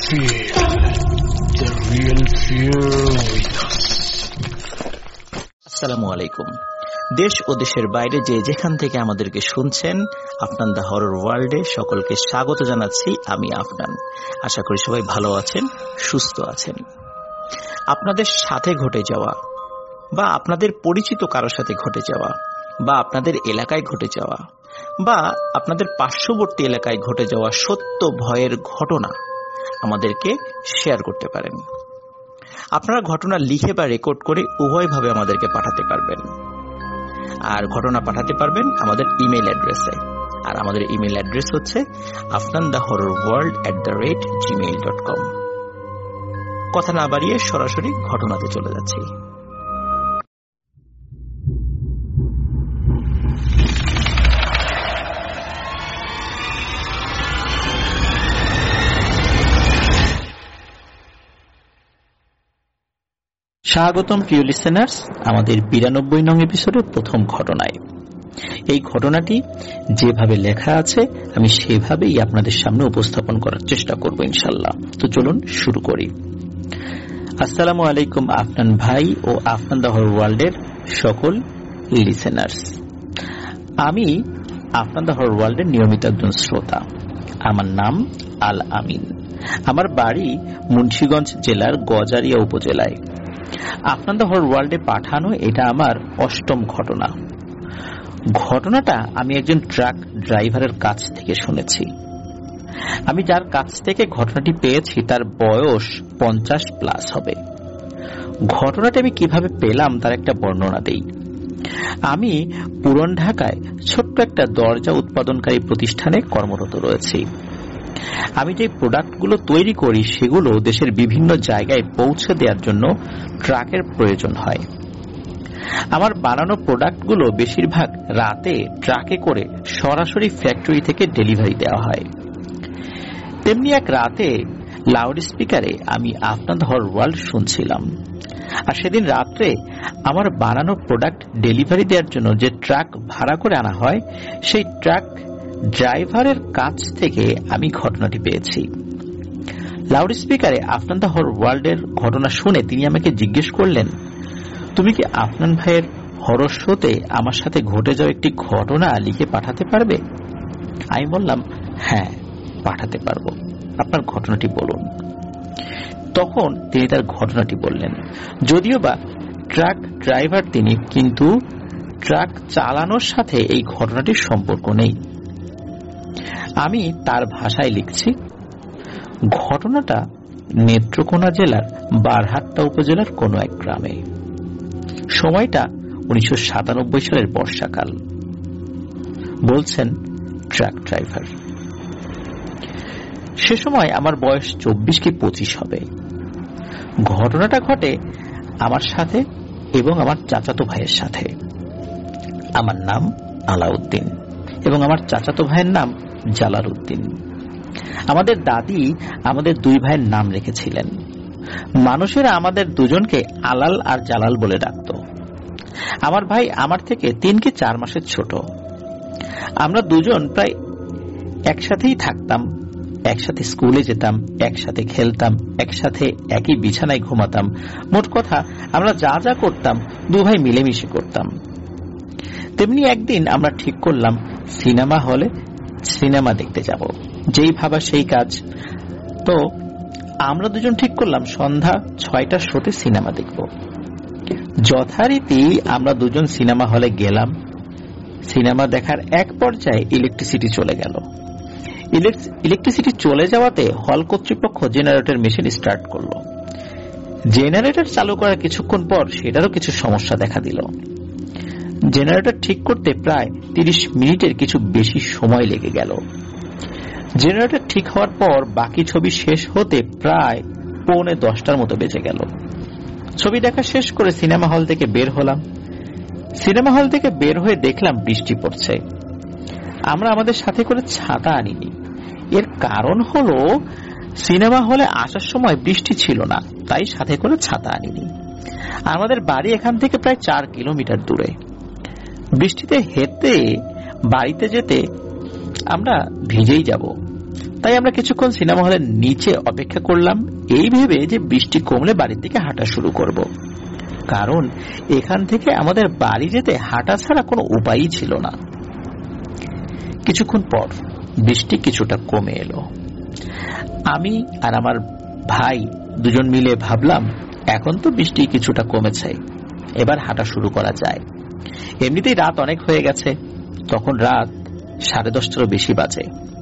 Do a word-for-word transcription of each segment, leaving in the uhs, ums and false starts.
Feel the real fear with us. আসসালামু আলাইকুম। দেশ ও দেশের বাইরে যে যেখান থেকে আমাদেরকে শুনছেন, আফনান দা হরর ওয়ার্ল্ডে সকলকে স্বাগত জানাচ্ছি। আমি আফনান। আশা করি সবাই ভালো আছেন, সুস্থ আছেন। আপনাদের সাথে ঘটে যাওয়া বা আপনাদের পরিচিত কারোর সাথে ঘটে যাওয়া বা আপনাদের এলাকায় ঘটে যাওয়া বা আপনাদের পার্শ্ববর্তী এলাকায় ঘটে যাওয়া সত্য ভয়ের ঘটনা আমাদেরকে শেয়ার করতে পারেন। আপনারা ঘটনা লিখে বা রেকর্ড করে উভয়ভাবে আমাদেরকে পাঠাতে পারবেন। আর ঘটনা পাঠাতে পারবেন আমাদের ইমেল অ্যাড্রেসে। আর আমাদের ইমেল অ্যাড্রেস হচ্ছে আফনান the horror world at the rate gmail dot com. কথা না বাড়িয়ে সরাসরি ঘটনাতে চলে যাচ্ছি। স্বাগতম প্রিয় লিসেনার্স আমাদের বিরানব্বই নং এপিসোডের প্রথম ঘটনায়। এই ঘটনাটি যেভাবে লেখা আছে আমি সেভাবেই আপনাদের সামনে উপস্থাপন করার চেষ্টা করব ইনশাল্লাহ। তো চলুন শুরু করি। আসসালামু আলাইকুম আফনান ভাই ও আফনান দা হরর ওয়ার্ল্ডের সকল লিসেনার্স। আমি আফনান দা হরর ওয়ার্ল্ডের নিয়মিত একজন শ্রোতা। আমার নাম আল আমিন। আমার বাড়ি মুন্সিগঞ্জ জেলার গজারিয়া উপজেলায়। আফনান দা হরর ওয়ার্ল্ডে পাঠানো এটা আমার অষ্টম ঘটনা। ঘটনাটা আমি একজন ট্রাক ড্রাইভারের কাছ থেকে শুনেছি। আমি যার কাছ থেকে ঘটনাটি পেয়েছি তার বয়স পঞ্চাশ প্লাস হবে। ঘটনাটি আমি কিভাবে পেলাম তার একটা বর্ণনা দেই। আমি পুরান ঢাকায় ছোট্ট একটা দরজা উৎপাদনকারী প্রতিষ্ঠানে কর্মরত রয়েছি। আমি যে প্রোডাক্টগুলো তৈরি করি সেগুলো দেশের বিভিন্ন জায়গায় পৌঁছে দেওয়ার জন্য ট্রাকের প্রয়োজন হয়। আমার বানানো প্রোডাক্টগুলো বেশিরভাগ রাতে ট্রাকে করে সরাসরি ফ্যাক্টরি থেকে ডেলিভারি দেওয়া হয়। তেমনি এক রাতে লাউড স্পিকারে আমি আফনান দা হরর ওয়ার্ল্ড শুনছিলাম। আর সেদিন রাত্রে আমার বানানো প্রোডাক্ট ডেলিভারি দেওয়ার জন্য যে ট্রাক ভাড়া করে আনা হয় সেই ট্রাক ড্রাইভারের কাছ থেকে আমি ঘটনাটি পেয়েছি। লাউড স্পিকারে আফনান দা হরর ওয়ার্ল্ডের ঘটনা শুনে তিনি আমাকে জিজ্ঞেস করলেন, তুমি কি আফনান ভাইয়ের হরর শোতে আমার সাথে ঘটে যাওয়া একটি ঘটনা লিখে পাঠাতে পারবে? আমি বললাম, হ্যাঁ পাঠাতে পারবো, আপনার ঘটনাটি বলুন। তখন তিনি তার ঘটনাটি বললেন। যদিও বা ট্রাক ড্রাইভার তিনি, কিন্তু ট্রাক চালানোর সাথে এই ঘটনাটির সম্পর্ক নেই। আমি তার ভাষায় লিখছি। ঘটনাটা নেত্রকোনা জেলার বারহাট্টা উপজেলার কোন এক গ্রামে। সময়টা উনিশশো সাতানব্বই সালের বর্ষাকাল। বলছেন ট্রাক ড্রাইভার। সে সময় আমার বয়স চব্বিশ কি পঁচিশ হবে। ঘটনাটা ঘটে আমার সাথে এবং আমার চাচাতো ভাইয়ের সাথে। আমার নাম আলাউদ্দিন এবং আমার চাচাতো ভাইয়ের নাম জালাল উদ্দিন। আমাদের দাদি আমাদের দুই ভাইয়ের নাম রেখেছিলেন। মানুষেরা আমাদের দুজনকে আলাল আর জালাল বলে ডাকত। আমার ভাই আমার থেকে তিন কি চার মাসের ছোট। আমরা দুজন প্রায় একসাথেই থাকতাম, একসাথে স্কুলে যেতাম, একসাথে খেলতাম, একসাথে একই বিছানায় ঘুমাতাম। মোট কথা আমরা যা যা করতাম দু ভাই মিলেমিশে করতাম। তেমনি একদিন আমরা ঠিক করলাম সিনেমা হলে সিনেমা দেখতে যাব। যেই ভাবা সেই কাজ। তো আমরা দুজন ঠিক করলাম সন্ধ্যা ছয়টার শোতে সিনেমা দেখব। যথারীতি আমরা দুজন সিনেমা হলে গেলাম। সিনেমা দেখার এক পর্যায়ে ইলেকট্রিসিটি চলে গেল। ইলেকট্রিসিটি চলে যাওয়াতে হল কর্তৃপক্ষ জেনারেটর মেশিন স্টার্ট করলো। জেনারেটর চালু করার কিছুক্ষণ পর সেটারও কিছু সমস্যা দেখা দিল। জেনারেটর ঠিক করতে প্রায় তিরিশ মিনিটের কিছু বেশি সময় লেগে গেল। জেনারেটর ঠিক হওয়ার পর বাকি ছবি শেষ হতে প্রায় পৌনে দশটার মতো বেজে গেল। ছবি দেখা শেষ করে সিনেমা হল থেকে বের হলাম। সিনেমা হল থেকে বের হয়ে দেখলাম বৃষ্টি পড়ছে। আমরা আমাদের সাথে করে ছাতা আনিনি। এর কারণ হলো সিনেমা হলে আসার সময় বৃষ্টি ছিল না, তাই সাথে করে ছাতা আনিনি। আমাদের বাড়ি এখান থেকে প্রায় চার কিলোমিটার দূরে। বৃষ্টিতে হেঁটে বাড়িতে যেতে আমরা ভিজেই যাব, তাই আমরা কিছুক্ষণ সিনেমা হলের নিচে অপেক্ষা করলাম, এই ভেবে যে বৃষ্টি কমলে বাড়ির দিকে হাঁটা শুরু করব। কারণ এখান থেকে আমাদের বাড়ি যেতে হাঁটা ছাড়া কোনো উপায়ই ছিল না। কিছুক্ষণ পর বৃষ্টি কিছুটা কমে এলো। আমি আর আমার ভাই দুজন মিলে ভাবলাম, এখন তো বৃষ্টি কিছুটা কমেছে, এবার হাঁটা শুরু করা যায়। এমনিতেই রাত অনেক হয়ে গেছে, তখন রাত সাড়ে দশটারও বেশি বাজে।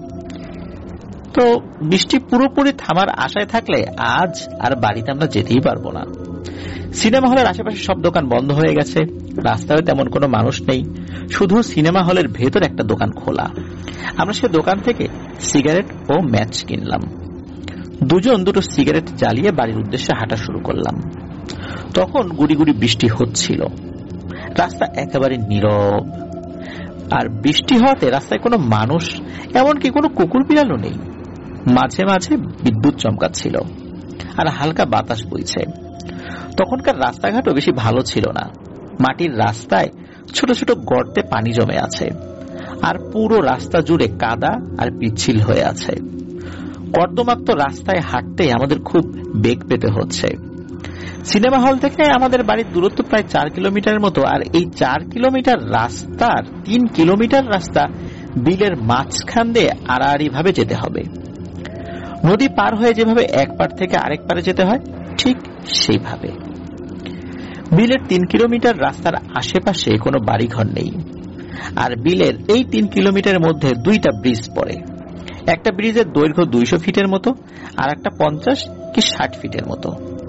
তো বৃষ্টি পুরোপুরি থামার আশায় থাকলে আজ আর বাড়িতে আমরা যেতেই পারবো না। সিনেমা হলের আশেপাশে সব দোকান বন্ধ হয়ে গেছে, রাস্তায় তেমন কোনো মানুষ নেই, শুধু সিনেমা হলের ভেতর একটা দোকান খোলা। আমরা সে দোকান থেকে সিগারেট ও ম্যাচ কিনলাম। দুজন দুটো সিগারেট জ্বালিয়ে বাড়ির উদ্দেশ্যে হাঁটা শুরু করলাম। তখন গুড়ি গুড়ি বৃষ্টি হচ্ছিল, রাস্তা একেবারে নীরব। আর বৃষ্টি হওয়াতে রাস্তায় কোনো মানুষ, এমনকি কোনো কুকুর বিড়ালও নেই। মাঝে মাঝে বিদ্যুৎ চমকাচ্ছিল আর হালকা বাতাস বইছে। তখনকার রাস্তাঘাটও বেশি ভালো ছিল না, মাটির রাস্তায় ছোট ছোট গর্তে পানি জমে আছে, আর পুরো রাস্তা জুড়ে কাদা আর পিচ্ছিল হয়ে আছে। কর্দমাক্ত রাস্তায় হাঁটতে আমাদের খুব বেগ পেতে হচ্ছে। সিনেমা হল থেকে আমাদের বাড়ির দূরত্ব প্রায় চার কিলোমিটার মতো, আর এই চার কিলোমিটার রাস্তার তিন কিলোমিটার রাস্তা বিলের মাঝখান দিয়ে আড়াআড়ি ভাবে যেতে হবে। নদী পার হয়ে যেভাবে এক পার থেকে আরেক পারে যেতে হয়, ঠিক সেইভাবে। বিলের তিন কিলোমিটার রাস্তার আশেপাশে কোনো বাড়িঘর নেই, আর বিলের এই তিন কিলোমিটারের মধ্যে দুইটা ব্রিজ পড়ে। একটা ব্রিজের দৈর্ঘ্য দুইশো ফিটের মতো, আর একটা পঞ্চাশ কি ষাট ফিটের মতো।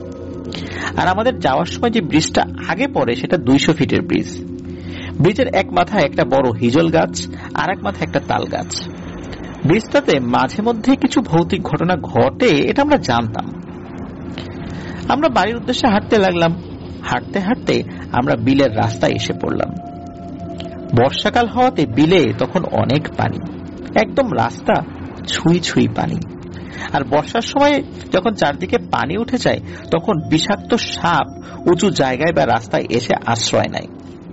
আর আমাদের যাওয়ার সময় যে ব্রিজটা আগে পড়ে সেটা দুইশো ফিটের ব্রিজ। ব্রিজের এক মাথায় একটা বড় হিজল গাছ, আর এক মাথায় একটা তাল গাছ। ব্রিজটাতে মাঝে মধ্যে কিছু ভৌতিক ঘটনা ঘটে, এটা আমরা জানতাম। আমরা বাড়ির উদ্দেশ্যে হাঁটতে লাগলাম। হাঁটতে হাঁটতে আমরা বিলের রাস্তায় এসে পড়লাম। বর্ষাকাল হওয়াতে বিলে তখন অনেক পানি, একদম রাস্তা ছুঁই ছুঁই পানি। আর বর্ষার সময় যখন চারদিকে পানি উঠে যায়, তখন বিষাক্ত সাপ উঁচু জায়গায় বা রাস্তায় এসে আশ্রয় নেয়।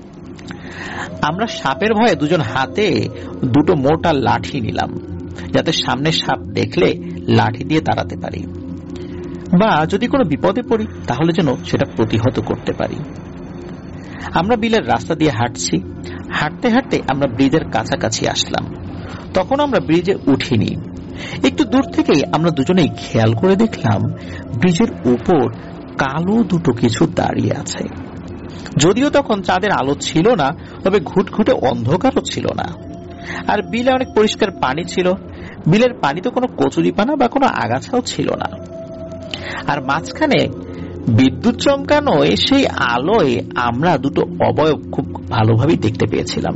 আমরা সাপের ভয়ে দুজন হাতে দুটো মোটা লাঠি নিলাম, যাতে সামনে সাপ দেখলে লাঠি দিয়ে তাড়াতে পারি, বা যদি কোনো বিপদে পড়ি তাহলে যেন সেটা প্রতিহত করতে পারি। আমরা বিলের রাস্তা দিয়ে হাঁটছি। হাঁটতে হাঁটতে আমরা ব্রিজের কাছাকাছি আসলাম। তখন আমরা ব্রিজে উঠিনি। একটু দূর থেকেই আমরা দুজনেই খেয়াল করে দেখলাম ব্রিজের উপর কালো দুটো কিছু দাঁড়িয়ে আছে। যদিও তখন চাঁদের আলো ছিল না, তবে ঘুটঘুটে অন্ধকারও ছিল না। আর বিলে অনেক পরিষ্কার পানি ছিল। বিলের পানি তো কোনো কচুরিপানা বা কোনো আগাছাও ছিল না। আর মাঝখানে বিদ্যুৎ চমকানোয় সেই আলোয় আমরা দুটো অবয়ব খুব ভালোভাবেই দেখতে পেয়েছিলাম।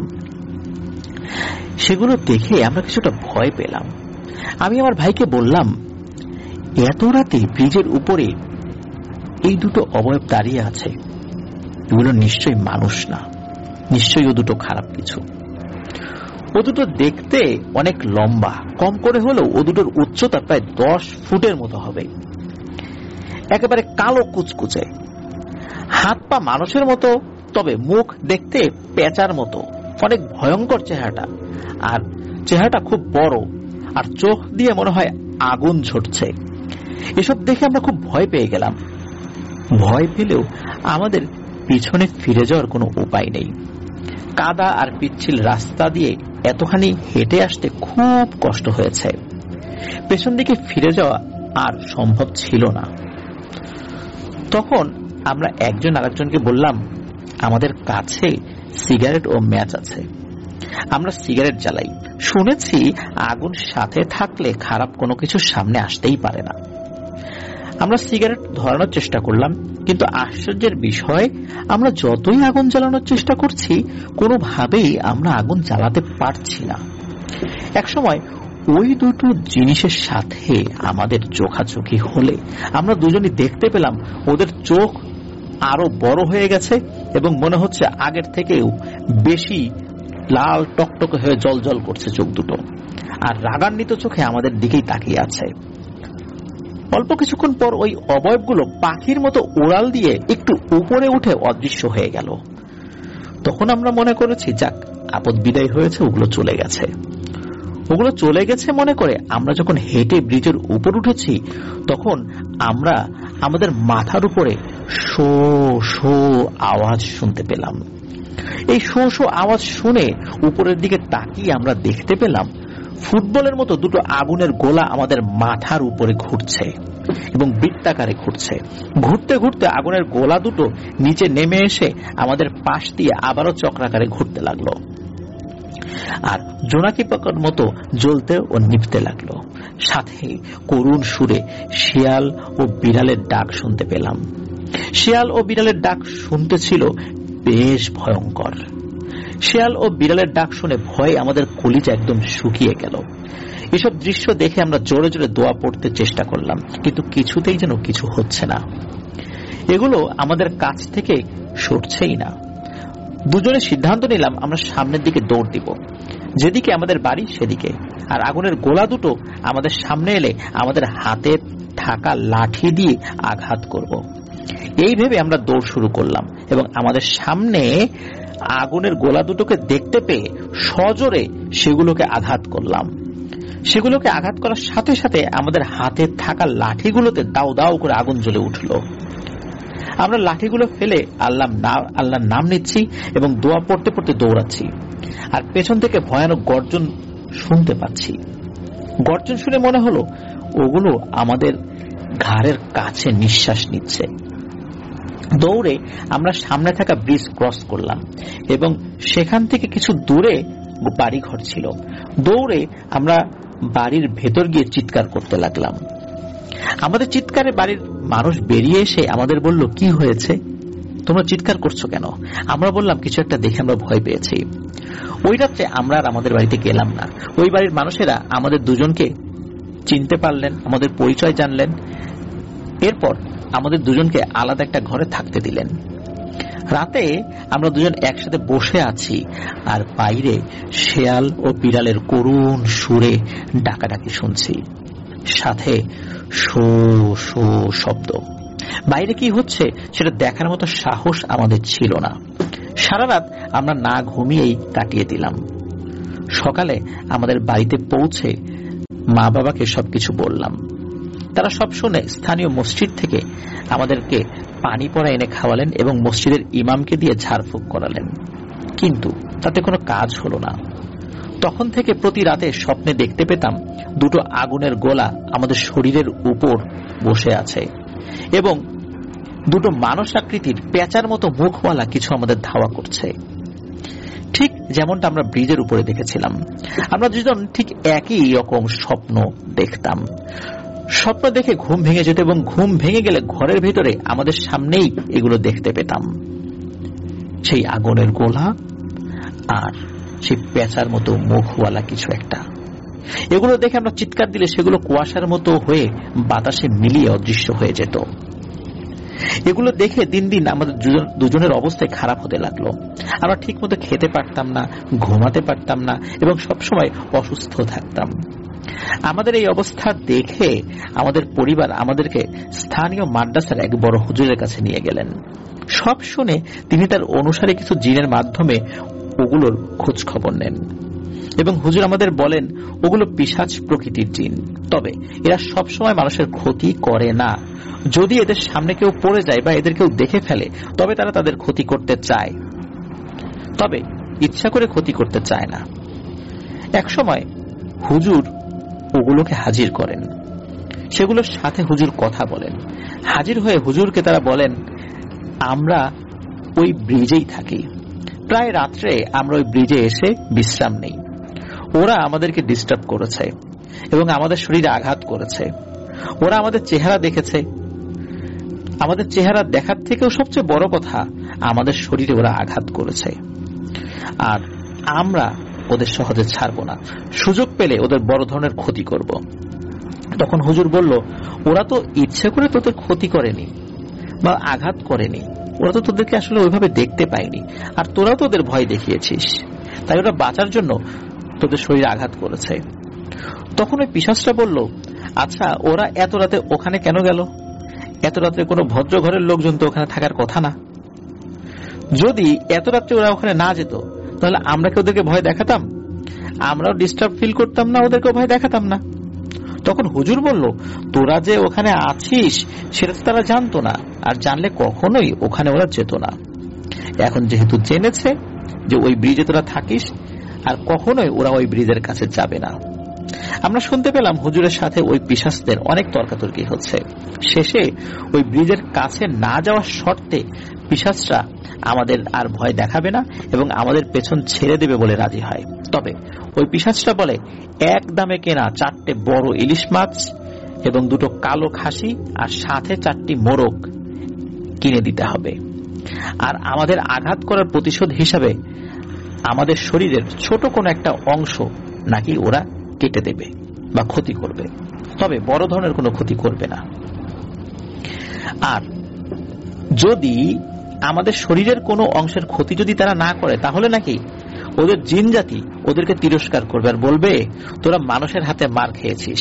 সেগুলো দেখে আমরা কিছুটা ভয় পেলাম। আমি আমার ভাইকে বললাম, এত রাতে ব্রিজের উপরে এই দুটো অবয়ব দাঁড়িয়ে আছে, এগুলো নিশ্চয়ই মানুষ না, নিশ্চয়ই ও দুটো খারাপ কিছু। ও দুটো দেখতে অনেক লম্বা, কম করে হলেও ও দুটোর উচ্চতা প্রায় দশ ফুটের মতো হবে। একেবারে কালো কুচকুচে, হাত পা মানুষের মতো, তবে মুখ দেখতে পেঁচার মতো। অনেক ভয়ঙ্কর চেহারাটা, আর চেহারাটা খুব বড়, আর চোখ দিয়ে মনে হয় আগুন ঝরছে। এসব দেখে আমরা খুব ভয় পেয়ে গেলাম। ভয় পেলেও আমাদের পিছনে ফিরে যাওয়ার কোনো উপায় নেই। কাদা আর পিচ্ছিল রাস্তা দিয়ে এতখানি হেঁটে আসতে খুব কষ্ট হয়েছে। পেছন দিকে ফিরে যাওয়া আর সম্ভব ছিল না। তখন আমরা একজন আরেকজনকে বললাম, আমাদের কাছে সিগারেট ও ম্যাচ আছে, আমরা সিগারেট জ্বালাই। শুনেছি আগুন সাথে থাকলে খারাপ কোনো কিছু সামনে আসতেই পারে না। আমরা সিগারেট ধরানোর চেষ্টা করলাম, কিন্তু আশ্চর্যের বিষয়, আমরা যতই আগুন জ্বালানোর চেষ্টা করছি কোনোভাবেই আমরা আগুন জ্বালাতে পারছি না। একসময় ওই দুটো জিনিসের সাথে আমাদের চোখাচোখি হলে আমরা দুজনই দেখতে পেলাম ওদের চোখ আরো বড় হয়ে গেছে এবং মনে হচ্ছে আগের থেকেও বেশি লাল টকটকে হয়ে জল জল করছে চোখ দুটো, আর রাগান্বিত চোখে আমাদের দিকেই তাকিয়ে আছে। অল্প কিছুক্ষণ পর ওই অবয়বগুলো পাখির মতো উড়াল দিয়ে একটু উপরে উঠে অদৃশ্য হয়ে গেল। তখন আমরা মনে করেছি, যাক, আপদ বিদায় হয়েছে, ওগুলো চলে গেছে। ওগুলো চলে গেছে মনে করে আমরা যখন হেঁটে ব্রিজের উপর উঠেছি, তখন আমরা আমাদের মাথার উপরে শো শো আওয়াজ শুনতে পেলাম। এই শো শো আওয়াজ শুনে উপরের দিকে তাকিয়ে আমরা দেখতে পেলাম ফুটবলের মতো দুটো আগুনের গোলা আমাদের মাথার উপরে ঘুরছে এবং বৃত্তাকারে ঘুরছে। ঘুরতে ঘুরতে আগুনের গোলা দুটো নিচে নেমে এসে আমাদের পাশ দিয়ে আবারও চক্রাকারে ঘুরতে লাগলো, আর জোনাকি পাকার মতো জ্বলতে ও নিভতে লাগলো। সাথে করুণ সুরে শিয়াল ও বিড়ালের ডাক শুনতে পেলাম। শিয়াল ও বিড়ালের ডাক শুনতে ছিল বেশ ভয়ঙ্কর। শিয়াল ও বিড়ালের ডাক শুনে ভয়ে আমাদের কলিজা একদম শুকিয়ে গেল। এসব দৃশ্য দেখে আমরা জোরে জোরে দোয়া পড়তে চেষ্টা করলাম, কিন্তু কিছুতেই যেন কিছু হচ্ছে না। এগুলো আমাদের কাছ থেকে সরছেই না। দুজনে সিদ্ধান্ত নিলাম আমরা সামনের দিকে দৌড় দিব, যেদিকে আমাদের বাড়ি সেদিকে, আর আগুনের গোলা দুটো আমাদের সামনে এলে আমাদের হাতে থাকা লাঠি দিয়ে আঘাত করব। এই ভেবে আমরা দৌড় শুরু করলাম এবং আমাদের সামনে আগুনের গোলা দুটোকে দেখতে পেয়ে সজোরে সেগুলোকে আঘাত করলাম। সেগুলোকে আঘাত করার সাথে সাথে আমাদের হাতে থাকা লাঠিগুলোতে দাউ দাউ করে আগুন জ্বলে উঠল। আমরা লাঠিগুলো ফেলে আল্লাহ আল্লাহর নাম নিচ্ছি এবং দোয়া পড়তে পড়তে দৌড়াচ্ছি, আর পেছন থেকে ভয়ানক গর্জন শুনতে পাচ্ছি। গর্জন শুনে মনে হলো ওগুলো আমাদের ঘাড়ের কাছে নিঃশ্বাস নিচ্ছে। দৌড়ে আমরা সামনে থাকা ব্রিজ ক্রস করলাম এবং সেখান থেকে কিছু দূরে বাড়ি ঘর ছিল। দৌড়ে আমরা বাড়ির ভেতর গিয়ে চিৎকার করতে লাগলাম। আমাদের চিৎকারে বাড়ির মানুষ বেরিয়ে এসে আমাদের বলল, কি হয়েছে, তোমরা চিৎকার করছো কেন? আমরা বললাম, কিছু একটা দেখে আমরা ভয় পেয়েছি। ওই রাত্রে আমরা আর আমাদের বাড়িতে গেলাম না। ওই বাড়ির মানুষেরা আমাদের দুজনকে চিনতে পারলেন, আমাদের পরিচয় জানলেন। এরপর আমাদের দুজনকে আলাদা একটা ঘরে থাকতে দিলেন। রাতে আমরা দুজন একসাথে বসে আছি, আর বাইরে শেয়াল ও বিড়ালের করুণ সুরে ডাকাডাকি শুনছি, সাথে শো শো শব্দ। বাইরে কি হচ্ছে সেটা দেখার মতো সাহস আমাদের ছিল না। সারা রাত আমরা না ঘুমিয়েই কাটিয়ে দিলাম। সকালে আমাদের বাড়িতে পৌঁছে মা বাবাকে সবকিছু বললাম। তারা সব শুনে স্থানীয় মসজিদ থেকে আমাদেরকে পানি পড়া এনে খাওয়ালেন এবং মসজিদের ইমামকে দিয়ে ঝাড়ফুঁক করালেন, কিন্তু তাতে কোনো কাজ হলো না। তখন থেকে প্রতি রাতে স্বপ্নে দেখতে পেতাম দুটো আগুনের গোলা আমাদের শরীরের উপর বসে আছে এবং দুটো মানুষ আকৃতির পেঁচার মতো মুখওয়ালা কিছু আমাদের ধাওয়া করছে, ঠিক যেমনটা আমরা ব্রিজের উপরে দেখেছিলাম। আমরা দুজন ঠিক একই রকম স্বপ্ন দেখতাম। স্বপ্ন দেখে ঘুম ভেঙে যেত এবং ঘুম ভেঙে গেলে ঘরের ভিতরে আমাদের সামনেই এগুলো দেখতে পেতাম, সেই আগুনের গোলা আর সেই পেঁচার মতো মুখওয়ালা কিছু একটা। এগুলো দেখে আমরা চিৎকার দিলে সেগুলো কুয়াশার মতো হয়ে বাতাসে মিলিয়ে অদৃশ্য হয়ে যেত। এগুলো দেখে দিন দিন আমাদের দুজনের অবস্থায় খারাপ হতে লাগলো। আমরা ঠিক মতো খেতে পারতাম না, ঘুমাতে পারতাম না এবং সবসময় অসুস্থ থাকতাম। আমাদের এই অবস্থা দেখে আমাদের পরিবার আমাদেরকে স্থানীয় মাদ্রাসার এক বড় হুজুরের কাছে নিয়ে গেলেন। সব শুনে তিনি তার অনুসারে কিছু জিনের মাধ্যমে ওগুলোর খোঁজ খবর নেন এবং হুজুর আমাদের বলেন ওগুলো পিশাচ প্রকৃতির জিন, তবে এরা সবসময় মানুষের ক্ষতি করে না। যদি এদের সামনে কেউ পড়ে যায় বা এদের কেউ দেখে ফেলে তবে তারা তাদের ক্ষতি করতে চায়, তবে ইচ্ছা করে ক্ষতি করতে চায় না। এক সময় হুজুর ওগুলোকে হাজির করেন, সেগুলোর সাথে হুজুর কথা বলেন। হাজির হয়ে হুজুরকে তারা বলেন, আমরা ওই ব্রিজেই থাকি, প্রায় রাত্রে আমরা ওই ব্রিজে এসে বিশ্রাম নেই। ওরা আমাদেরকে ডিস্টার্ব করেছে এবং আমাদের শরীরে আঘাত করেছে। ওরা আমাদের চেহারা দেখেছে, আমাদের চেহারা দেখার থেকেও সবচেয়ে বড় কথা আমাদের শরীরে ওরা আঘাত করেছে, আর আমরা ওদের সহজে ছাড়বো না। সুযোগ পেলে ওদের বড় ধরনের ক্ষতি করব। তখন হুজুর বলল, ওরা তো ইচ্ছে করে তোদের ক্ষতি করেনি বা আঘাত করেনি, ওরা তো তোদেরকে আসলে ওইভাবে দেখতে পায়নি, আর তোরা তো ওদের ভয় দেখিয়েছিস, তাই ওরা বাঁচার জন্য তোদের শরীরে আঘাত করেছে। তখন ওই পিশাচটা বলল, আচ্ছা ওরা এত রাতে ওখানে কেন গেল? এত রাত্রে কোনো ভদ্র ঘরের লোকজন তো ওখানে থাকার কথা না। যদি এত রাত্রে ওরা ওখানে না যেত তাহলে আমরা কি ওদেরকে ভয় দেখাতাম? আমরাও ডিস্টার্ব ফিল করতাম না, ওদেরকে ভয় দেখাতাম না। তখন হুজুর বলল, তোরা যে ওখানে আছিস সেটা তো তারা জানতো না, আর জানলে কখনোই ওখানে ওরা যেত না। এখন যেহেতু জেনেছে যে ওই ব্রিজে তোরা থাকিস, আর কখনোই ওরা ওই ব্রিজের কাছে যাবে না। আমরা শুনতে পেলাম হুজুরের সাথে ওই পিশাচদের অনেক তর্কাতর্কি হচ্ছে। শেষে ওই ব্রিজের কাছে না যাওয়ার শর্তে পিশাচরা আমাদের আর ভয় দেখাবে না এবং আমাদের পেছন ছেড়ে দেবে বলে রাজি হয়। তবে ওই পিশাচরা বলে, এক দামে কেনা চারটে বড় ইলিশ মাছ এবং দুটো কালো খাসি আর সাথে চারটি মোরগ কিনে দিতে হবে, আর আমাদের আঘাত করার প্রতিশোধ হিসাবে আমাদের শরীরের ছোট কোনো একটা অংশ নাকি ওরা কেটে দেবে বা ক্ষতি করবে, তবে বড় ধরনের কোনো ক্ষতি করবে না। আর যদি আমাদের শরীরের কোনো অংশের ক্ষতি যদি তারা না করে, তাহলে নাকি ওদের জিন জাতি ওদেরকে তিরস্কার করবে আর বলবে, তোরা মানুষের হাতে মার খেয়েছিস।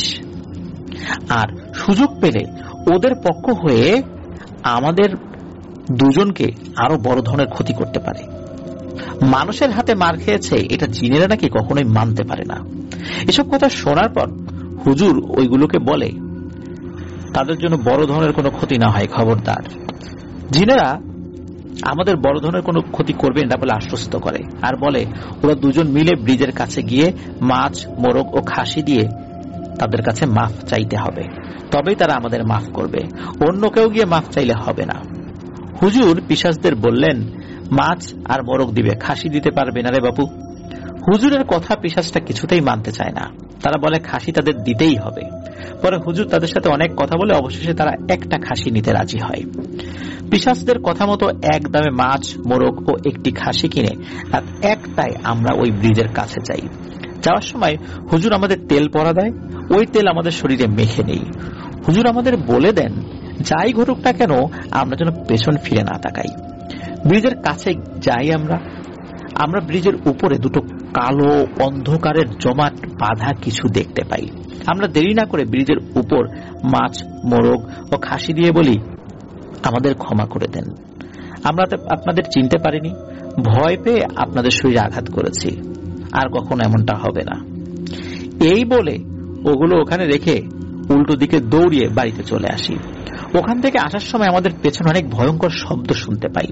আর সুযোগ পেলে ওদের পক্ষ হয়ে আমাদের দুজনকে আরো বড় ধরনের ক্ষতি করতে পারে। মানুষের হাতে মার খেয়েছে এটা জিনেরা নাকি কখনোই মানতে পারে না। এসব কথা শোনার পর হুজুর ওইগুলোকে বলে, তাদের জন্য বড় ধরনের কোনো ক্ষতি না হয় খবরদার। জিনেরা আমাদের বড় ধরনের কোনো ক্ষতি করবে না বলে আশ্বস্ত করে, আর বলে ওরা দুজন মিলে ব্রিজের কাছে গিয়ে মাছ, মোরগ ও খাসি দিয়ে তাদের কাছে মাফ চাইতে হবে, তবেই তারা আমাদের মাফ করবে, অন্য কেউ গিয়ে মাফ চাইলে হবে না। হুজুর পিশাচদের বললেন, মাছ আর মোরগ দিবে, খাসি দিতে পারবে না রে বাপু। হুজুরের কথা পিশাচটা কিছুতেই মানতে চায় না, তারা বলে খাসি তাদের দিতেই হবে। পরে হুজুর তাদের সাথে অনেক কথা বলে অবশেষে তারা একটা খাসি নিতে রাজি হয়। পিশাচদের কথা মতো এক দামে মাছ, মোরগ ও একটি খাসি কিনে আর একটাই আমরা ওই ব্রিজের কাছে যাই। যাওয়ার সময় হুজুর আমাদের তেল পরা দেয়, ওই তেল আমাদের শরীরে মেখে নেই। হুজুর আমাদের বলে দেন, যাই ঘটুক না কেন আমরা যেন পেছন ফিরে না তাকাই। ব্রিজের কাছে যাই আমরা আমরা ব্রিজের উপরে দুটো কালো অন্ধকারের জমাট বাঁধা কিছু দেখতে পাই। আমরা দেরি না করে ব্রিজের উপর মাছ, মোরগ ও খাসি দিয়ে বলি, আমাদের ক্ষমা করে দেন, আমরা আপনাদের চিনতে পারিনি, ভয় পেয়ে আপনাদের শরীরে আঘাত করেছি, আর কখনো এমনটা হবে না। এই বলে ওগুলো ওখানে রেখে উল্টো দিকে দৌড়িয়ে বাড়িতে চলে আসি। ওখান থেকে আসার সময় আমাদের পেছনে অনেক ভয়ঙ্কর শব্দ শুনতে পাই।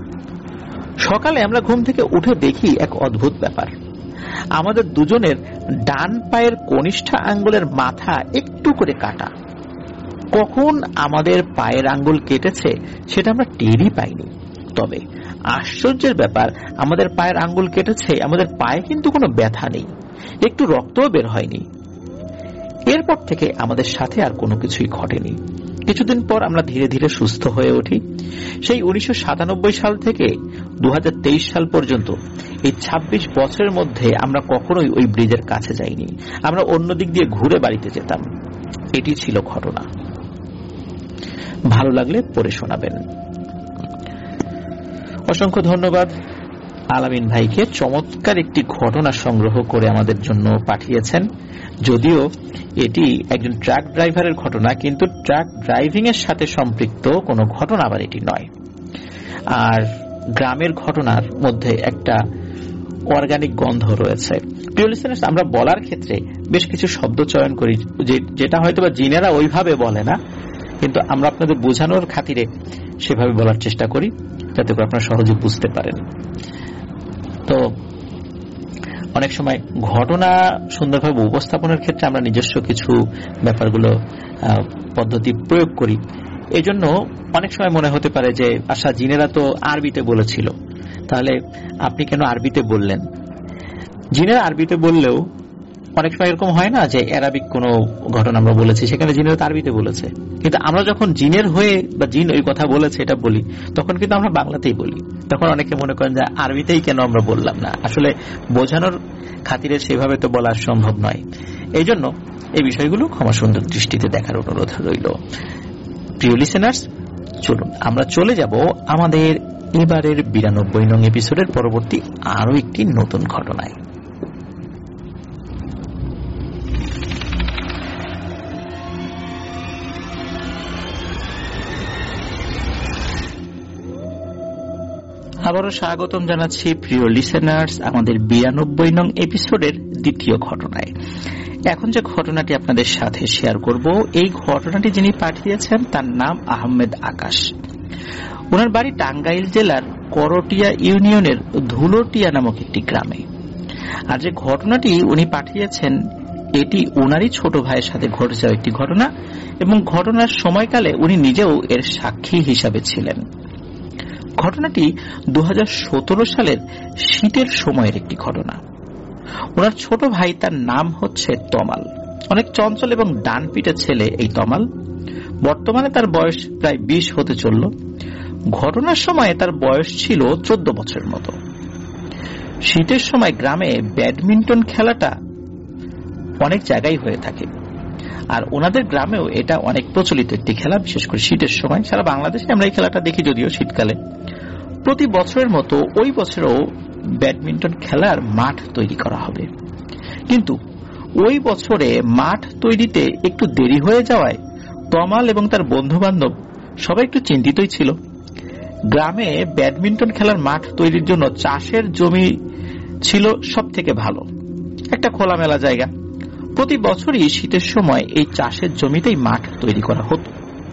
সকালে আমরা ঘুম থেকে উঠে দেখি এক অদ্ভুত ব্যাপার, আমাদের দুজনের ডান পায়ের কনিষ্ঠা আঙ্গুলের মাথা একটু করে কাটা। কখন আমাদের পায়ের আঙ্গুল কেটেছে সেটা আমরা টেরই পাইনি। তবে আশ্চর্যের ব্যাপার, আমাদের পায়ের আঙ্গুল কেটেছে, আমাদের পায়ে কিন্তু কোনো ব্যথা নেই, একটু রক্তও বের হয়নি। এরপর থেকে আমাদের সাথে আর কোনো কিছুই ঘটেনি। কিছুদিন পর আমরা ধীরে ধীরে সুস্থ হয়ে উঠি। সেই উনিশশো সাতানব্বই সাল থেকে দু হাজার তেইশ সাল পর্যন্ত এই ছাব্বিশ বছরের মধ্যে আমরা কখনোই ওই ব্রিজের কাছে যাইনি, আমরা অন্য দিক দিয়ে ঘুরে বাড়িতে যেতাম। এটি ছিল ঘটনা। ভালো লাগলে পড়ে শোনাবেন। অসংখ্য ধন্যবাদ আলামিন ভাইকে, চমৎকার একটি ঘটনা সংগ্রহ করে আমাদের জন্য পাঠিয়েছেন। যদিও এটি একজন ট্রাক ড্রাইভারের ঘটনা, কিন্তু ট্রাক ড্রাইভিং এর সাথে সম্পৃক্ত কোনো ঘটনা আবার এটি নয়। আর গ্রামের ঘটনার মধ্যে একটা অর্গানিক গন্ধ রয়েছে। প্রিয় লিসেনার্স, আমরা বলার ক্ষেত্রে বেশ কিছু শব্দ চয়ন করি যেটা হয়তো বা জিনেরা ওইভাবে বলে না, কিন্তু আমরা আপনাদের বোঝানোর খাতিরে সেভাবে বলার চেষ্টা করি যাতে করে আপনারা সহজে বুঝতে পারেন। তো অনেক সময় ঘটনা সুন্দরভাবে উপস্থাপনের ক্ষেত্রে আমরা নিজস্ব কিছু ব্যাপারগুলো পদ্ধতি প্রয়োগ করি। এই জন্য অনেক সময় মনে হতে পারে যে আশা জিনেরা তো আরবিতে বলেছিল, তাহলে আপনি কেন আরবিতে বললেন? জিনেরা আরবিতে বললেও অনেক সময় এরকম হয় না যে অ্যারাবিক কোনো ঘটনা আমরা বলেছি, সেখানে জিনেরা তো আরবিতে বলেছে, কিন্তু আমরা যখন জিনের হয়ে বা জিন ওই কথা বলেছে এটা বলি, তখন কিন্তু আমরা বাংলাতেই বলি। তখন অনেকে মনে করেন যে আরবিতেই কেন আমরা বললাম না। আসলে বোঝানোর খাতিরে সেভাবে তো বলা সম্ভব নয়। এই জন্য এই বিষয়গুলো ক্ষমা সুন্দর দৃষ্টিতে দেখার অনুরোধ রইল। প্রিয় লিসেনার্স, চলুন আমরা চলে যাব আমাদের এবারের বিরানব্বই নং এপিসোডের পরবর্তী আরো একটি নতুন ঘটনায়। আবারও স্বাগতম জানাচ্ছি প্রিয় লিসেনার্স আমাদের বিরানব্বই নং এপিসোডের দ্বিতীয় ঘটনায়। এখন যে ঘটনাটি আপনাদের সাথে শেয়ার করব, এই ঘটনাটি যিনি পাঠিয়েছেন তার নাম আহমেদ আকাশ। ওনার বাড়ি টাঙ্গাইল জেলার করটিয়া ইউনিয়নের ধুলোটিয়া নামক একটি গ্রামে। আর যে ঘটনাটি উনি পাঠিয়েছেন এটি ওনারই ছোট ভাইয়ের সাথে ঘটে যাওয়া একটি ঘটনা, এবং ঘটনার সময়কালে উনি নিজেও এর সাক্ষী হিসাবে ছিলেন। ঘটনাটি দু হাজার সতেরো সালের শীতের সময়ের একটি ঘটনা। ওনার ছোট ভাই, তার নাম হচ্ছে তমাল। অনেক চঞ্চল এবং ডানপিটে ছেলে এই তমাল। বর্তমানে তার বয়স প্রায় বিশ হতে চলল। ঘটনার সময় তার বয়স ছিল চোদ্দ বছরের মতো। শীতের সময় গ্রামে ব্যাডমিন্টন খেলাটা অনেক জায়গায় হয়ে থাকে, আর ওনাদের গ্রামেও এটা অনেক প্রচলিত একটি খেলা, বিশেষ করে শীতের সময়। সারা বাংলাদেশে আমরা এই খেলাটা দেখি, যদিও শীতকালে। প্রতি বছরের মতো ওই বছরও ব্যাডমিন্টন খেলার মাঠ তৈরি করা হবে, কিন্তু ওই বছরে মাঠ তৈরিতে একটু দেরি হয়ে যাওয়ায় তমাল এবং তার বন্ধু বান্ধব সবাই একটু চিন্তিতই ছিল। গ্রামে ব্যাডমিন্টন খেলার মাঠ তৈরির জন্য চাষের জমি ছিল সব থেকে ভালো, একটা খোলামেলা জায়গা। প্রতি বছরই শীতের সময় এই চাষের জমিতেই মাঠ তৈরি করা হতো।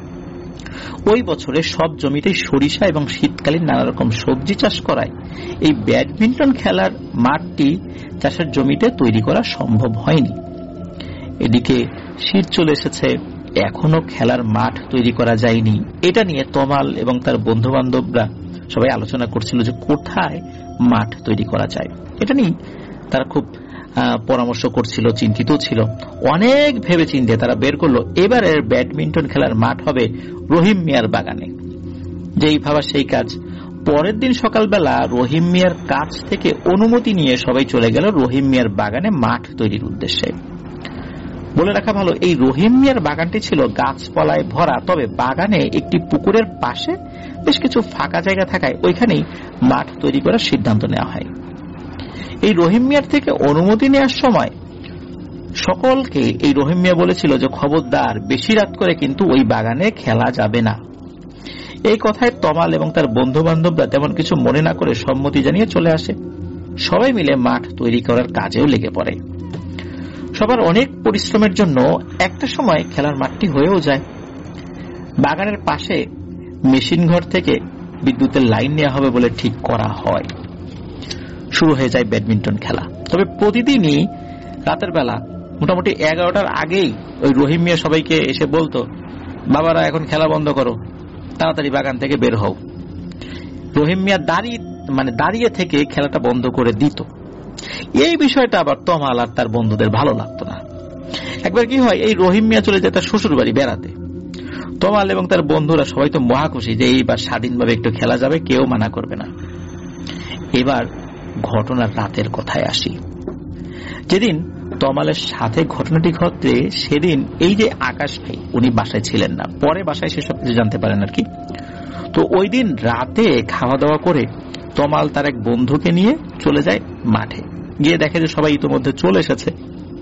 ওই বছরে সব জমিতেই সরিষা এবং শীতকালীন নানা রকম সবজি চাষ করায় এই ব্যাডমিন্টন খেলার মাঠটি চাষের জমিতে তৈরি করা সম্ভব হয়নি। এদিকে শীত চলে এসেছে, এখনো খেলার মাঠ তৈরি করা যায়নি। এটা নিয়ে তমাল এবং তার বন্ধু বান্ধবরা সবাই আলোচনা করছিল যে কোথায় মাঠ তৈরি করা যায়। এটা নিয়ে তারা খুব পরামর্শ করছিল, চিন্তিত ছিল। অনেক ভেবে চিন্তে তারা বের করলো এবারের ব্যাডমিন্টন খেলার মাঠ হবে রহিম মিয়ার বাগানে। যেই ভাবা সেই কাজ। পরের দিন সকালবেলা রহিম মিয়ার কাছ থেকে অনুমতি নিয়ে সবাই চলে গেল রহিম মিয়ার বাগানে মাঠ তৈরির উদ্দেশ্যে। বলে রাখা ভালো, এই রহিম মিয়ার বাগানটি ছিল গাছপালায় ভরা, তবে বাগানে একটি পুকুরের পাশে বেশ কিছু ফাঁকা জায়গা থাকায় ওইখানেই মাঠ তৈরি করার সিদ্ধান্ত নেওয়া হয়। এই রহিম মিয়ার থেকে অনুমতি নেওয়ার সময় সকলকে এই রহিম মিয়া বলেছিল যে খবরদার, বেশি রাত করে কিন্তু ওই বাগানে খেলা যাবে না। এই কথায় তমাল এবং তার বন্ধু বান্ধবরা তেমন কিছু মনে না করে সম্মতি জানিয়ে চলে আসে। সবাই মিলে মাঠ তৈরি করার কাজেও লেগে পড়ে। সবার অনেক পরিশ্রমের জন্য একটা সময় খেলার মাঠটি হয়েও যায়। বাগানের পাশে মেশিন ঘর থেকে বিদ্যুতের লাইন নেওয়া হবে বলে ঠিক করা হয়। শুরু হয়ে যায় ব্যাডমিন্টন খেলা। তবে প্রতিদিনই রাতের বেলা মোটামুটি এগারোটার আগেই ওই রহিম মিয়া সবাইকে এসে বলতো, বাবারা এখন খেলা বন্ধ করো, তাড়াতাড়ি বাগান থেকে বের হও। রহিম মিয়া দাঁড়িয়ে মানে দাঁড়িয়ে থেকে খেলাটা বন্ধ করে দিত। এই বিষয়টা আবার তমাল আর তার বন্ধুদের ভালো লাগতো না। একবার কি হয়, এই রহিম মিয়া চলে যায় তার শ্বশুর বাড়ি বেড়াতে। তমাল এবং তার বন্ধুরা সবাই তো মহা খুশি যে এইবার স্বাধীনভাবে একটু খেলা যাবে, কেউ মানা করবে না। এবার ঘটনার রাতের কথায় আসি। যেদিন তমালের সাথে ঘটনাটি ঘটে সেদিন এই যে আকাশ ভাই, উনি বাসায় ছিলেন না, পরে বাসায় সেসব কিছু জানতে পারেন আর কি। তো ওই দিন রাতে খাওয়া দাওয়া করে তমাল তার এক বন্ধুকে নিয়ে চলে যায় মাঠে। গিয়ে দেখে যে সবাই ইতিমধ্যে চলে এসেছে,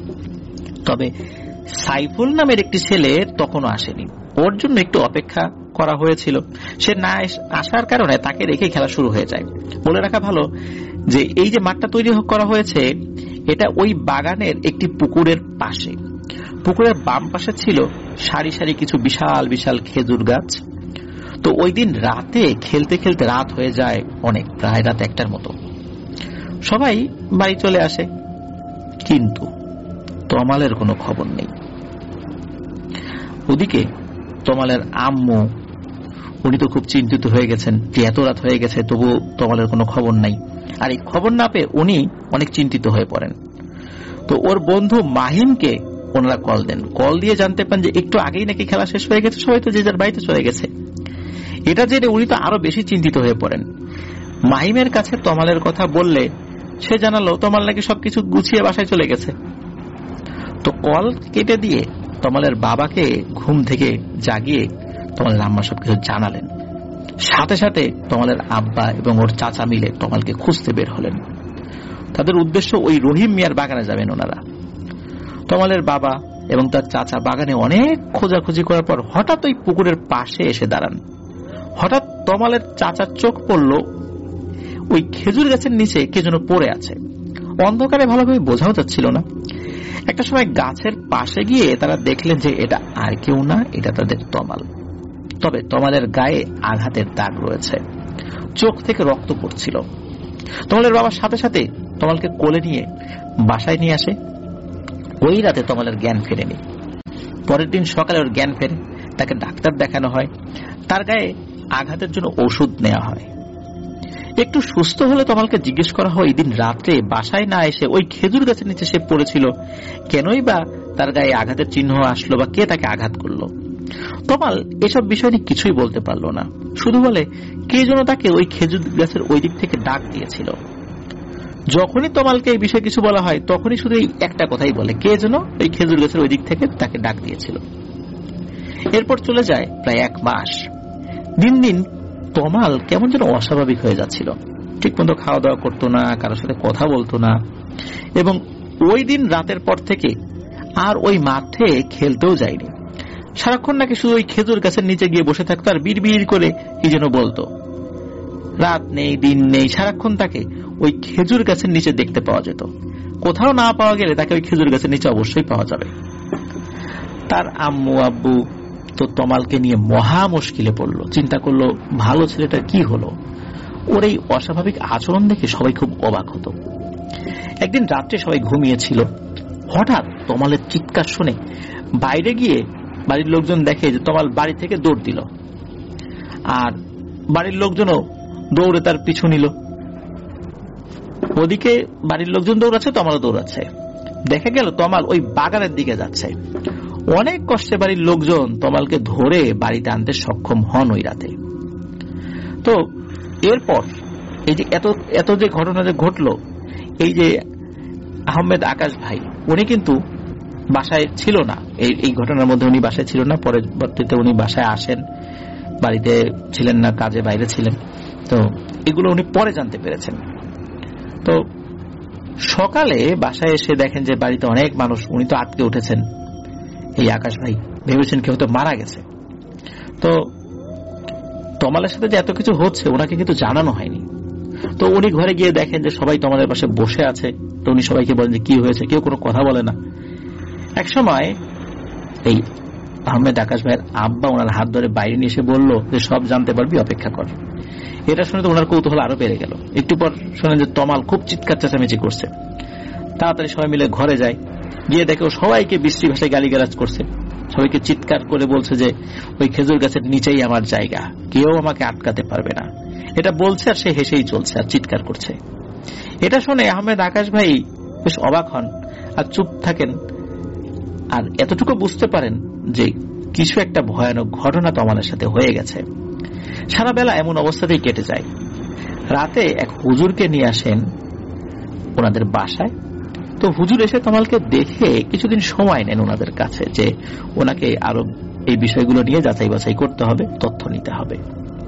তবে সাইফুল নামের একটি ছেলে তখনও আসেনি। ওর জন্য একটু অপেক্ষা করা হয়েছিল। সে না আসার কারণে তাকে রেখে খেলা শুরু হয়ে যায়। বলে রাখা ভালো যে এই যে মাঠটা তৈরি করা হয়েছে এটা ওই বাগানের একটি পুকুরের পাশে। পুকুরের বাম পাশে ছিল সারি সারি কিছু বিশাল বিশাল খেজুর গাছ। তো ওই দিন রাতে খেলতে খেলতে রাত হয়ে যায় অনেক, প্রায় রাত একটার মতো। সবাই বাড়ি চলে আসে, কিন্তু তমালের কোনো খবর নেই। ওদিকে তমালের আম্মু, উনি তো খুব চিন্তিত হয়ে গেছেন যে এত রাত হয়ে গেছে তবু তমালের কোনো খবর নাই। আর এই খবর না পেয়ে উনি অনেক চিন্তিত হয়ে পড়েন। তো ওর বন্ধু মাহিমকে ওনারা কল দেন। কল দিয়ে জানতে পান যে একটু আগেই নাকি খেলা শেষ হয়ে গেছে, সবাই তো যে যার বাড়িতে চলে গেছে। এটা জেনে উনি তো আরো বেশি চিন্তিত হয়ে পড়েন। মাহিমের কাছে তমালের কথা বললে সে জানালো তমাল নাকি সবকিছু গুছিয়ে বাসায় চলে গেছে। তো কল কেটে দিয়ে তমালের বাবাকে ঘুম থেকে জাগিয়ে তমালের আম্মা সবকিছু জানালেন। সাথে সাথে তমালের আব্বা এবং ওর চাচা মিলে তমালকে খুঁজতে বের হলেন। তাদের উদ্দেশ্য ওই রহিম মিয়ার বাগানে যাবেন ওনারা। তমালের বাবা এবং তার চাচা বাগানে অনেক খোঁজাখুঁজি করার পর হঠাৎ ওই পুকুরের পাশে এসে দাঁড়ান। হঠাৎ তমালের চাচার চোখ পড়ল ওই খেজুর গাছের নিচে কে যেন পড়ে আছে। অন্ধকারে ভালোভাবে বোঝাও যাচ্ছিল না। একটা সময় গাছের পাশে গিয়ে তারা দেখলেন যে এটা আর কেউ না, এটা তাদের তমাল। তবে তমালের গায়ে আঘাতের দাগ রয়েছে, চোখ থেকে রক্ত পড়ছিল। তমালের বাবার সাথে সাথে তমালকে কোলে নিয়ে বাসায় নিয়ে আসে। ওই রাতে তমালের জ্ঞান ফেরেনি। পরের দিন সকালে ওর জ্ঞান ফেরে, তাকে ডাক্তার দেখানো হয়, তার গায়ে আঘাতের জন্য ওষুধ নেওয়া হয়। একটু সুস্থ হলে তমালকে জিজ্ঞেস করা হয়, দিন রাত্রে বাসায় না এসে ওই খেজুর গাছের নিচে সে পড়েছিল, কেনই বা তার গায়ে আঘাতের চিহ্ন আসলো বা কে তাকে আঘাত করলো। তমাল এসব বিষয় নিয়ে কিছুই বলতে পারলো না, শুধু বলে কে যেন তাকে ওই খেজুর গাছের ওই দিক থেকে ডাক দিয়েছিল। যখনই তমালকে এই বিষয়ে কিছু বলা হয় তখনই শুধু এই একটা কথাই বলে, কে যেন ওই খেজুর গাছের ওই দিক থেকে তাকে ডাক দিয়েছিল। এরপর চলে যায় প্রায় এক মাস। দিন দিন তমাল কেমন যেন অস্বাভাবিক হয়ে যাচ্ছিল, ঠিক মতো খাওয়া দাওয়া করতো না, কারোর সাথে কথা বলতো না, এবং ওই দিন রাতের পর থেকে আর ওই মাঠে খেলতেও যায়নি। সারাক্ষণ নাকি শুধু ওই খেজুর গাছের নিচে গিয়ে বসে থাকতো আর বিড় বিড় করে কি যেন বলতো। রাত নেই দিন নেই, সারাক্ষণ তাকে ওই খেজুর গাছের নিচে দেখতে পাওয়া যেত। কোথাও না পাওয়া গেলে তাকে ওই খেজুর গাছের নিচে অবশ্যই পাওয়া যাবে। তার আম্মু আব্বু তো তমালকে নিয়ে মহা মুশকিলে পড়লো, চিন্তা করলো ভালো ছেলেটার কি হলো। ওর এই অস্বাভাবিক আচরণ দেখে সবাই খুব অবাক হতো। একদিন রাত্রে সবাই ঘুমিয়েছিল, হঠাৎ তমালের চিৎকার শুনে বাইরে গিয়ে বাড়ির লোকজন দেখে যে তমাল বাড়ি থেকে দৌড় দিল, আর বাড়ির লোকজনও দৌড়ে তার পিছু নিল। ওদিকে বাড়ির লোকজন দৌড়াচ্ছে, তমালও দৌড়াচ্ছে। দেখা গেল তমাল ওই বাগানের দিকে যাচ্ছে। অনেক কষ্টে বাড়ির লোকজন তমালকে ধরে বাড়িতে আনতে সক্ষম হন ওই রাতে। তো এরপর এই যে এত এত যে ঘটনা যে ঘটলো, এই যে আহমেদ আকাশ ভাই উনি কিন্তু বাসায় ছিল না, এই এই ঘটনার মধ্যে উনি বাসায় ছিল না। পরবর্তীতে উনি বাসায় আসেন, বাড়িতে ছিলেন না, কাজে বাইরে ছিলেন। তো এগুলো উনি পরে জানতে পেরেছেন। তো সকালে বাসায় এসে দেখেন যে বাড়িতে অনেক মানুষ, উনি তো আটকে উঠেছেন। এই আকাশ ভাই ভেবেছেন কেউ তো মারা গেছে। তো তমালের সাথে যে এত কিছু হচ্ছে ওনাকে কিন্তু জানানো হয়নি। তো উনি ঘরে গিয়ে দেখেন যে সবাই তমালের পাশে বসে আছে। তো উনি সবাইকে বলেন যে কি হয়েছে, কেউ কোনো কথা বলে না। এক সময় এই আহমেদ আকাশ ভাইয়ের আব্বা ওনার হাত ধরে বাইরে নিয়ে এসে বলল যে সব জানতে পারবি, অপেক্ষা কর। এটা শুনে তো ওনার কৌতূহল আরো বেড়ে গেল। একটু পর শোনেন যে তমাল খুব চিৎকার চেঁচামেচি করছে। তাড়াতাড়ি সবাই মিলে ঘরে যায়, গিয়ে দেখে ও সবাইকে বিশ্রী ভাষায় গালিগালাজ করছে, সবাইকে চিৎকার করে বলছে যে ওই খেজুর গাছের নিচেই আমার জায়গা, কেউ আমাকে আটকাতে পারবে না। এটা বলছে আর সে হেসেই চলছে আর চিৎকার করছে। এটা শুনে আহমেদ আকাশ ভাই বেশ অবাক হন আর চুপ থাকেন, আর এতটুকু বুঝতে পারেন যে কিছু একটা ভয়ানক ঘটনা তমালের সাথে হয়ে গেছে। সারা বেলা এমন অবস্থাতেই কেটে যায়। রাতে এক হুজুরকে নিয়ে আসেন ওনাদের বাসায়। তো হুজুর এসে তমালকে দেখে কিছুদিন সময় নেন ওনাদের কাছে, যে ওনাকে আরো এই বিষয়গুলো নিয়ে যাচাই বাছাই করতে হবে, তথ্য নিতে হবে।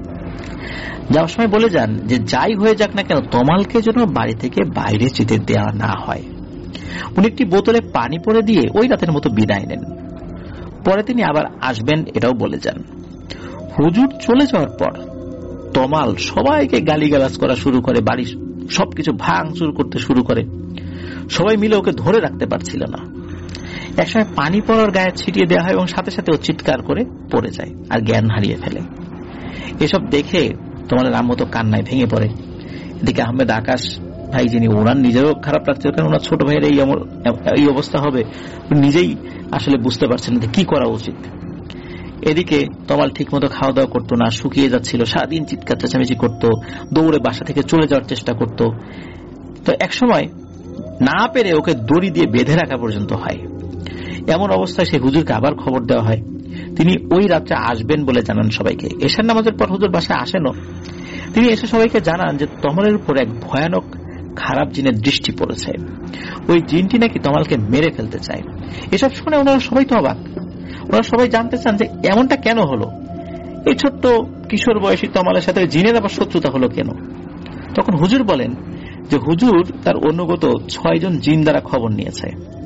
যাওয়ার সময় বলে যান যে যাই হয়ে যাক না কেন তমালকে যেন বাড়ি থেকে বাইরে যেতে দেওয়া না হয়। উনি একটি বোতলে পানি পরে দিয়ে ওই রাতের মতো বিদায় নেন। পরে তিনি আবার আসবেন এটাও বলে যান। হুজুর চলে যাওয়ার পর তমাল সবাইকে গালিগালাজ করা শুরু করে, বাড়ির সবকিছু ভাঙচুর করতে শুরু করে। সবাই মিলে ওকে ধরে রাখতে পারছিল না। একসময় পানি পড়ার গায়ে ছিটিয়ে দেওয়া হয় এবং সাথে সাথে ও চিৎকার করে পড়ে যায় আর জ্ঞান হারিয়ে ফেলে। এসব দেখে তমালের আম্মু তো কান্নায় ভেঙে পড়ে। এদিকে আহমেদ আকাশ ভাই, যিনি ওনার নিজেরও খারাপ লাগছে, কারণ ওনার ছোট ভাইয়ের এই এই অবস্থা হবে নিজেই আসলে বুঝতে পারছেন যে কি করা উচিত। এদিকে তমাল ঠিক মতো খাওয়া দাওয়া করতো না, শুকিয়ে যাচ্ছিল, সারাদিন চিৎকার চেঁচামেচি করতো, দৌড়ে বাসা থেকে চলে যাওয়ার চেষ্টা করতো। তো একসময় না পেরে ওকে দড়ি দিয়ে বেঁধে রাখা পর্যন্ত হয়। এমন অবস্থায় সেই হুজুরকে আবার খবর দেওয়া হয়। তিনি ওই রাত্রে আসবেন বলে জানান সবাইকে। এশার নামাজের পর হুজুর বাসায় আসেনও। তিনি এসে সবাইকে জানান যে তমালের উপর এক ভয়ানক খারাপ জিনের দৃষ্টি পড়েছে, ওই জিনটি নাকি তমালকে মেরে ফেলতে চায়। এসব শুনে ওনারা সবাই তো অবাক। ওনারা সবাই জানতে চান যে এমনটা কেন হলো, এই ছোট্ট কিশোর বয়সী তমালের সাথে জিনের আবার শত্রুতা হলো কেন। তখন হুজুর বলেন যে হুজুর তার অনুগত ছয়জন জিন দ্বারা খবর নিয়েছে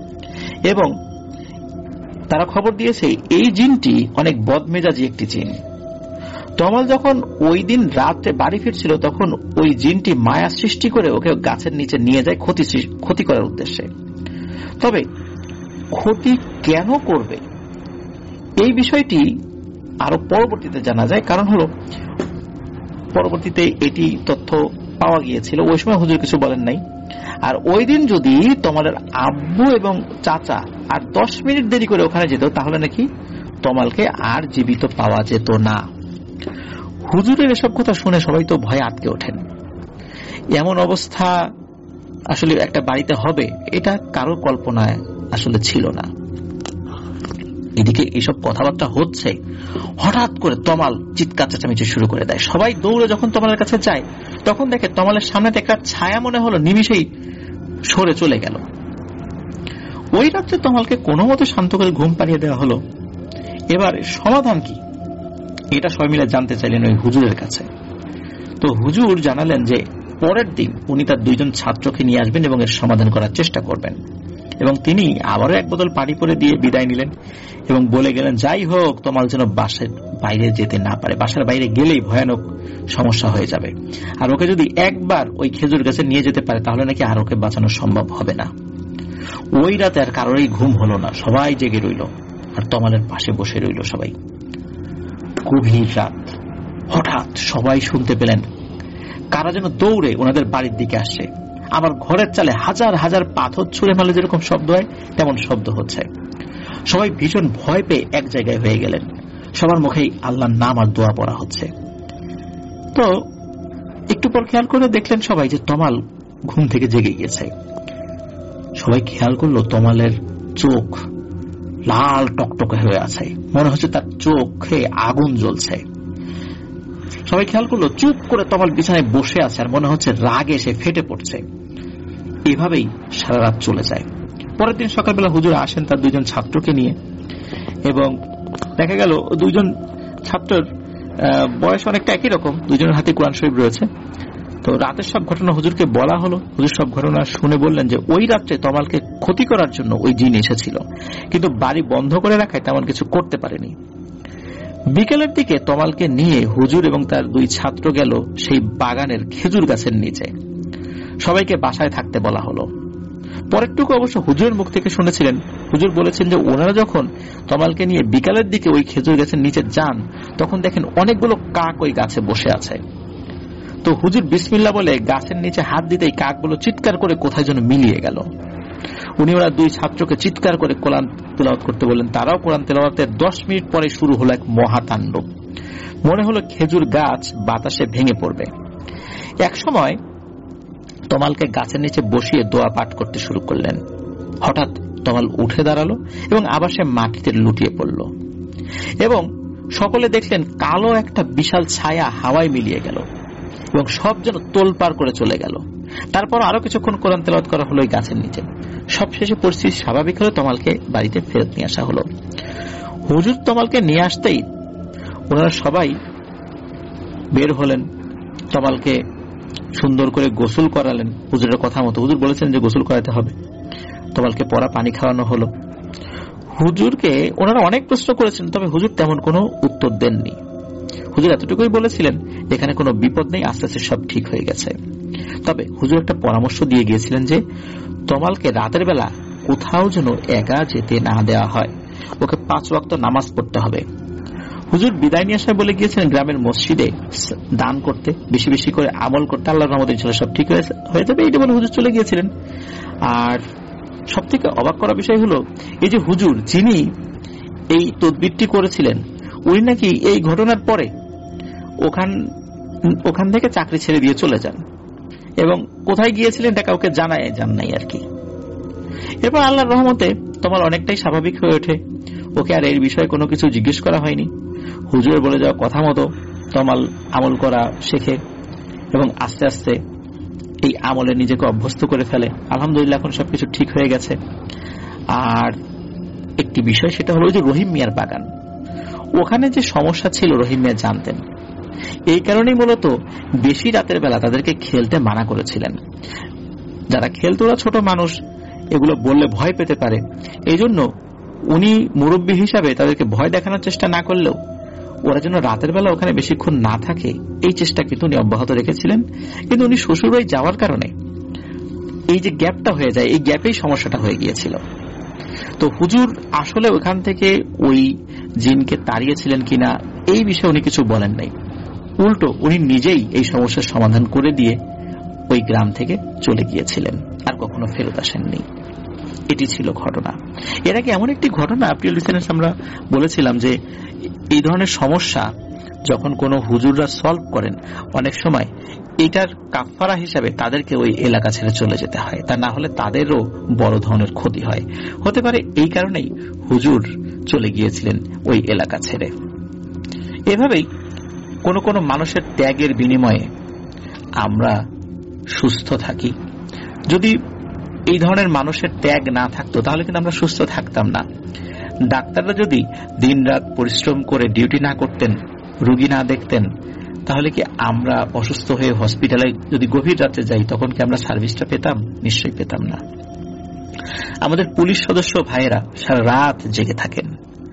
এবং তারা খবর দিয়েছে এই জিনটি অনেক বদমেজাজি একটি জিন। তমাল যখন ওই দিন রাত্রে বাড়ি ফিরছিল তখন ওই জিনটি মায়া সৃষ্টি করে ওকে গাছের নিচে নিয়ে যায় ক্ষতি ক্ষতি করার উদ্দেশ্যে। তবে ক্ষতি কেন করবে এই বিষয়টি আরো পরবর্তীতে জানা যায়। কারণ হলো পরবর্তীতে এটি তথ্য পাওয়া গিয়েছিল, ওই সময় হুজুর কিছু বলেন নাই। আর ওই দিন যদি তমালের আব্বু এবং চাচা আর দশ মিনিট দেরি করে ওখানে যেত তাহলে নাকি তমালকে আর জীবিত পাওয়া যেত না। হুজুরের এসব কথা শুনে সবাই তো ভয়ে আটকে ওঠেন। এমন অবস্থা আসলে একটা বাড়িতে হবে এটা কারো কল্পনায় আসলে ছিল না। এদিকে এসব কথাবার্তা হচ্ছে, হঠাৎ করে তমাল চিৎকার চেঁচামেচি শুরু করে দেয়। সবাই দৌড়ে যখন তমালের কাছে যায় তখন দেখে তমালের সামনে একটা ছায়া মনে হলো নিমিষেই সরে চলে গেল। ওই রাত্রে তমালকে কোনো মতো শান্ত করে ঘুম পাড়িয়ে দেওয়া হলো। এবার সমাধান কি এটা সবাই মিলে জানতে চাইলেন ওই হুজুরের কাছে। তো হুজুর জানালেন যে পরের দিন উনি তার দুইজন ছাত্রকে নিয়ে আসবেন এবং এর সমাধান করার চেষ্টা করবেন। এবং তিনি আবারও এক বোতল পানি করে দিয়ে বিদায় নিলেন এবং বলে গেলেন যাই হোক তমাল যেন বাসার বাইরে যেতে না পারে, বাসার বাইরে গেলেই ভয়ানক সমস্যা হয়ে যাবে। আর ওকে যদি একবার ওই খেজুর গাছে নিয়ে যেতে পারে তাহলে নাকি আর ওকে বাঁচানো সম্ভব হবে না। ওই রাতে আর কারোরই ঘুম হলো না, সবাই জেগে রইল আর তমালের পাশে বসে রইল সবাই। গভীর রাত, হঠাৎ সবাই শুনতে পেলেন কারা যেন দৌড়ে ওনাদের বাড়ির দিকে আসছে। আবার ঘরের চালে হাজার হাজার পাথর ছুঁড়ে মারলে যেরকম শব্দ হয় তেমন শব্দ হচ্ছে। সবাই ভীষণ ভয় পেয়ে এক জায়গায় হয়ে গেলেন। সবার মুখেই আল্লাহর নাম আর দোয়া পড়া হচ্ছে। তো একটু পর খেয়াল করে দেখলেন সবাই যে তমাল ঘুম থেকে জেগে গিয়েছে। সবাই খেয়াল করলো তমালের চোখ লাল টকটকে হয়ে আছে, মনে হচ্ছে তার চোখে আগুন জ্বলছে। সবাই খেয়াল করলো চুপ করে তমাল বিছানায় বসে আছে আর মনে হচ্ছে রাগে সে ফেটে পড়ছে। এভাবেই সারা রাত চলে যায়। পরের দিন সকালবেলা হুজুর আসেন তার দুইজন ছাত্রকে নিয়ে এবং দেখা গেল দুইজন ছাত্রের বয়স অনেকটা একই রকম, দুইজনের হাতে কোরআন শরীফ রয়েছে। তো রাতের সব ঘটনা হুজুরকে বলা হলো। হুজুর সব ঘটনা শুনে বললেন যে ওই রাত্রে তমালকে ক্ষতি করার জন্য ওই জিন এসেছিল, কিন্তু বাড়ি বন্ধ করে রাখায় তেমন কিছু করতে পারেনি। বিকেলের দিকে তমালকে নিয়ে হুজুর এবং তার দুই ছাত্র গেল সেই বাগানের খেজুর গাছের নিচে। সবাইকে বাসায় থাকতে বলা হলো। পরেরটুকু অবশ্য হুজুরের মুখ থেকে শুনেছিলেন। হুজুর বলেছেন যে ওনারা যখন তমালকে নিয়ে বিকালের দিকে ওই খেজুর গাছের নিচে যান তখন দেখেন অনেকগুলো কাক ওই গাছে বসে আছে। তো হুজুর বিসমিল্লাহ বলে গাছের নিচে হাত দিতেই কাকগুলো চিৎকার করে কোথায় যেন মিলিয়ে গেল। উনি ওরা দুই ছাত্রকে চিৎকার করে কোরআন তেলাওয়াত করতে বললেন। তারাও কোরআন তেলাওয়াতের দশ মিনিট পরে শুরু হলো এক মহাতাণ্ডব। মনে হলো খেজুর গাছ বাতাসে ভেঙে পড়বে। এক সময় তমালকে গাছের নিচে বসিয়ে দোয়া পাঠ করতে শুরু করলেন। হঠাৎ তমাল উঠে দাঁড়ালো এবং আবার সে মাটিতে লুটিয়ে পড়ল এবং সকলে দেখলেন কালো একটা বিশাল ছায়া হাওয়ায় মিলিয়ে গেল এবং সব যেন তোলপাড় করে চলে গেল। তারপর আরো কিছুক্ষণ কোরআন তেলাওয়াত করা হলো এই গাছের নিচে। সবশেষে পরিস্থিতি স্বাভাবিক হলে তমালকে বাড়িতে ফেরত নিয়ে আসা হলো। হুজুর তমালকে নিয়ে আসতেই ওনারা সবাই বের হলেন। তমালকে সুন্দর করে গোসল করালেন হুজুরের কথা মতো। হুজুর বলেছেন যে গোসল করাতে হবে। তমালকে পরা পানি খাওয়ানো হলো। হুজুরকে ওনারা অনেক প্রশ্ন করেছেন, তবে হুজুর তেমন কোনো উত্তর দেননি। হুজুর এতটুকুই বলেছিলেন এখানে কোনো বিপদ নেই, আস্তে আস্তে সব ঠিক হয়ে গেছে। তবে হুজুর একটা পরামর্শ দিয়ে গিয়েছিলেন যে তমালকে রাতের বেলা কোথাও যেন একা যেতে না দেওয়া হয়, ওকে পাঁচ ওয়াক্ত নামাজ পড়তে হবে। হুজুর বিদায় নিয়ে আসায় বলে গিয়েছিলেন গ্রামের মসজিদে দান করতে, বেশি বেশি করে আমল করতে, আল্লাহর রহমতে ইনশাআল্লাহ সব ঠিক হয়ে যাবে, এইটা বলে হুজুর চলে গিয়েছিলেন। আর সব থেকে অবাক করা বিষয় হলো এই যে হুজুর যিনি এই তদবিরটি করেছিলেন উনি নাকি এই ঘটনার পরে ওখান ওখান থেকে চাকরি ছেড়ে দিয়ে চলে যান এবং কোথায় গিয়েছিলেন এটা কাউকে জানায় যান নাই আর কি। এরপর আল্লাহর রহমতে তমাল অনেকটাই স্বাভাবিক হয়ে ওঠে। ওকে আর এর বিষয়ে কোনো কিছু জিজ্ঞেস করা হয়নি। হুজুরের বলে যাওয়া কথা মতো তমাল আমল করা শেখে এবং আস্তে আস্তে এই আমলে নিজেকে অভ্যস্ত করে ফেলে। আলহামদুলিল্লাহ এখন সবকিছু ঠিক হয়ে গেছে। আর একটি বিষয় সেটা হলো যে রহিম মিয়ার বাগান, ওখানে যে সমস্যা ছিল রহিম মিয়া জানতেন। এই কারণেই মূলত বেশি রাতের বেলা তাদেরকে খেলতে মানা করেছিলেন। যারা খেলতো ওরা ছোট মানুষ, এগুলো বললে ভয় পেতে পারে। এই জন্য উনি মুরব্বী হিসাবে তাদেরকে ভয় দেখানোর চেষ্টা না করলেও ওরা যেন রাতের বেলা ওখানে বেশিক্ষণ না থাকে এই চেষ্টা কিন্তু উনি অব্যাহত রেখেছিলেন। কিন্তু উনি শ্বশুরবাড়ি যাওয়ার কারণে এই যে গ্যাপটা হয়ে যায়, এই গ্যাপেই সমস্যাটা হয়ে গিয়েছিল। তো হুজুর আসলে ওখান থেকে ওই জিনকে তাড়িয়েছিলেন কিনা এই বিষয়ে উনি কিছু বলেন নাই। উল্টো উনি নিজেই এই সমস্যার সমাধান করে দিয়ে ওই গ্রাম থেকে চলে গিয়েছিলেন, আর কখনো ফেরত আসেননি। এটি ছিল ঘটনা। এর আগে এমন একটি ঘটনা প্রিয় লিসেনার্স আমরা বলেছিলাম যে এই ধরনের সমস্যা যখন কোনো হুজুররা সলভ করেন, অনেক সময় এটার কাফারা হিসাবে তাদেরকে ওই এলাকা ছেড়ে চলে যেতে হয়, তা না হলে তাদেরও বড় ধরনের ক্ষতি হয়। হতে পারে এই কারণেই হুজুর চলে গিয়েছিলেন ওই এলাকা ছেড়ে। এভাবেই কোন কোন মানুষের ত্যাগের বিনিময়ে আমরা সুস্থ থাকি। যদি এই ধরনের মানুষের ত্যাগ না থাকতো তাহলে কিন্তু আমরা সুস্থ থাকতাম না। ডাক্তাররা যদি দিন রাত পরিশ্রম করে ডিউটি না করতেন, রোগী না দেখতেন, তাহলে কি আমরা অসুস্থ হয়ে হসপিটালে যদি গভীর রাতে যাই তখন কি আমরা সার্ভিসটা পেতাম? নিশ্চয়ই পেতাম না। আমাদের পুলিশ সদস্য ভাইয়েরা সারা রাত জেগে থাকেন।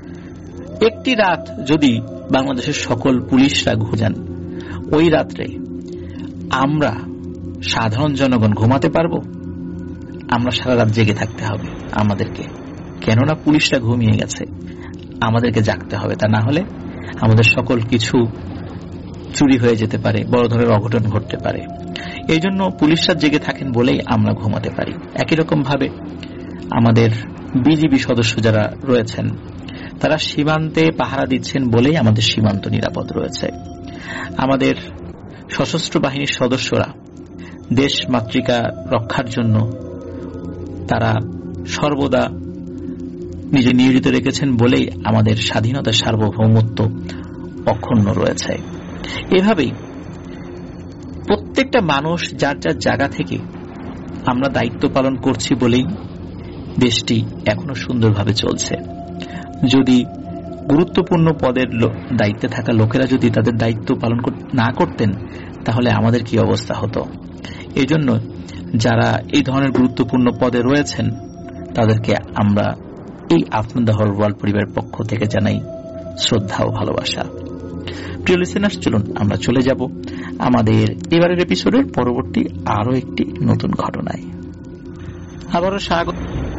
একটি রাত যদি বাংলাদেশের সকল পুলিশরা ঘুমান, ওই রাত্রে আমরা সাধারণ জনগণ ঘুমাতে পারবো? আমরা সারা রাত জেগে থাকতে হবে আমাদেরকে, কেননা পুলিশরা ঘুমিয়ে গেছে, আমাদেরকে জাগতে হবে। তা না হলে আমাদের সকল কিছু চুরি হয়ে যেতে পারে, বড় ধরনের অঘটন ঘটতে পারে। এই জন্য পুলিশরা জেগে থাকেন বলেই আমরা ঘুমাতে পারি। একই রকম ভাবে আমাদের বিজিবি সদস্য যারা রয়েছেন তারা সীমান্তে পাহারা দিচ্ছেন বলেই আমাদের সীমান্ত নিরাপদ রয়েছে। আমাদের সশস্ত্র বাহিনীর সদস্যরা দেশ মাতৃকা রক্ষার জন্য তারা সর্বদা নিজে নিয়োজিত রেখেছেন বলেই আমাদের স্বাধীনতা সার্বভৌমত্ব অক্ষুণ্ণ রয়েছে। এভাবেই প্রত্যেকটা মানুষ যার যার জায়গা থেকে আমরা দায়িত্ব পালন করছি বলেই দেশটি এখনো সুন্দরভাবে চলছে। যদি গুরুত্বপূর্ণ পদের দায়িত্বে থাকা লোকেরা যদি তাদের দায়িত্ব পালন না করতেন তাহলে আমাদের কি অবস্থা হতো? এই জন্য যারা এই ধরনের গুরুত্বপূর্ণ পদে রয়েছেন তাদেরকে আমরা এই আফটার দ্য হোল ওয়ার্ল্ড পরিবারের পক্ষ থেকে জানাই শ্রদ্ধা ও ভালোবাসা। প্রিয় লিসেনার্স, চলুন আমরা চলে যাব আমাদের এবারের এপিসোডের পরবর্তী আরো একটি নতুন ঘটনায়। আবারও স্বাগত।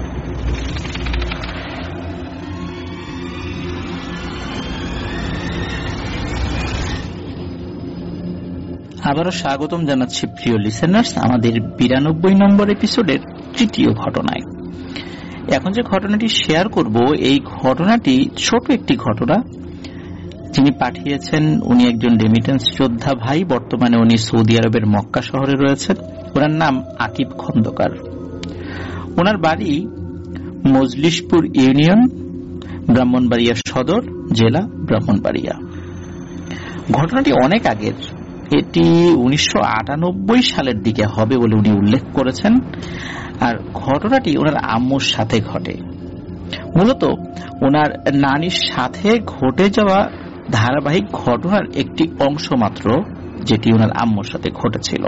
আবারও স্বাগতম জানাচ্ছি প্রিয় লিসেনার্স আমাদের বিরানব্বই নম্বর এপিসোডের তৃতীয় ঘটনায়। এখন যে ঘটনাটি শেয়ার করব এই ঘটনাটি ছোট একটি ঘটনা। যিনি পাঠিয়েছেন উনি একজন রেমিটেন্স যোদ্ধা ভাই, বর্তমানে উনি সৌদি আরবের মক্কা শহরে রয়েছেন। ওনার নাম আকিব খন্দকার। ওনার বাড়ি মজলিশপুর ইউনিয়ন, ব্রাহ্মণবাড়িয়া সদর জেলা, ব্রাহ্মণবাড়িয়া। ঘটনাটি অনেক আগের, এটি উনিশশো আটানব্বই সালের দিকে হবে বলে উনি উল্লেখ করেছেন। আর ঘটনাটি ওনার আম্মুর সাথে ঘটে। মূলত ওনার নানির সাথে ঘটে যাওয়া ধারাবাহিক ঘটনার একটি অংশ মাত্র, যেটি ওনার আম্মুর সাথে ঘটেছিল।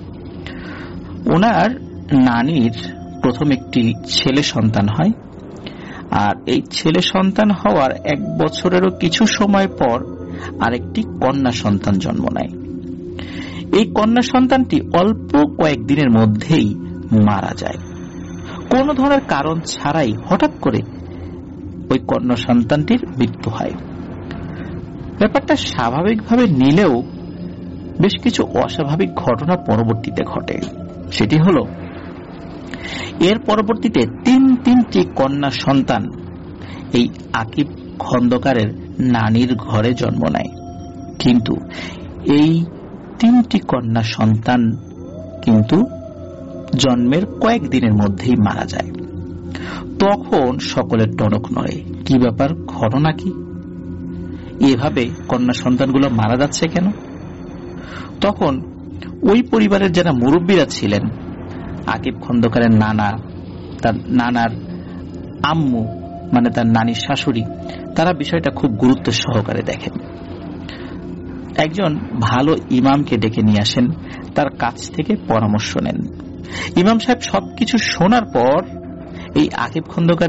ওনার নানির প্রথম একটি ছেলে সন্তান হয়, আর এই ছেলে সন্তান হওয়ার এক বছরেরও কিছু সময় পর আরেকটি কন্যা সন্তান জন্ম নেয়। এই কন্যা সন্তানটি অল্প কয়েকদিনের মধ্যেই মারা যায়। কোন ধরনের কারণ ছাড়াই হঠাৎ করে ওই কন্যা সন্তানটির মৃত্যু হয়। ব্যাপারটা স্বাভাবিকভাবে নিলেও বেশ কিছু অস্বাভাবিক ঘটনা পরবর্তীতে ঘটে। সেটি হল, এর পরবর্তীতে তিন তিনটি কন্যা সন্তান এই আকিব খন্দকারের নানির ঘরে জন্ম নেয়। কিন্তু এই তিনটি কন্যা সন্তান কিন্তু জন্মের কয়েকদিনের মধ্যেই মারা যায়। তখন সকলের টনক নড়ে, কি ব্যাপার, ঘটনা কি? এভাবে কন্যা সন্তানগুলো মারা যাচ্ছে কেন? তখন ওই পরিবারের যারা মুরব্বীরা ছিলেন, আকিব খন্দকারের নানা, তার নানার আম্মু মানে তার নানির শাশুড়ি, তারা বিষয়টা খুব গুরুত্ব সহকারে দেখেন। একজন ভালো ইমামকে ডেকে নিয়ে আসেন, তার কাছ থেকে পরামর্শ নেন। ইমাম সাহেব সবকিছু শোনার পর এই আকিব খন্দকারের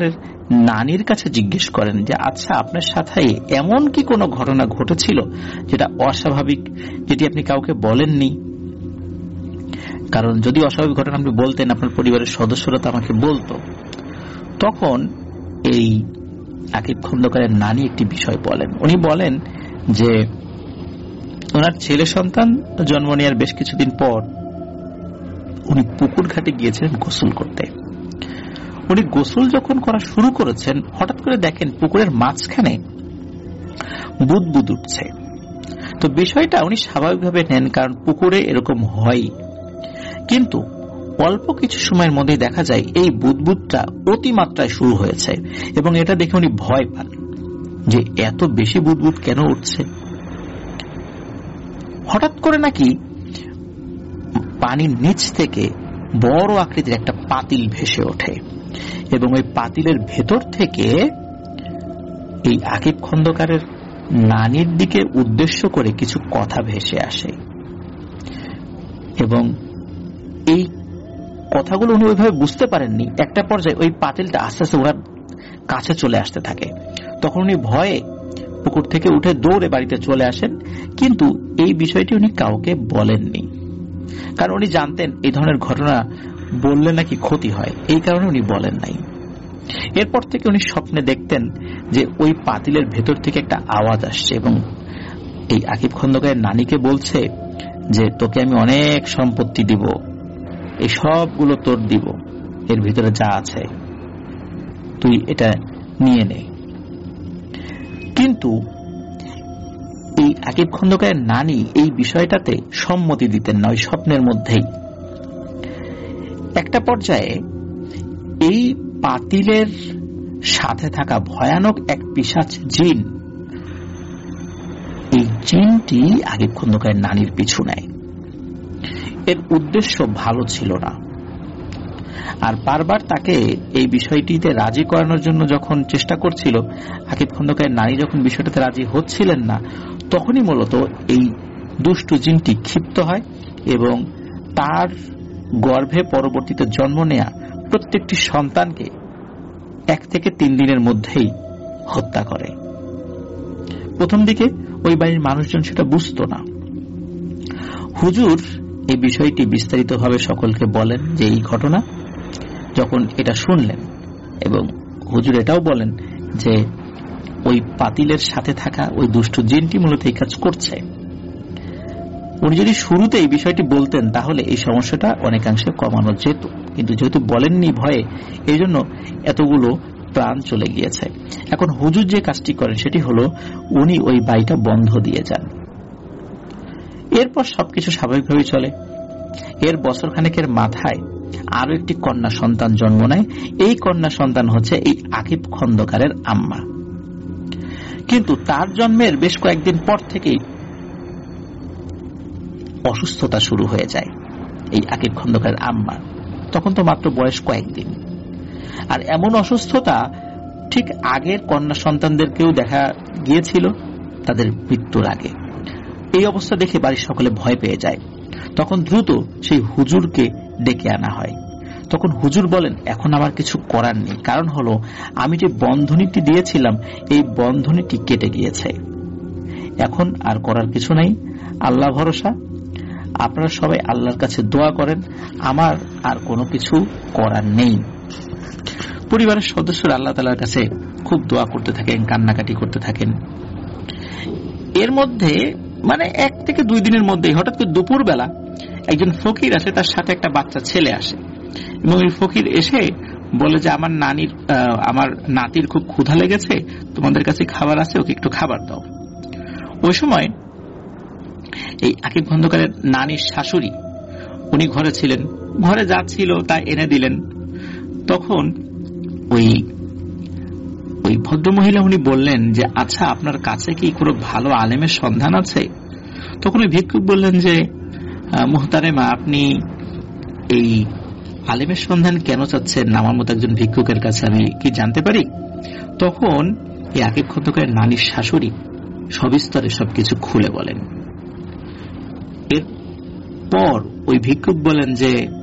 নানির কাছে জিজ্ঞেস করেন যে আচ্ছা, আপনার সাথে এমন কি কোনো ঘটনা ঘটেছিল যেটা অস্বাভাবিক, যেটি আপনি কাউকে বলেননি? কারণ যদি অস্বাভাবিক ঘটনা আপনি বলতেন, আপনার পরিবারের সদস্যরা তো আমাকে বলতো। তখন এই আকিব খন্দকারের নানি একটি বিষয় বলেন। উনি বলেন যে ওনার ছেলে সন্তান জন্ম নেওয়ার বেশ কিছুদিন পর উনি পুকুর ঘাটে গিয়েছিলেন গোসল করতে। উনি গোসল যখন করা শুরু করেছেন, হঠাৎ করে দেখেন পুকুরের মাঝখানে বুদবুদ উঠছে। তো বিষয়টা উনি স্বাভাবিকভাবে নেন, কারণ পুকুরে এরকম হয়। কিন্তু অল্প কিছু সময়ের মধ্যে দেখা যায় এই বুদবুদটা অতিমাত্রায় শুরু হয়েছে, এবং এটা দেখে উনি ভয় পান যে এত বেশি বুদবুদ কেন উঠছে। হঠাৎ করে নাকি পানির নিচ থেকে বড় আকৃতির একটা পাতিল ভেসে ওঠে, এবং ওই পাতিলের ভেতর থেকে এই আকিব খন্দকারের নানির দিকে উদ্দেশ্য করে কিছু কথা ভেসে আসে, এবং এই কথাগুলো উনি ওইভাবে বুঝতে পারেননি। একটা পর্যায়ে ওই পাতিলটা আস্তে আস্তে ওনার কাছে চলে আসতে থাকে। তখন উনি ভয়ে পুকুর থেকে উঠে দৌড়ে বাড়িতে চলে আসেন, কিন্তু এই বিষয়টি উনি কাউকে বলেননি, কারণ উনি জানতেন এই ধরনের ঘটনা বললে নাকি ক্ষতি হয়, এই কারণে উনি বলেন নাই। এরপর থেকে উনি স্বপ্নে দেখতেন যে ওই পাতিলের ভেতর থেকে একটা আওয়াজ আসছে, এবং এই আকিব খন্দকারের নানিকে বলছে যে তোকে আমি অনেক সম্পত্তি দিব, এই সবগুলো তোর দিব, এর ভিতরে যা আছে তুই এটা নিয়ে নে। কিন্তু এই আকিব খন্দকারের নানি এই বিষয়টাতে সম্মতি দিতেন না, ওই স্বপ্নের মধ্যেই। একটা পর্যায়ে এই পাতিলের সাথে থাকা ভয়ানক এক পিশাচ জিন, এই জিনটি আকিব খন্দকারের নানির পিছু নেয়। এর উদ্দেশ্য ভালো ছিল না, আর বারবার তাকে এই বিষয়টিতে রাজি করানোর জন্য যখন চেষ্টা করছিল, আকিব খন্দকারের নানি যখন বিষয়টাতে রাজি হচ্ছিলেন না, তখনই মূলত এই দুষ্টু জিনটি ক্ষিপ্ত হয় এবং তার গর্ভে পরবর্তীতে জন্ম নেয়া প্রত্যেকটি সন্তানকে এক থেকে তিন দিনের মধ্যেই হত্যা করে। প্রথম দিকে ওই বাড়ির মানুষজন সেটা বুঝতো না। হুজুর এই বিষয়টি বিস্তারিতভাবে সকলকে বলেন যে এই ঘটনা যখন এটা শুনলেন, এবং হুজুর এটাও বলেন যে ওই পাতিলের সাথে থাকা ওই দুষ্টু জিনটি মূলত এই কাজ করছে। উনি যদি শুরুতে এই বিষয়টি বলতেন তাহলে এই সমস্যাটা অনেকাংশে কমানো যেত, কিন্তু যেহেতু বলেননি ভয়ে, এই জন্য এতগুলো প্রাণ চলে গিয়েছে। এখন হুজুর যে কাজটি করেন সেটি হলো উনি ওই বাড়িটা বন্ধ দিয়ে যান। এরপর সবকিছু স্বাভাবিকভাবে চলে। এর বছর খানেকের মাথায় আরো একটি কন্যা সন্তান জন্ম নেয়। এই কন্যা সন্তান হচ্ছে এই আকিব খন্দকারের আম্মা। কিন্তু তার জন্মের বেশ কয়েকদিন পর থেকেই অসুস্থতা শুরু হয়ে যায় এই আকিব খন্দকারের আম্মা। তখন তো মাত্র বয়স কয়েকদিন, আর এমন অসুস্থতা ঠিক আগের কন্যা সন্তানদেরকেও দেখা গিয়েছিল তাদের মৃত্যুর আগে। এই অবস্থা দেখে বাড়ির সকলে ভয় পেয়ে যায়। তখন দ্রুত সেই হুজুরকে ডেকে আনা হয়। তখন হুজুর বলেন, এখন আমার কিছু করার নেই, কারণ হলো আমি যে বন্ধনীটি দিয়েছিলাম এই বন্ধনীটি কেটে গিয়েছে, এখন আর করার কিছু নাই, আল্লাহ ভরসা, আপনারা সবাই আল্লাহর কাছে দোয়া করেন, আমার আর কোনো কিছু করার নেই। পরিবারের সদস্যরা আল্লাহ তাআলার কাছে খুব দোয়া করতে থাকেন, কান্নাকাটি করতে থাকেন। এর মধ্যে মানে এক থেকে দুই দিনের মধ্যেই হঠাৎ করে দুপুর বেলা একজন ফকির আসে, তার সাথে একটা বাচ্চা ছেলে আসে, এবং ওই ফকির এসে বলে যে আমার নানির আমার নাতির খুব ক্ষুধা লেগেছে, তোমাদের কাছে খাবার আছে, ওকে একটু খাবার দাও। ওই সময় এই আকিব খন্দকারের নানির শাশুড়ি উনি ঘরে ছিলেন, ঘরে যা ছিল তা এনে দিলেন। তখন ওই ওই ভদ্রমহিলা উনি বললেন যে আচ্ছা, আপনার কাছে কি কোনো ভালো আলেমের সন্ধান আছে? তখন ওই ভিক্ষুক বললেন যে মুহতারেমা, আপনি এই আলেমের সন্ধান কেন চাচ্ছেন আমার মতো একজন ভিক্ষুকের কাছে, আমি কি জানতে পারি? তখন এই আকিব খন্দকারের নানির শাশুড়ি সবিস্তরে সবকিছু খুলে বলেন। এরপর ওই ভিক্ষুক বলেন যে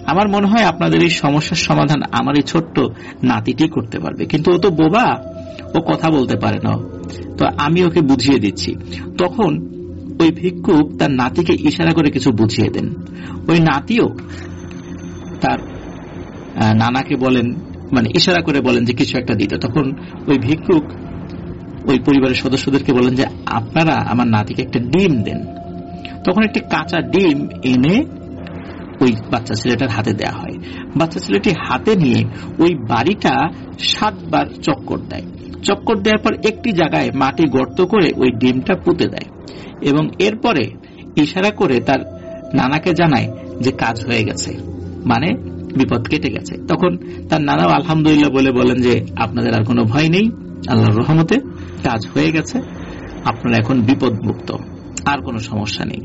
আমার মনে হয় আপনাদের এই সমস্যার সমাধান আমার এই ছোট্ট নাতিটি করতে পারবে, কিন্তু ও তো বোবা, ও কথা বলতে পারে না, তো আমি ওকে বুঝিয়ে দিচ্ছি। তখন ওই ভিক্ষুক তার নাতিকে ইশারা করে কিছু বুঝিয়ে দেন। ওই নাতিও তার নানাকে বলেন, মানে ইশারা করে বলেন যে কিছু একটা দিতে। তখন ওই ভিক্ষুক ওই পরিবারের সদস্যদেরকে বলেন যে আপনারা আমার নাতিকে একটা ডিম দেন। তখন একটি কাঁচা ডিম এনে ওই বাচ্চা ছেলেটার হাতে দেয়া হয়। বাচ্চা ছেলেটি হাতে নিয়ে ওই বাড়িটা সাতবার চক্কর দেয়। চক্কর দেওয়ার পর একটি জায়গায় মাটি গর্ত করে ওই ডিমটা পুঁতে দেয় এবং এরপরে ইশারা করে তার নানাকে জানায় যে কাজ হয়ে গেছে, মানে বিপদ কেটে গেছে। তখন তার নানাও আলহামদুলিল্লাহ বলে বলেন যে আপনাদের আর কোনো ভয় নেই, আল্লাহর রহমতে কাজ হয়ে গেছে, আপনারা এখন বিপদ মুক্ত, আর কোনো সমস্যা নেই।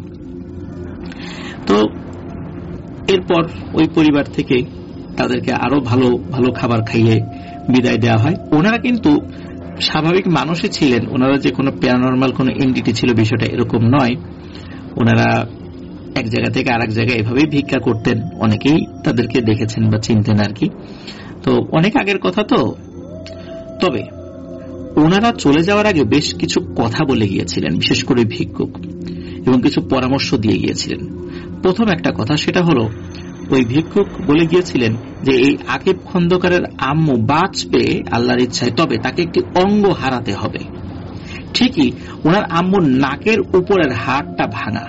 তো এরপর ওই পরিবার থেকে তাদেরকে আরো ভালো ভালো খাবার খাইয়ে বিদায় দেওয়া হয়। ওনারা কিন্তু স্বাভাবিক মানুষই ছিলেন, ওনারা যে কোনো প্যারানরমাল কোনো এন্টিটি ছিল বিষয়টা এরকম নয়। ওনারা এক জায়গা থেকে আরেক জায়গায় এভাবেই ভিক্ষা করতেন, অনেকেই তাদেরকে দেখেছেন বা চিনতেন আর কি। তো অনেক আগের কথা তো। তবে ওনারা চলে যাওয়ার আগে বেশ কিছু কথা বলে গিয়েছিলেন, বিশেষ করে ভিক্ষুক, এবং কিছু পরামর্শ দিয়ে গিয়েছিলেন। প্রথম একটা কথা, সেটা হলো ওই ভিক্ষুক বলে গিয়েছিলেন যে এই আকিব খন্দকারের আম্মু বাঁচবে আল্লাহর ইচ্ছায়, তবে তাকে একটি অঙ্গ হারাতে হবে। ঠিকই ওনার আম্মুর নাকের উপরের হাড়টা ভাঙা,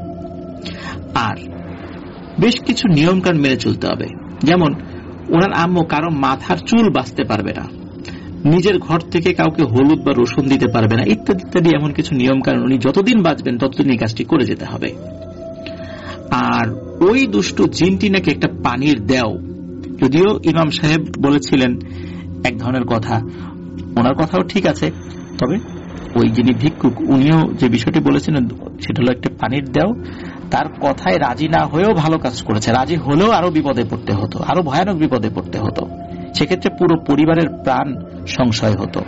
আর বেশ কিছু নিয়ম কানুন মেনে চলতে হবে। যেমন ওনার আম্মু কারো মাথার চুল বাঁচতে পারবে না, নিজের ঘর থেকে কাউকে হলুদ বা রসুন দিতে পারবে না, ইত্যাদি ইত্যাদি এমন কিছু নিয়ম কানুন উনি যতদিন বাঁচবেন ততদিন এই কাজটি করে যেতে হবে। আর ওই দুষ্টু জিনটি নাকি একটা পানির দেও, যদিও ইমাম সাহেব বলেছিলেন এক ধরনের কথা, ওনার কথাও ঠিক আছে, তবে ওই যিনি ভিক্ষুক উনিও যে বিষয়টি বলেছিলেন সেটা হলো একটা পানির দেও। তার কথায় রাজি না হয়েও ভালো কাজ করেছে, রাজি হলেও আরো বিপদে পড়তে হতো, আরো ভয়ানক বিপদে পড়তে হতো, সেক্ষেত্রে পুরো পরিবারের প্রাণ সংশয় হতো।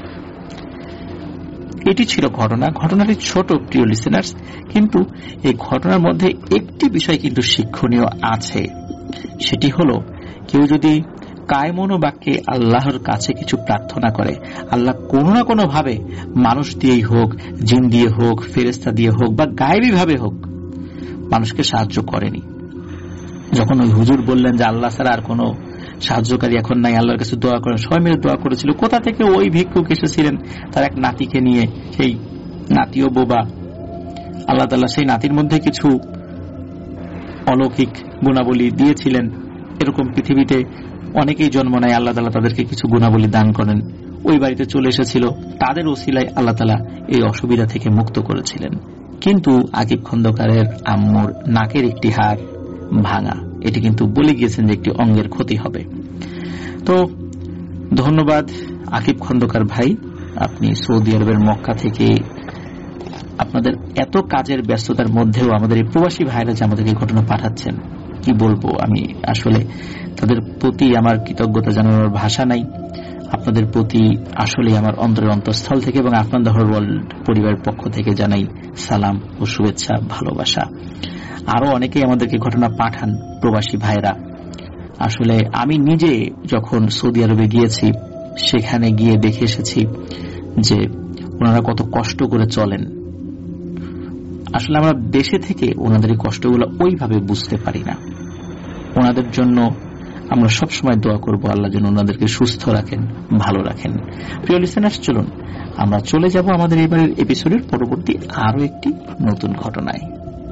এটি ছিল ঘটনা। ঘটনাটি ছোট প্রিয় লিসেনার্স, কিন্তু এই ঘটনার মধ্যে একটি বিষয় কিন্তু শিক্ষণীয় আছে। সেটি হলো কেউ যদি কায়মনো বাক্যে আল্লাহর কাছে কিছু প্রার্থনা করে, আল্লাহ কোনো না কোনো ভাবে মানুষ দিয়েই হোক, জিন দিয়ে হোক, ফেরেশতা দিয়ে হোক বা গায়েবী ভাবে হোক মানুষকে সাহায্য করেনি। যখন ওই হুজুর বললেন যে আল্লাহ ছাড়া আর কোনো সাহায্যকারী এখন নাই, আল্লাহর কাছে দোয়া করেন, সবাই মিলে দোয়া করেছিল। কোথা থেকে ওই ভিক্ষুক এসেছিলেন তার এক নাতিকে নিয়ে, সেই নাতিও বোবা। আল্লাহ তাআলা সেই নাতির মধ্যে কিছু অলৌকিক গুণাবলী দিয়েছিলেন। এরকম পৃথিবীতে অনেকেই জন্ম নেয়, আল্লাহ তাআলা তাদেরকে কিছু গুণাবলী দান করেন। ওই বাড়িতে চলে এসেছিল, তাদের ওসিলায় আল্লাহ তাআলা এই অসুবিধা থেকে মুক্ত করেছিলেন। কিন্তু আকিব খন্দকারের আম্মুর নাকের একটি হাড় ভাঙা, এটি কিন্তু বলে গিয়েছেন যে একটি অঙ্গের ক্ষতি হবে। তো ধন্যবাদ আকিব খন্দকার ভাই, আপনি সৌদি আরবের মক্কা থেকে আপনাদের এত কাজের ব্যস্ততার মধ্যেও আমাদের এই প্রবাসী ভাইরা যে আমাদেরকে ঘটনা পাঠাচ্ছেন, কি বলবো, আমি আসলে তাদের প্রতি আমার কৃতজ্ঞতা জানানোর ভাষা নাই। আপনাদের প্রতি আসলে আমার অন্তরের অন্তঃস্থল থেকে এবং আপনাদের ওয়ার্ল্ড পরিবারের পক্ষ থেকে জানাই সালাম ও শুভেচ্ছা, ভালোবাসা। আরো অনেকেই আমাদেরকে ঘটনা পাঠান প্রবাসী ভাইরা। আসলে আমি নিজে যখন সৌদি আরবে গিয়েছি, সেখানে গিয়ে দেখে এসেছি যে ওনারা কত কষ্ট করে চলেন। আসলে আমরা দেশে থেকে ওনাদের এই কষ্টগুলো ওইভাবে বুঝতে পারি না। ওনাদের জন্য আমরা সবসময় দোয়া করব, আল্লাহ যেন ওনাদেরকে সুস্থ রাখেন, ভালো রাখেন। প্রিয় লিসেনার্স, চলুন আমরা চলে যাব আমাদের এবারের এপিসোডের পরবর্তী আরো একটি নতুন ঘটনায়।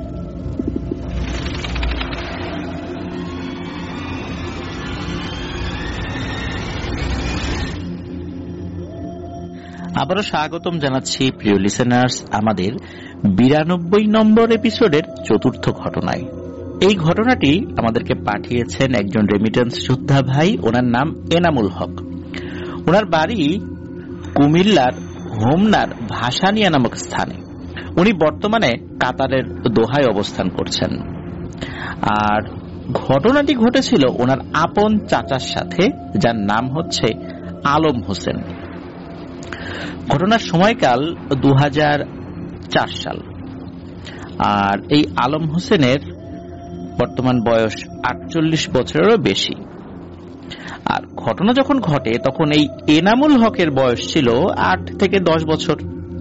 আবারও স্বাগতম জানাচ্ছি প্রিয় লিসেনার্স আমাদের বিরানব্বই নম্বর এপিসোডের চতুর্থ ঘটনায়। এই ঘটনাটি আমাদেরকে পাঠিয়েছেন একজন রেমিটেন্স যোদ্ধা ভাই, ওনার নাম এনামুল হক। ওনার বাড়ি কুমিল্লার হোমনার ভাসানিয়া নামক স্থানে। উনি বর্তমানে কাতারের দোহায় অবস্থান করছেন। আর ঘটনাটি ঘটেছিল ওনার আপন চাচার সাথে, যার নাম হচ্ছে আলম হোসেন। ঘটনার সময়কাল দু হাজার চার সাল। আর এই আলম হোসেনের বর্তমান বয়স আটচল্লিশ বছরেরও বেশি। আর ঘটনা যখন ঘটে তখন এই এনামুল হকের বয়স ছিল আট থেকে দশ বছর।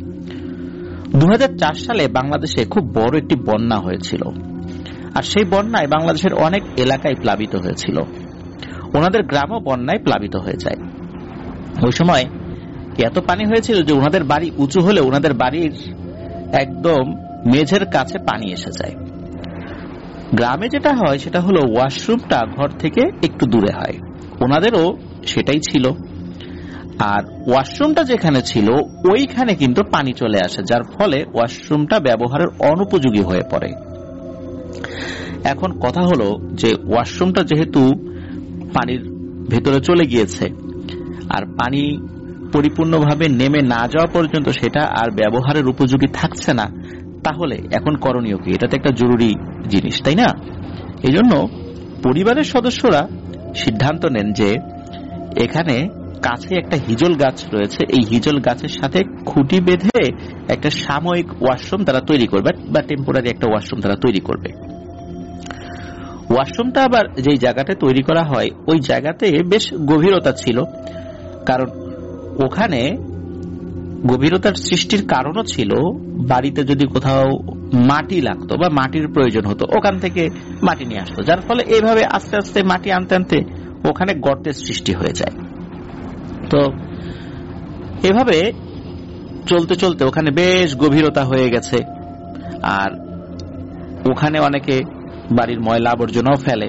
দু হাজার চার সালে বাংলাদেশে খুব বড় একটি বন্যা হয়েছিল, আর সেই বন্যায় বাংলাদেশের অনেক এলাকায় প্লাবিত হয়েছিল। ওনাদের গ্রামও বন্যায় প্লাবিত হয়ে যায়। ওই সময় এত পানি হয়েছিল যে ওনাদের বাড়ি উঁচু হলে ওনাদের বাড়ির একদম মেঝের কাছে পানি এসে যায়। গ্রামে যেটা হয় সেটা হলো ওয়াশরুমটা ঘর থেকে একটু দূরে হয়, ওনাদেরও সেটাই ছিল। আর ওয়াশরুমটা যেখানে ছিল ওইখানে কিন্তু পানি চলে আসে, যার ফলে ওয়াশরুমটা ব্যবহারের অনুপযোগী হয়ে পড়ে। এখন কথা হলো যে ওয়াশরুমটা যেহেতু পানির ভেতরে চলে গিয়েছে আর পানি পরিপূর্ণভাবে নেমে না যাওয়া পর্যন্ত সেটা আর ব্যবহারের উপযোগী থাকছে না, তাহলে এখন করণীয় কি? এটা তো একটা জরুরি জিনিস, তাই না? এই জন্য পরিবারের সদস্যরা সিদ্ধান্ত নেন যে এখানে কাছে একটা হিজল গাছ রয়েছে, এই হিজল গাছের সাথে খুঁটি বেঁধে একটা সাময়িক ওয়াশরুম তারা তৈরি করবে বা টেম্পোরারি একটা ওয়াশরুম তারা তৈরি করবে। ওয়াশরুমটা আবার যেই জায়গাতে তৈরি করা হয় ওই জায়গাতে বেশ গভীরতা ছিল, কারণ ওখানে গভীরতার সৃষ্টির কারণও ছিল বাড়িতে যদি কোথাও মাটি লাগতো বা মাটির প্রয়োজন হতো ওখান থেকে মাটি নিয়ে আসতো, যার ফলে এইভাবে আস্তে আস্তে মাটি আনতে আনতে ওখানে গর্তের সৃষ্টি হয়ে যায়। তো এভাবে চলতে চলতে ওখানে বেশ গভীরতা হয়ে গেছে, আর ওখানে অনেকে বাড়ির ময়লা আবর্জনাও ফেলে।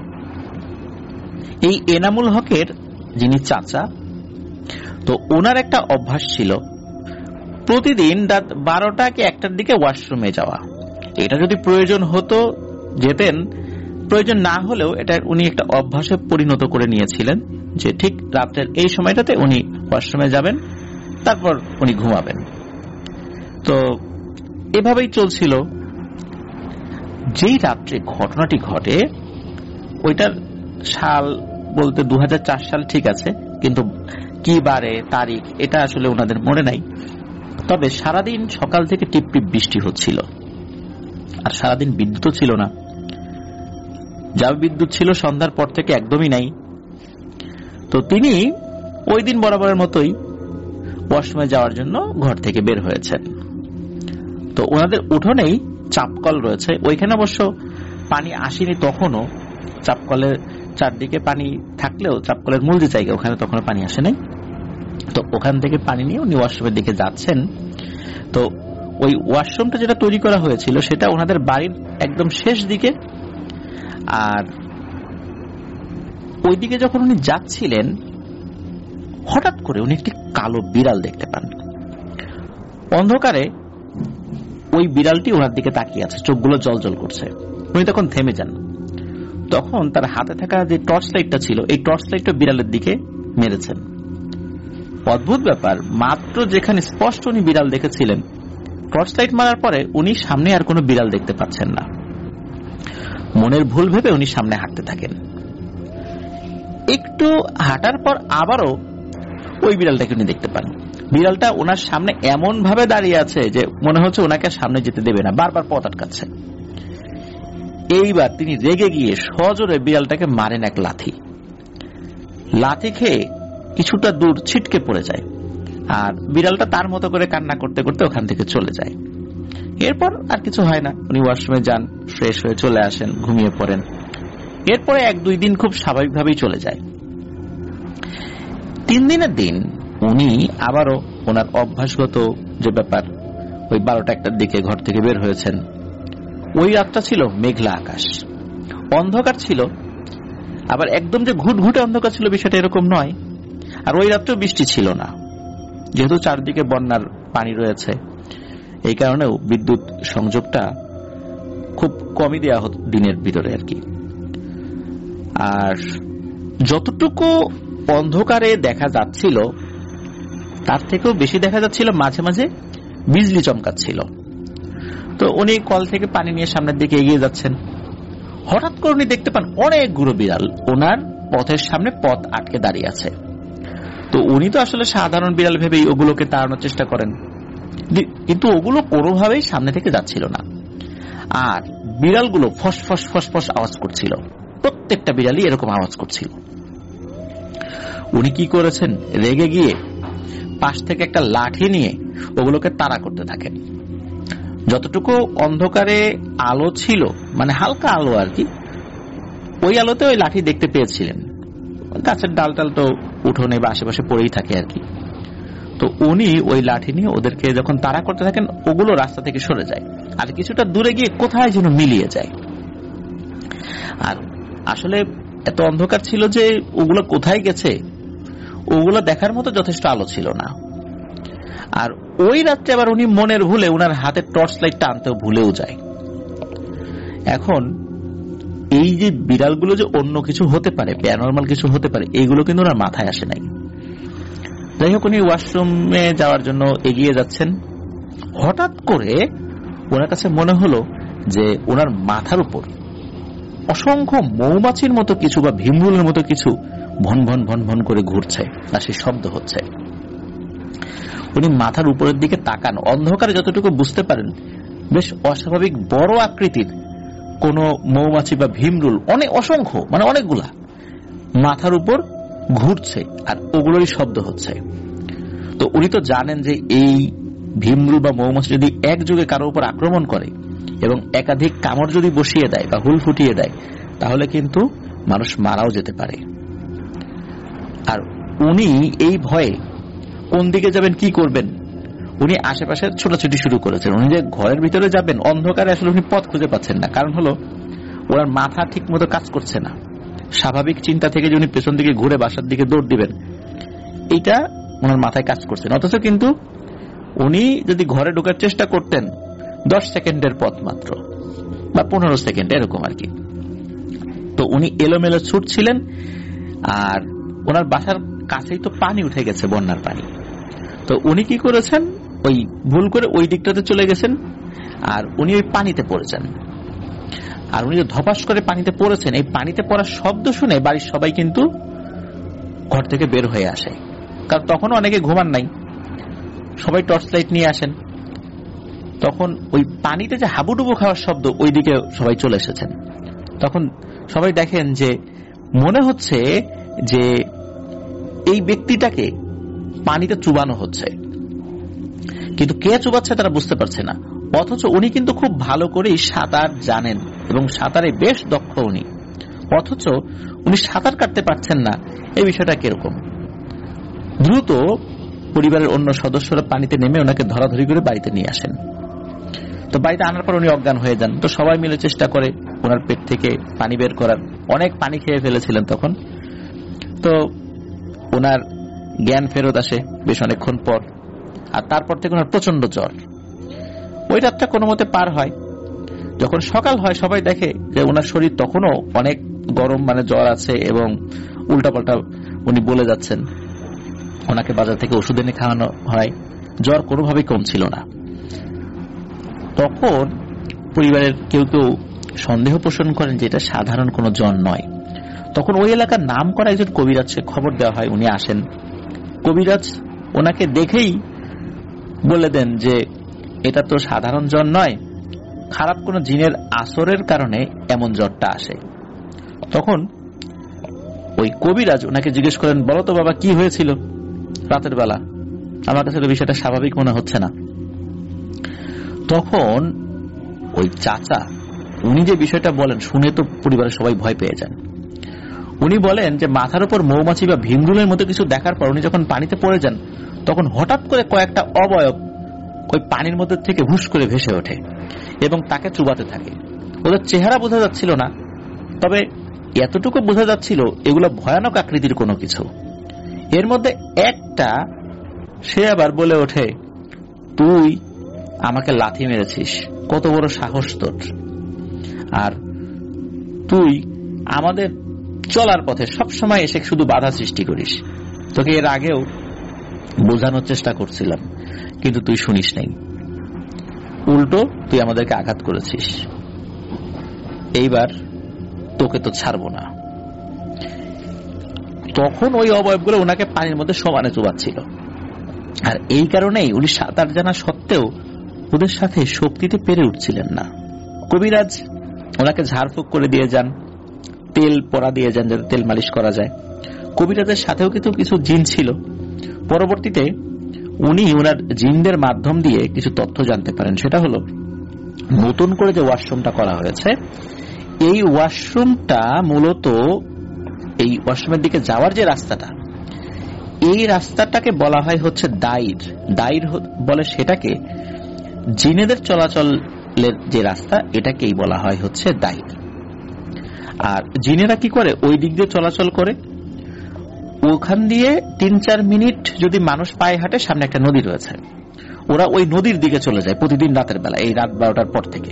এই এনামুল হকের যিনি চাচা, তো ওনার একটা অভ্যাস ছিল প্রতিদিন রাত বারোটা কি একটার দিকে ওয়াশরুমে যাওয়া। এটা যদি প্রয়োজন হতো যেতেন, প্রয়োজন না হলেও এটা উনি একটা অভ্যাসে পরিণত করে নিয়েছিলেন যে ঠিক রাত্রের এই সময়টাতে উনি ওয়াশরুমে যাবেন, তারপর উনি ঘুমাবেন। তো এভাবেই চলছিল। যেই রাত্রে ঘটনাটি ঘটে ওইটার সাল বলতে দু হাজার চার সাল ঠিক আছে, কিন্তু কি বারে তারিখ এটা আসলে ওনাদের মনে নাই। তবে সারাদিন সকাল থেকে টিপটিপ বৃষ্টি হচ্ছিল, আর সারাদিন বিদ্যুৎও ছিল না। যা বিদ্যুৎ ছিল সন্ধ্যার পর থেকে একদমই নাই। তো তিনি ওই দিন বরাবরের মতোই ওয়াশরুমে যাওয়ার জন্য ঘর থেকে বের হয়েছেন। তো ওনাদের উঠোনেই চাপকল রয়েছে, ওইখানে অবশ্য পানি আসেনি তখনও। চাপকলের চারদিকে পানি থাকলেও চাপকলের মূল যে জায়গা ওখানে তখনও পানি আসে নাই। তো ওখান থেকে পানি নিয়ে উনি ওয়াশরুমের দিকে যাচ্ছেন। তো ওই ওয়াশরুমটা যেটা তৈরি করা হয়েছিল সেটা ওনাদের বাড়ির একদম শেষ দিকে, আর ওই দিকে যখন উনি যাচ্ছিলেন হঠাৎ করে উনি একটি কালো বিড়াল দেখতে পান। অন্ধকারে ওই বিড়ালটি ওনার দিকে তাকিয়ে আছে, চোখগুলো জলজল করছে। উনি তখন থেমে যান। তখন তার হাতে থাকা যে টর্চ লাইটটা ছিল এই টর্চ লাইটটা বিড়ালের দিকে মেরেছেন। অদ্ভুত ব্যাপার, মাত্র যেখানে স্পষ্ট উনি বিড়াল দেখেছিলেন টর্চ লাইট মারার পরে উনি সামনে আর কোনো বিড়াল দেখতে পাচ্ছেন না। মনের ভুল ভেবে উনি সামনে হাঁটতে থাকেন। একটু হাঁটার পর আবারও ওই বিড়ালটাকে উনি দেখতে পান। বিড়ালটা ওনার সামনে এমন ভাবে দাঁড়িয়ে আছে যে মনে হচ্ছে ওনাকে সামনে যেতে দেবে না, বারবার পথ আটকাচ্ছে। এইবার তিনি রেগে গিয়ে সজোরে বিড়ালটাকে মারেন এক লাথি। লাথি খেয়ে কিছুটা দূর ছিটকে পড়ে যায়, আর বিড়ালটা তার মতো করে কান্না করতে করতে ওখান থেকে চলে যায়। এরপর আর কিছু হয় না, উনি ওয়াশরুমে যান, ফ্রেশ হয়ে চলে আসেন, ঘুমিয়ে পড়েন। এরপরে এক দুই দিন খুব স্বাভাবিকভাবেই চলে যায়। তিন দিনের দিন উনি আবারও ওনার অভ্যাসগত যে ব্যাপার ওই বারোটা একটার দিকে ঘর থেকে বের হয়েছেন। ওই রাতটা ছিল মেঘলা আকাশ, অন্ধকার ছিল, আবার একদম যে ঘুটঘুটে অন্ধকার ছিল বিষয়টা এরকম নয়। আর ওই রাত্রেও বৃষ্টি ছিল না, যেহেতু চারদিকে বন্যার পানি রয়েছে এই কারণেও বিদ্যুৎ সংযোগটা খুব কমই দেওয়া হতো দিনের ভিতরে আর কি। আর যতটুকু অন্ধকারে দেখা যাচ্ছিল তার থেকেও বেশি দেখা যাচ্ছিল মাঝে মাঝে বিজলি চমকাচ্ছিল। তো উনি কল থেকে পানি নিয়ে সামনের দিকে এগিয়ে যাচ্ছেন, হঠাৎ করে উনি দেখতে পান অনেকগুলো বিড়াল ওনার পথের সামনে পথ আটকে দাঁড়িয়ে আছে। তো উনি তো আসলে সাধারণ বিড়াল ভেবেই ওগুলোকে তাড়ানোর চেষ্টা করেন, কিন্তু ওগুলো কোনোভাবেই সামনে থেকে যাচ্ছিল না। আর বিড়ালগুলো ফস ফস ফস ফস আওয়াজ করছিল, প্রত্যেকটা বিড়ালই এরকম আওয়াজ করছিল। উনি কি করেছেন, রেগে গিয়ে পাশ থেকে একটা লাঠি নিয়ে ওগুলোকে তাড়া করতে থাকেন। যতটুকু অন্ধকারে আলো ছিল, মানে হালকা আলো আর কি, ওই আলোতে ওই লাঠি দেখতে পেয়েছিলেন। গাছের ডাল টাল তো উঠোনে বা আশেপাশে পড়েই থাকে আর কি। তো উনি ওই লাঠি নিয়ে ওদেরকে যখন তাড়া করতে থাকেন, ওগুলো রাস্তা থেকে সরে যায় আর কিছুটা দূরে গিয়ে কোথায় যেন মিলিয়ে যায়। আর আসলে এত অন্ধকার ছিল যে ওগুলো কোথায় গেছে ওগুলো দেখার মতো যথেষ্ট আলো ছিল না। আর ওই রাত্রে আবার উনি মনের ভুলে উনার হাতে টর্চ লাইটটা আনতেও ভুলেও যায়। এখন এই যে বিড়ালগুলো যে অন্য কিছু হতে পারে, প্যারানরমাল কিছু হতে পারে, এইগুলো কিন্তু ওনার মাথায় আসে নাই। যাই হোক, উনি ওয়াশরুমে যাওয়ার জন্য এগিয়ে যাচ্ছেন। হঠাৎ করে ওনার কাছে মনে হলো যে ওনার মাথার উপর অসংখ্য মৌমাছির মতো কিছু বা ভীমরুলের মতো কিছু ভন ভন ভন ভন করে ঘুরছে আর সে শব্দ হচ্ছে। উনি মাথার উপরের দিকে তাকান, অন্ধকারে যতটুকু বুঝতে পারেন বেশ অস্বাভাবিক বড় আকৃতির কোন মৌমাছি বা ভীমরুল, অনেক অসংখ্য, মানে অনেকগুলা মাথার উপর ঘুরছে আর ওগুলোরই শব্দ হচ্ছে। তো উনি তো জানেন যে এই ভীমরুল বা মৌমাছি যদি একযোগে কারো উপর আক্রমণ করে এবং একাধিক কামড় যদি বসিয়ে দেয় বা হুল ফুটিয়ে দেয়, তাহলে কিন্তু মানুষ মারাও যেতে পারে। আর উনি এই ভয়ে কোন দিকে যাবেন, কি করবেন, উনি আশেপাশে ছোটাছুটি শুরু করেছেন। উনি যে ঘরের ভিতরে যাবেন, অন্ধকারে আসলে উনি পথ খুঁজে পাচ্ছেন না। কারণ হলো ওনার মাথা ঠিক মতো কাজ করছে না। স্বাভাবিক চিন্তা থেকে যে উনি পেছন দিকে ঘুরে বাসার দিকে দৌড় দিবেন, এইটা ওনার মাথায় কাজ করছে না। অথচ কিন্তু উনি যদি ঘরে ঢোকার চেষ্টা করতেন, দশ সেকেন্ডের পথ মাত্র বা পনেরো সেকেন্ড এরকম আর কি। তো উনি এলোমেলো ছুটছিলেন আর ওনার বাসার কাছেই তো পানি উঠে গেছে, বন্যার পানি। তো উনি কি করেছেন, ওই ভুল করে ওই দিকটাতে চলে গেছেন আর উনি ওই পানিতে পড়েছেন। আর উনি যে ধপাস করে পানিতে পড়েছেন, এই পানিতে পড়ার শব্দ শুনে বাড়ির সবাই কিন্তু ঘর থেকে বের হয়ে আসে। কারণ তখন অনেকে ঘুমান নাই, সবাই টর্চ লাইট নিয়ে আসেন। তখন ওই পানিতে যে হাবুডুবু খাওয়ার শব্দ, ওই দিকে সবাই চলে এসেছেন। তখন সবাই দেখেন যে মনে হচ্ছে যে এই ব্যক্তিটাকে পানিতে চুবানো হচ্ছে, কিন্তু কে চুবাচ্ছে তারা বুঝতে পারছে না। অথচ উনি কিন্তু খুব ভালো করেই সাঁতার জানেন এবং সাঁতারে বেশ দক্ষ উনি, অথচ উনি সাঁতার কাটতে পারছেন না। এই বিষয়টা কিরকম? দ্রুত পরিবারের অন্য সদস্যরা পানিতে নেমে ওনাকে ধরাধরি করে বাড়িতে নিয়ে আসেন। তো বাড়িতে আনার পর উনি অজ্ঞান হয়ে যান। তো সবাই মিলে চেষ্টা করে ওনার পেট থেকে পানি বের করার, অনেক পানি খেয়ে ফেলেছিলেন তখন। তো ওনার জ্ঞান ফেরত আসে বেশ অনেকক্ষণ পর। আর তারপর থেকে ওনার প্রচন্ড জ্বর। ওই রাতটা কোনো মতে পার হয়। যখন সকাল হয় সবাই দেখে যে ওনার শরীর তখনও অনেক গরম, মানে জ্বর আছে এবং উল্টাপাল্টা উনি বলে যাচ্ছেন। ওনাকে বাজার থেকে ওষুধ এনে খাওয়ানো হয়, জ্বর কোনোভাবেই কম ছিল না। তখন পরিবারের কেউ কেউ সন্দেহ পোষণ করেন যে এটা সাধারণ কোনো জ্বর নয়। তখন ওই এলাকার নাম করা একজন কবিরাজকে খবর দেওয়া হয়, উনি আসেন। কবিরাজ ওনাকে দেখেই বলে দেন যে এটা তো সাধারণ জ্বর নয়, খারাপ কোন জিনের আসরের কারণে এমন জ্বরটা আসে। তখন ওই কবিরাজ ওনাকে জিজ্ঞেস করেন, বলো তো বাবা কি হয়েছিল রাতের বেলা, আমার কাছে তো বিষয়টা স্বাভাবিক মনে হচ্ছে না। তখন ওই চাচা উনি যে বিষয়টা বলেন শুনে তো পরিবারের সবাই ভয় পেয়ে যান। উনি বলেন যে মাথার উপর মৌমাছি বা ভীমরুলের মতো কিছু দেখার পর উনি যখন পানিতে পড়ে যান, তখন হঠাৎ করে কয়েকটা অবয়ব ওই পানির মধ্যে থেকে হুশ করে ভেসে ওঠে এবং তাকে চুবাতে থাকে। ওদের চেহারা বোঝা যাচ্ছিল না, তবে এতটুকু বোঝা যাচ্ছিল এগুলো ভয়ানক আকৃতির কোনো কিছু। এর মধ্যে একটা সে আবার বলে ওঠে, তুই আমাকে লাথি মেরেছিস, কত বড় সাহস তোর, আর তুই আমাদের চলার পথে সবসময় এসে শুধু বাধা সৃষ্টি করিস। তোকে এর আগেও বোঝানোর চেষ্টা করছিলাম কিন্তু তুই শুনিস নাই, উল্টো তুই আমাদেরকে আঘাত করেছিস। এইবার তোকে তো ছাড়বো না। তখন ওই অবয়বগুলো ওনাকে পানির মধ্যে সমানে চুবাচ্ছিল। আর এই কারণেই উনি সাঁতার জানা সত্ত্বেও ওদের সাথে শক্তিতে পেরে উঠছিলেন না। কবিরাজ ওনাকে ঝাড়ফুঁক করে দিয়ে যান, তেল পরা দিয়ে যান যাতে তেল মালিশ করা যায়। কবিরাজের সাথেও কিন্তু কিছু জিন ছিল। পরবর্তীতে উনি ওনার জিনদের মাধ্যম দিয়ে কিছু তথ্য জানতে পারেন। সেটা হলো নতুন করে যে ওয়াশরুমটা করা হয়েছে, এই ওয়াশরুমটা মূলত এই ওয়াশরুমের দিকে যাওয়ার যে রাস্তাটা, এই রাস্তাটাকে বলা হয় হচ্ছে দাইর। দাইর বলে সেটাকে, জিনেদের চলাচলের যে রাস্তা এটাকেই বলা হয় হচ্ছে দাইর। আর জিনেরা কি করে, ওই দিক দিয়ে চলাচল করে। ওখান দিয়ে তিন চার মিনিট যদি মানুষ পায়ে হাঁটে, সামনে একটা নদী রয়েছে, ওরা ওই নদীর দিকে চলে যায় প্রতিদিন রাতের বেলা, এই রাত বারোটার পর থেকে।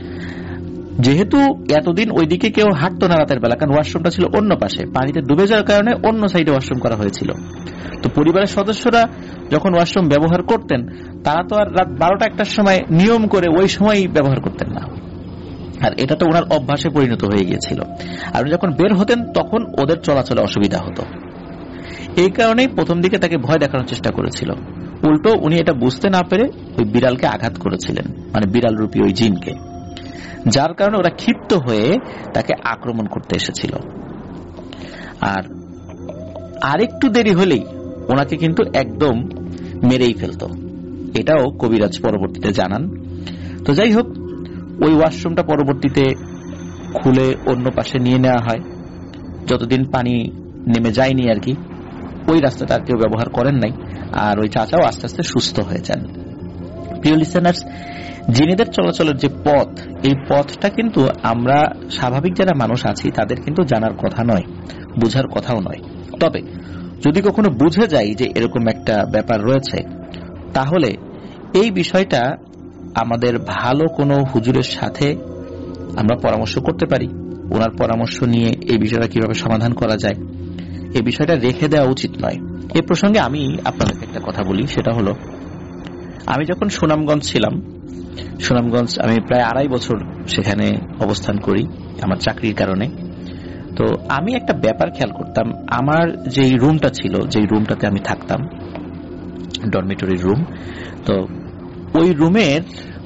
যেহেতু এতদিন ওই দিকে কেউ হাঁটতো না রাতের বেলা, কারণ ওয়াশরুমটা ছিল অন্য পাশে, পানিতে ডুবে যাওয়ার কারণে অন্য সাইডে ওয়াশরুম করা হয়েছিল। তো পরিবারের সদস্যরা যখন ওয়াশরুম ব্যবহার করতেন, তারা তো আর রাত বারোটা একটার সময় নিয়ম করে ওই সময় ব্যবহার করতেন না। আর এটা তো ওনার অভ্যাসে পরিণত হয়ে গিয়েছিল। আর উনি যখন বের হতেন তখন ওদের চলাচলে অসুবিধা হতো। এই কারণেই প্রথম দিকে তাকে ভয় দেখানোর চেষ্টা করেছিল। উল্টো উনি এটা বুঝতে না পেরে ওই বিড়ালকে আঘাত করেছিলেন, মানে বিড়াল রূপী ওই জিনকে, যার কারণে ওরা ক্ষিপ্ত হয়ে তাকে আক্রমণ করতে এসেছিল। আর আরেকটু দেরি হলেই ওনাকে কিন্তু একদম মেরেই ফেলত, এটাও কবিরাজ পরবর্তীতে জানান। তো যাই হোক, ওই ওয়াশরুমটা পরবর্তীতে খুলে অন্য পাশে নিয়ে নেওয়া হয়। যতদিন পানি নেমে যায়নি আর কি, ওই রাস্তাটা আর কেউ ব্যবহার করেন নাই। আর ওই চাচাও আস্তে আস্তে সুস্থ হয়ে যান। প্রিয় লিসেনার্স, জিনেদের চলাচলের যে পথ, এই পথটা কিন্তু আমরা স্বাভাবিক যারা মানুষ আছি তাদের কিন্তু জানার কথা নয়, বোঝার কথাও নয়। তবে যদি কখনো বুঝে যাই যে এরকম একটা ব্যাপার রয়েছে, তাহলে এই বিষয়টা আমাদের ভালো কোনো হুজুরের সাথে আমরা পরামর্শ করতে পারি। ওনার পরামর্শ নিয়ে এই বিষয়টা কিভাবে সমাধান করা যায়, এই বিষয়টা রেখে দেওয়া উচিত নয়। এই প্রসঙ্গে আমি আপনাদেরকে একটা কথা বলি, সেটা হলো আমি যখন সুনামগঞ্জ ছিলাম, সুনামগঞ্জ আমি প্রায় আড়াই বছর সেখানে অবস্থান করি আমার চাকরির কারণে। তো আমি একটা ব্যাপার খেয়াল করতাম, আমার যেই রুমটা ছিল, যেই রুমটাতে আমি থাকতাম, ডরমিটরির রুম, তো ওই রুমের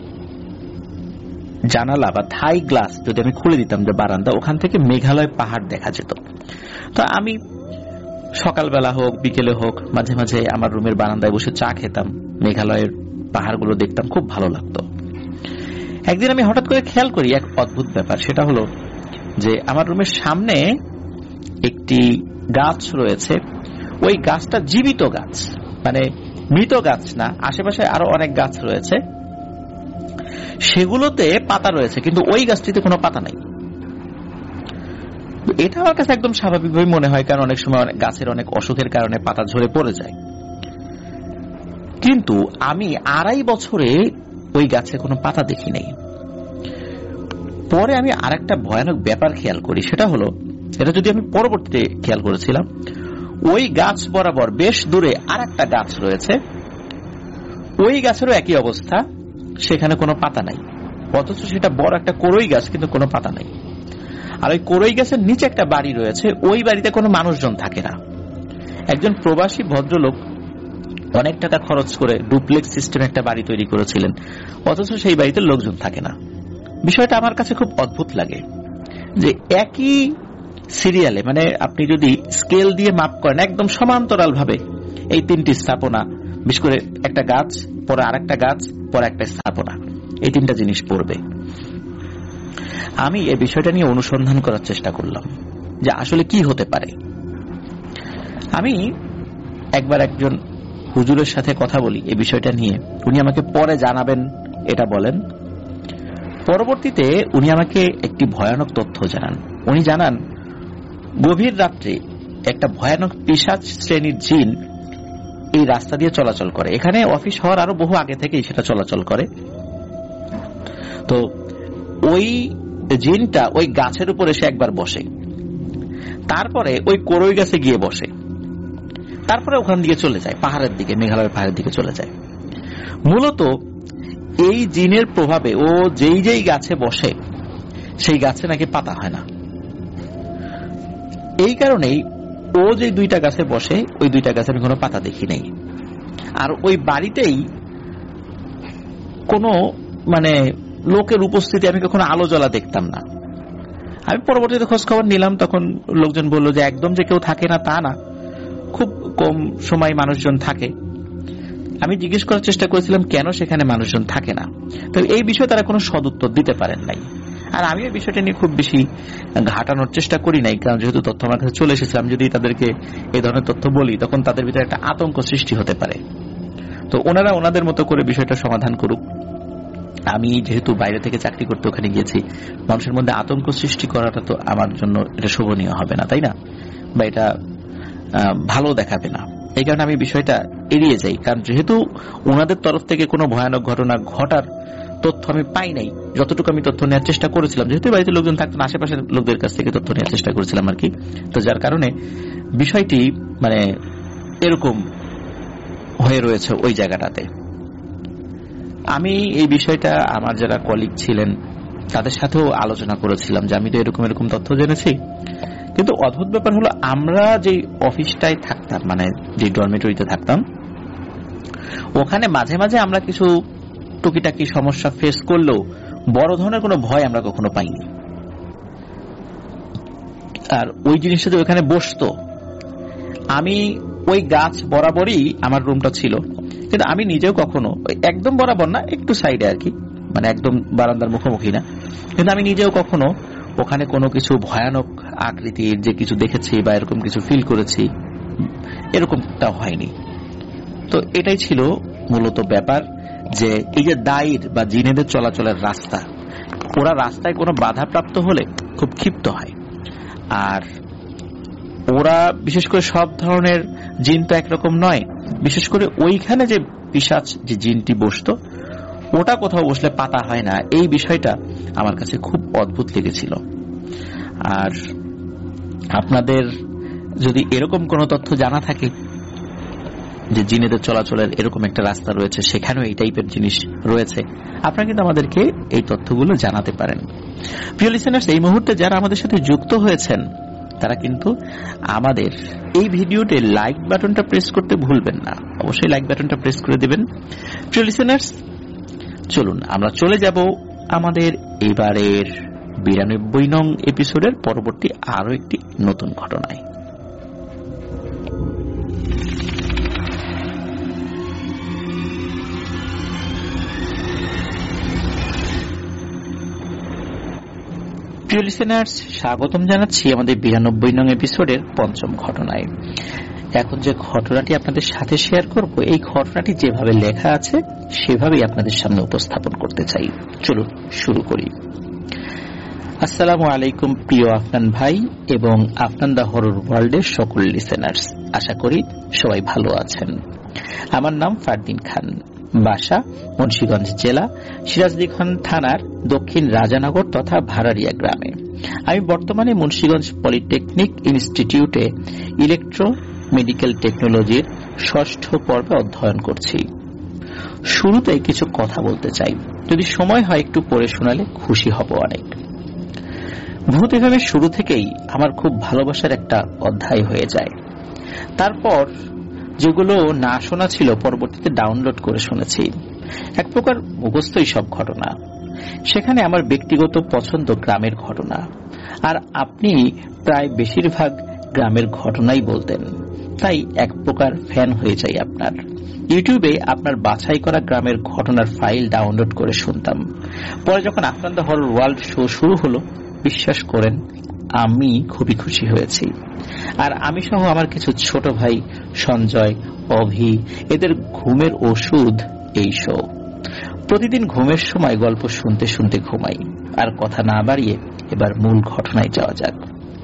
জানালা বা থাই গ্লাস যদি আমি খুলে দিতাম, যে বারান্দা, ওখান থেকে মেঘালয় পাহাড় দেখা যেত। তো আমি সকালবেলা হোক বিকেলে হোক মাঝে মাঝে আমার রুমের বারান্দায় বসে চা খেতাম, মেঘালয়ের পাহাড়গুলো দেখতাম, খুব ভালো লাগতো। একদিন আমি হঠাৎ করে খেয়াল করি এক অদ্ভুত ব্যাপার, সেটা হলো যে আমার রুমের সামনে একটি গাছ রয়েছে। ওই গাছটা জীবিত গাছ, মানে মৃত গাছ না, আশেপাশে আরো অনেক গাছ রয়েছে, সেগুলোতে পাতা রয়েছে, কিন্তু ওই গাছটিতে কোনো পাতা নাই। এটা আমার কাছে একদম স্বাভাবিকভাবে মনে হয়, কারণ অনেক সময় গাছের অনেক অসুখের কারণে পাতা ঝরে পড়ে যায়। কিন্তু আমি আড়াই বছরে ওই গাছে কোনো পাতা দেখি নাই। পরে আমি আরেকটা ভয়ানক ব্যাপার খেয়াল করি, সেটা হলো, এটা যদি আমি পরবর্তীতে খেয়াল করেছিলাম, ওই গাছ বরাবর বেশ দূরে আর একটা গাছ রয়েছে, ওই গাছেরও একই অবস্থা, সেখানে কোনো পাতা নাই, অথচ সেটা বড় একটা কোরই গাছ, কিন্তু কোনো পাতা নাই। আর ওই কোরই গাছের নিচে একটা বাড়ি রয়েছে, ওই বাড়িতে কোনো মানুষজন থাকে না। একজন প্রবাসী ভদ্রলোক অনেক টাকা খরচ করে ডুপ্লেক্স সিস্টেম একটা বাড়ি তৈরি করেছিলেন, অথচ সেই বাড়িতে লোকজন থাকে না। বিষয়টা আমার কাছে খুব অদ্ভুত লাগে যে একই সিরিয়ালে, মানে আপনি যদি স্কেল দিয়ে মাপ করেন, একদম সমান্তরাল ভাবে এই তিনটি স্থাপনা, বিশেষ করে একটা গাছ, পরে আরেকটা গাছ, পরে একটা স্থাপনা, এই তিনটা জিনিস পড়বে। আমি এই বিষয়টা নিয়ে অনুসন্ধান করার চেষ্টা করলাম যে আসলে কি হতে পারে। আমি একবার একজন হুজুরের সাথে কথা বলি এই বিষয়টা নিয়ে, উনি আমাকে পরে জানাবেন এটা বলেন। পরবর্তীতে উনি আমাকে একটি ভয়ানক তথ্য জানান। উনি জানান গভীর রাত্রে একটা ভয়ানক পিশাচ শ্রেণীর জিন এই রাস্তা দিয়ে চলাচল করে। এখানে অফিস হওয়ার আরো বহু আগে থেকেই সেটা চলাচল করে। তো ওই জিনটা ওই গাছের উপর এসে একবার বসে, তারপরে ওই কোরই গাছে গিয়ে বসে, তারপরে ওখান দিকে চলে যায় পাহাড়ের দিকে, মেঘালয়ের পাহাড়ের দিকে চলে যায়। মূলত এই জিনের প্রভাবে ও যেই যেই গাছে বসে সেই গাছে নাকি পাতা হয় না। এই কারণেই ও যে দুইটা গাছে বসে, ওই দুইটা গাছে আমি কোনো পাতা দেখি নাই। আর ওই বাড়িতেই কোনো মানে লোকের উপস্থিতি, আমি কখনো আলো জ্বলা দেখতাম না। আমি পরবর্তীতে খোঁজ খবর নিলাম, তখন লোকজন বলল যে একদম যে কেউ থাকে না তা না, খুব কম সময় মানুষজন থাকে। আমি জিজ্ঞেস করার চেষ্টা করেছিলাম কেন সেখানে মানুষজন থাকে না, তো এই বিষয়ে তারা কোনো সদুত্তর দিতে পারেন নাই। আর আমি এই বিষয়টা নিয়ে খুব বেশি ঘাটানোর চেষ্টা করি নাই, কারণ যেহেতু তথ্য আমার কাছে চলে এসেছিলাম, যদি তাদেরকে এই ধরনের তথ্য বলি তখন তাদের ভিতরে একটা আতঙ্ক সৃষ্টি হতে পারে। তো ওনারা ওনাদের মতো করে বিষয়টা সমাধান করুক। আমি যেহেতু বাইরে থেকে চাকরি করতে ওখানে গিয়েছি, মানুষের মধ্যে আতঙ্ক সৃষ্টি করাটা তো আমার জন্য এটা শোভনীয় হবে না, তাই না? বা এটা ভালো দেখাবে না। এই কারণে আমি বিষয়টা এড়িয়ে যাই, কারণ যেহেতু ওনাদের তরফ থেকে কোনো ভয়ানক ঘটনা ঘটার তথ্য আমি পাই নাই। যতটুকু আমি তথ্য নেওয়ার চেষ্টা করেছিলাম, যেহেতু বাড়িতে লোকজন থাকতেন, আশেপাশের লোকদের কাছ থেকে তথ্য নেওয়ার চেষ্টা করেছিলাম আর কি। তো যার কারণে বিষয়টি মানে এরকম হয়ে রয়েছে ওই জায়গাটাতে। আমি এই বিষয়টা আমার যারা কলিগ ছিলেন তাদের সাথেও আলোচনা করেছিলাম যে আমি তো এরকম এরকম তথ্য জেনেছি, কিন্তু অদ্ভুত ব্যাপার হলো আমরা যে অফিসটায় থাকতাম, মানে যে ডরমিটরিতে থাকতাম, ওখানে মাঝে মাঝে আমরা কিছু টুকিটাকি সমস্যা ফেস করলেও বড় ধরনের কোনো ভয় আমরা কখনো পাইনি। আর ওই জিনিসটা যে ওখানে বসতো, আমি ওই গাছ বরাবরই আমার রুমটা ছিল, কিন্তু আমি নিজেও কখনো একদম বরাবর না, একটু সাইডে আর কি, মানে একদম বারান্দার মুখোমুখি না, কিন্তু আমি নিজেও কখনো ওখানে কোনো কিছু ভয়ানক আকৃতির যে কিছু দেখেছি বা এরকম কিছু ফিল করেছি, এরকমটা হয়নি। তো এটাই ছিল মূলত ব্যাপার, যে এই যে দায়ের বা জিনেদের চলাচলের রাস্তা, ওরা রাস্তায় কোনো বাধাপ্রাপ্ত হলে খুব ক্ষিপ্ত হয়। আর ওরা বিশেষ করে সব ধরনের জিন তো একরকম নয়, বিশেষ করে ওইখানে যে পিশাচ যে জিনটি বসতো, ওটা কোথাও বসলে পাতা হয় না, এই বিষয়টা আমার কাছে খুব অদ্ভুত লেগেছিল। আর আপনাদের যদি এরকম কোনো তথ্য জানা থাকে যে জিনেদের চলাচলের এরকম একটা রাস্তা রয়েছে, সেখানেও এই টাইপের জিনিস রয়েছে, আপনারা কিন্তু আমাদেরকে এই তথ্যগুলো জানাতে পারেন। প্রিয় লিসেনার্স, এই মুহূর্তে যারা আমাদের সাথে যুক্ত হয়েছেন তারা কিন্তু আমাদের এই ভিডিওতে লাইক বাটনটা প্রেস করতে ভুলবেন না, অবশ্যই লাইক বাটনটা প্রেস করে দিবেন। প্রিয় লিসেনার্স, চলুন আমরা চলে যাব আমাদের এবারের বিরানব্বই নং এপিসোডের পরবর্তী আরো একটি নতুন ঘটনায়। প্রিয় লিসেনার্স, স্বাগতম জানাচ্ছি আমাদের বিরানব্বই নং এপিসোডের পঞ্চম ঘটনায়। এখন যে ঘটনাটি আপনাদের সাথে শেয়ার করব, এই ঘটনাটি যেভাবে লেখা আছে সেভাবেই আপনাদের সামনে উপস্থাপন করতে চাই। চলুন শুরু করি। আসসালামু আলাইকুম প্রিয় আফনান ভাই এবং আফনান দা হরর ওয়ার্ল্ডের সকল লিসেনার্স, আশা করি সবাই ভালো আছেন। আমার নাম ফারদিন খান, বাসা মুন্সিগঞ্জ জেলা সিরাজদিখান থানার দক্ষিণ রাজানগর তথা ভাড়ারিয়া গ্রামে। আমি বর্তমানে মুন্সিগঞ্জ পলিটেকনিক ইনস্টিটিউটে ইলেকট্রো মেডিকেল টেকনোলজির ষষ্ঠ পর্বে অধ্যয়ন করছি। শুরুতে কিছু কথা বলতে চাই, যদি সময় হয় একটু পড়ে শোনালে খুশি হব অনেক। ভূত এভাবে শুরু থেকেই আমার খুব ভালোবাসার একটা অধ্যায় হয়ে যায়। তারপর যেগুলো না শোনা ছিল পরবর্তীতে ডাউনলোড করে শুনেছি। এক প্রকার মুখস্থই সব ঘটনা। সেখানে আমার ব্যক্তিগত পছন্দ গ্রামের ঘটনা, আর আপনি প্রায় বেশিরভাগ গ্রামের ঘটনাই বলতেন, তাই এক প্রকার ফ্যান হয়ে যাই আপনার। ইউটিউবে আপনার বাছাই করা গ্রামের ঘটনার ফাইল ডাউনলোড করে শুনতাম। পরে যখন আপনার দ্য হরর ওয়ার্ল্ড শো শুরু হলো, বিশ্বাস করেন আমি খুবই খুশি হয়েছি। আর আমি সহ আমার কিছু ছোট ভাই সঞ্জয়, অভি, এদের ঘুমের ওষুধ এই শো। প্রতিদিন ঘুমের সময় গল্প শুনতে শুনতে ঘুমাই। আর কথা না বাড়িয়ে এবার মূল ঘটনায় যাওয়া যাক।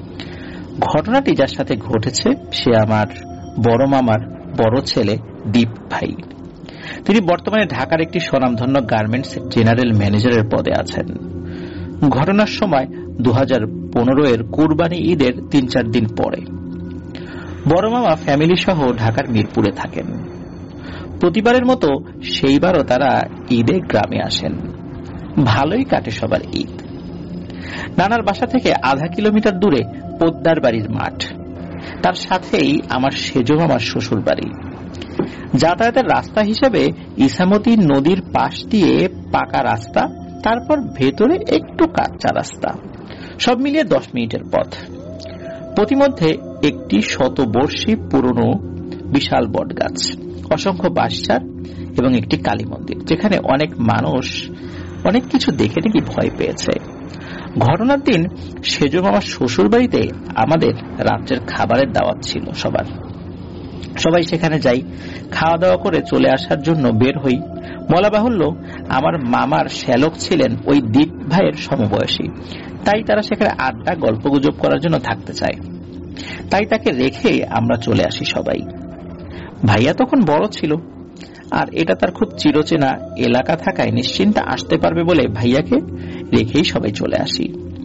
ঘটনাটি যার সাথে ঘটেছে সে আমার বড় মামার বড় ছেলে দীপ ভাই। তিনি বর্তমানে ঢাকার একটি স্বনামধন্য গার্মেন্টস জেনারেল ম্যানেজারের পদে আছেন। ঘটনার সময় দু হাজার পনেরো এর কুরবানি ঈদের তিন চার দিন পরে। বড় মামা ফ্যামিলি সহ ঢাকার মিরপুরে থাকেন। প্রতিবারের মতো সেইবারও তারা ঈদে গ্রামে আসেন। ভালোই কাটে সবার ঈদ। নানার বাসা থেকে আধা কিলোমিটার দূরে পোদ্দার বাড়ির মাঠ, তার সাথেই আমার সেজো মামার শ্বশুর বাড়ি। যাতায়াতের রাস্তা হিসেবে ইসামতি নদীর পাশ দিয়ে পাকা রাস্তা তারপর ভেতরে একটু কাঁচা রাস্তা, সব মিলিয়ে দশ মিনিটের পথ। প্রতিমধ্যে একটি শতবর্ষী পুরনো বিশাল বট গাছ, অসংখ্য বাঁশঝাড় এবং একটি কালী মন্দির, যেখানে অনেক মানুষ অনেক কিছু দেখে নাকি ভয় পেয়েছে। ঘটনার দিন সেজ মামার শ্বশুর বাড়িতে আমাদের রাত্রের খাবারের দাওয়াত ছিল সবার। সবাই সেখানে যাই, খাওয়া দাওয়া করে চলে আসার জন্য বের হই। বলা বাহুল্য, আমার মামার শ্যালক ছিলেন ওই দীপ ভাইয়ের সমবয়সী, তাই তারা সেখানে আড্ডা গল্প গুজব করার জন্য থাকতে চায়। তাই তাকে রেখে আমরা চলে আসি সবাই। ভাইয়া তখন বড় ছিল, আর এটা তার খুব চিরচেনা এলাকা থাকায় নিশ্চিন্তে আসতে পারবে বলে ভাইয়াকে রেখেই সবাই চলে আসি।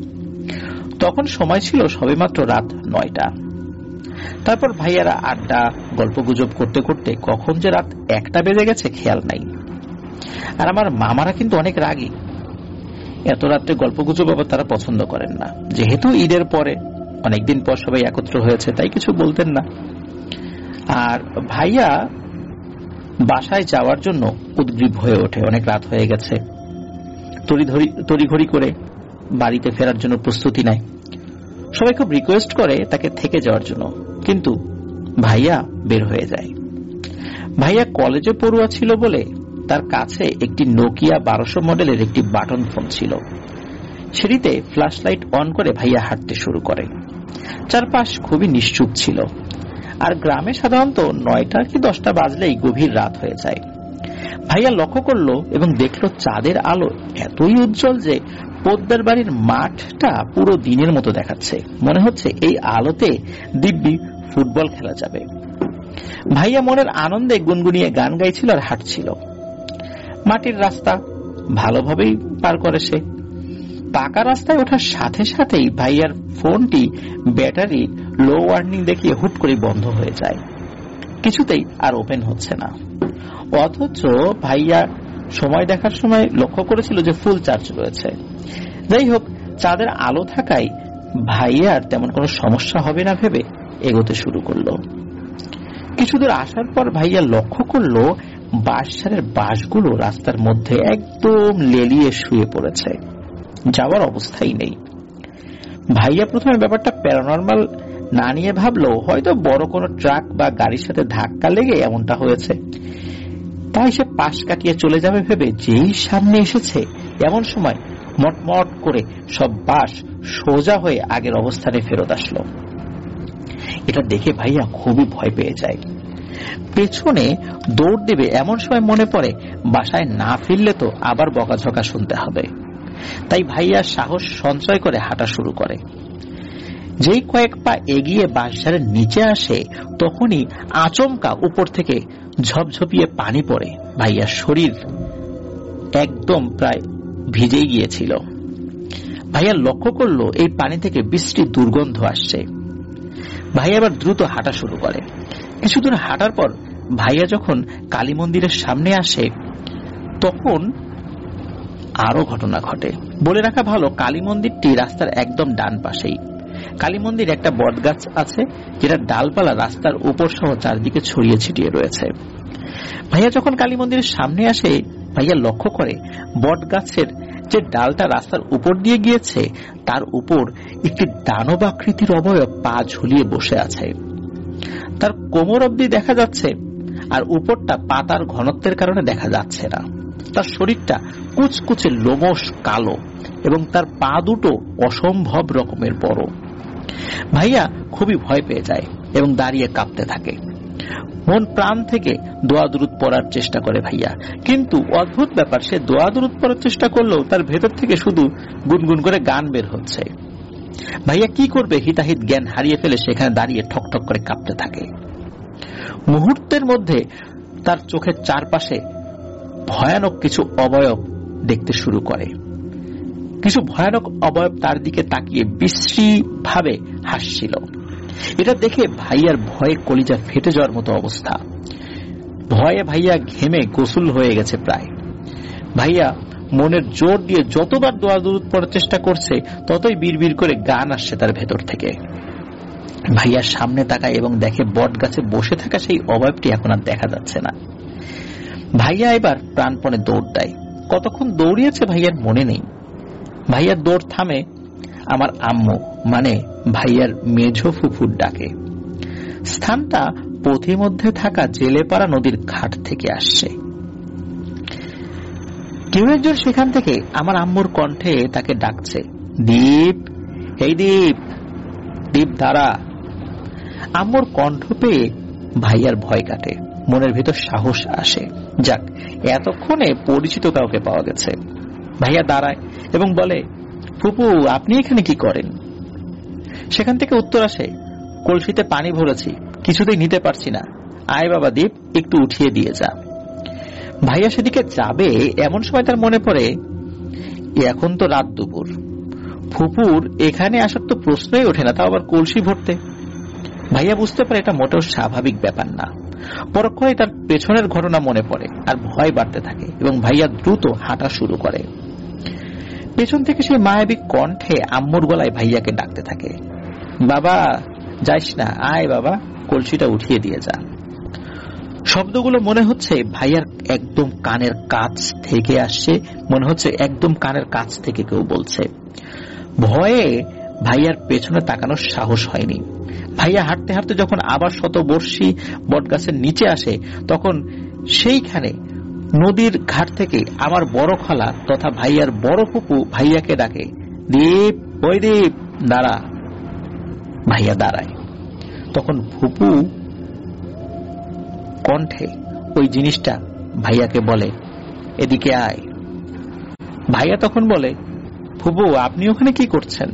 তখন সময় ছিল সবেমাত্র রাত নয়টা। তারপর ভাইয়ারা আড্ডা গল্প গুজব করতে করতে কখন যে রাত একটা বেজে গেছে খেয়াল নাই। আর আমার মামারা কিন্তু অনেক রাগী, এত রাত্রে গল্প গুজব আবার তারা পছন্দ করেন না। যেহেতু ঈদের পরে অনেকদিন পর সবাই একত্র হয়েছে, তাই কিছু বলতেন না। আর ভাইয়া বাসায় যাওয়ার জন্য উদ্গ্রীব হয়ে ওঠে, অনেক রাত হয়ে গেছে। তড়িঘড়ি করে বাড়িতে ফেরার জন্য প্রস্তুতি নেয়। সবাই খুব রিকোয়েস্ট করে তাকে থেকে যাওয়ার জন্য, কিন্তু ভাইয়া বের হয়ে যায়। ভাইয়া কলেজে পড়ুয়া ছিল বলে তার কাছে একটি নোকিয়া বারোশো মডেলের একটি বাটন ফোন ছিল। সেটিতে ফ্ল্যাশ লাইট অন করে ভাইয়া হাঁটতে শুরু করে। চারপাশ খুবই নিশ্চুপ ছিল, আর গ্রামে সাধারণত নয়টা কি দশটা বাজলেই গভীর রাত হয়ে যায়। ভাইয়া লক্ষ্য করলো এবং দেখলো চাঁদের আলো এতই উজ্জ্বল যে পোদ্দার বাড়ির মাঠটা পুরো দিনের মতো দেখাচ্ছে। মনে হচ্ছে এই আলোতে দিব্যি ফুটবল খেলা যাবে। ভাইয়া মনের আনন্দে গুনগুনিয়ে গান গাইছিল আর হাঁটছিল। মাটির রাস্তা ভালোভাবেই পার করে সে। পাকা রাস্তায় ওঠার সাথে সাথেই ভাইয়ার ফোনটি ব্যাটারি লো ওয়ার্নিং দেখিয়ে হুট করে বন্ধ হয়ে যায়, কিছুতেই আর ওপেন হচ্ছে না। অথচ ভাইয়া সময় দেখার সময় লক্ষ্য করেছিল যে ফুল চার্জ রয়েছে। যাই হোক, চাঁদের আলো থাকায় ভাইয়ার তেমন কোনো সমস্যা হবে না ভেবে এগোতে শুরু করলো। কিছুদূর আসার পর ভাইয়া লক্ষ্য করলো বাঁশঝাড়ের বাঁশগুলো রাস্তার মধ্যে একদম লেলিয়ে শুয়ে পড়েছে, যাওয়ার অবস্থাই নেই। ভাইয়া প্রথমে ব্যাপারটা প্যারানর্মাল না নিয়ে ভাবলো হয়তো বড় কোনো ট্রাক বা গাড়ির সাথে ধাক্কা লেগে এমনটা হয়েছে। তাই সে পাশ কাটিয়ে চলে যাবে ভেবে যেই সামনে এসেছে, এমন সময় মটমট করে সব বাঁশ সোজা হয়ে আগের অবস্থানে ফেরত আসলো। এটা দেখে ভাইয়া খুবই ভয় পেয়ে যায়। পেছনে দৌড় দেবে এমন সময় মনে পড়ে বাসায় না ফিরলে তো আবার বকাঝকা শুনতে হবে। তাই ভাইয়া সাহস সঞ্চয় করে হাঁটা শুরু করে। যেই কয়েক পা এগিয়ে বাঁশঝাড়ের নিচে আসে, তখনই আচমকা উপর থেকে ঝপঝপিয়ে পানি পড়ে। ভাইয়ার শরীর একদম প্রায় ভিজেই গিয়েছিল। ভাইয়া লক্ষ্য করলো এই পানি থেকে বিশ্রী দুর্গন্ধ আসছে। ভাইয়া আবার দ্রুত হাঁটা শুরু করে। কিছুদূর হাঁটার পর ভাইয়া যখন কালী মন্দিরের সামনে আসে, তখন আরো ঘটনা ঘটে। বলে রাখা ভালো, কালী মন্দিরটি রাস্তার একদম ডান পাশেই। কালী মন্দির একটা বট গাছ আছে, যেটা ডালপালা রাস্তার উপর সহ চারদিকে ছড়িয়ে ছিটিয়ে রয়েছে। ভাইয়া যখন কালী মন্দিরের সামনে আসে, ভাইয়া লক্ষ্য করে বট গাছের যে ডালটা রাস্তার উপর দিয়ে গিয়েছে, তার উপর একটি দানব আকৃতির অবয়ব পা ঝুলিয়ে বসে আছে। তার কোমর অবধি দেখা যাচ্ছে, আর উপরটা পাতার ঘনত্বের কারণে দেখা যাচ্ছে না। তার শরীরটা কুচকুচে লোমশ কালো এবং তার পা দুটো অসম্ভব রকমের বড়। ভাইয়া খুবই ভয় পেয়ে যায় এবং দাঁড়িয়ে কাঁপতে থাকে। মন প্রাণ থেকে দোয়া দুরুদ পড়ার চেষ্টা করে ভাইয়া, কিন্তু অদ্ভুত ব্যাপার, সে দোয়া দুরুদ পড়ার চেষ্টা করলেও তার ভেতর থেকে শুধু গুনগুন করে গান বের হচ্ছে। ভাইয়া কি করবে হিতাহিত জ্ঞান হারিয়ে ফেলে সেখানে দাঁড়িয়ে ঠকঠক করে কাঁপতে থাকে। মুহূর্তের মধ্যে তার চোখের চারপাশে ভয়ানক কিছু অবয়ব দেখতে শুরু করে। কিছু ভয়ানক অবয়ব তার দিকে তাকিয়ে বিশ্রী ভাবে হাসছিল। এটা দেখে ভাইয়ার ভয়ে কলিজা ফেটে যাওয়ার মতো অবস্থা। ভয়ে ভাইয়া ঘেমে গোসল হয়ে গেছে প্রায়। ভাইয়া মনের জোর দিয়ে যতবার দোয়া দুরুদ পড়ার চেষ্টা করছে, ততই বিড়বিড় করে গান আসছে তার ভেতর থেকে। ভাইয়ার সামনে তাকায় এবং দেখে বট গাছে বসে থাকা সেই অবয়বটি এখন আর দেখা যাচ্ছে না। ভাইয়া এবার প্রাণপণে দৌড় দেয়। কতক্ষণ দৌড়িয়েছে ভাইয়ার মনে নেই। ভাইয়ার দৌড় থামে আমার আম্মু মানে ভাইয়ার মেঝো ফুফুর ডাকে। স্থানটা পথিমধ্যে থাকা জেলেপাড়া নদীর ঘাট থেকে আসছে। কেউ একজন সেখান থেকে আমার আম্মুর কণ্ঠে তাকে ডাকছে, দীপ, এই দীপ, দীপ দাঁড়া। আম্মুর কণ্ঠ পেয়ে ভাইয়ার ভয় কাটে, মনের ভিতর সাহস আসে। যাক, এতক্ষণে পরিচিত কাউকে পাওয়া গেছে। ভাইয়া দাঁড়ায় এবং বলে, ফুপু আপনি এখানে কি করেন? সেখান থেকে উত্তর আসে, কলসিতে পানি ভরেছি, কিছুতেই নিতে পারছি না, আয় বাবা দীপ, একটু উঠিয়ে দিয়ে যা। ভাইয়া সেদিকে যাবে এমন সময় তার মনে পড়ে এখন তো রাত দুপুর, ফুপুর এখানে আসার তো প্রশ্নই ওঠে না, তাও আবার কলসি ভরতে। ভাইয়া বুঝতে পারে এটা মোটেও স্বাভাবিক ব্যাপার না। পরক্ষণে তার পেছনের ঘটনা মনে পড়ে আর ভয় বাড়তে থাকে এবং ভাইয়া দ্রুত হাঁটা শুরু করে। পেছন থেকে সেই মায়াবী কণ্ঠে আম্মুর গলায় ভাইয়াকে ডাকতে থাকে, বাবা যাইস না, আয় বাবা, কলসিটা উঠিয়ে দিয়ে যা। শব্দগুলো মনে হচ্ছে ভাইয়ার একদম কানের কাছ থেকে আসছে, মনে হচ্ছে একদম কানের কাছ থেকে কেউ বলছে। ভয়ে ভাইয়ার পেছনে তাকানোর সাহস হয়নি। ভাইয়া হাঁটতে হাঁটতে যখন আবার শতবর্ষী বটগাছের নিচে আসে, তখন সেইখানে নদীর ঘাট থেকে আমার বড় খালা তথা ভাইয়ার বড় ফুপু ভাইয়াকে ডাকে, দীপ, ওই দীপ দাঁড়া। ভাইয়া দাঁড়ায়। তখন ফুপু কণ্ঠে ওই জিনিসটা ভাইয়াকে বলে, এদিকে আয়। ভাইয়া তখন বলে, ফুপু আপনি ওখানে কি করছেন?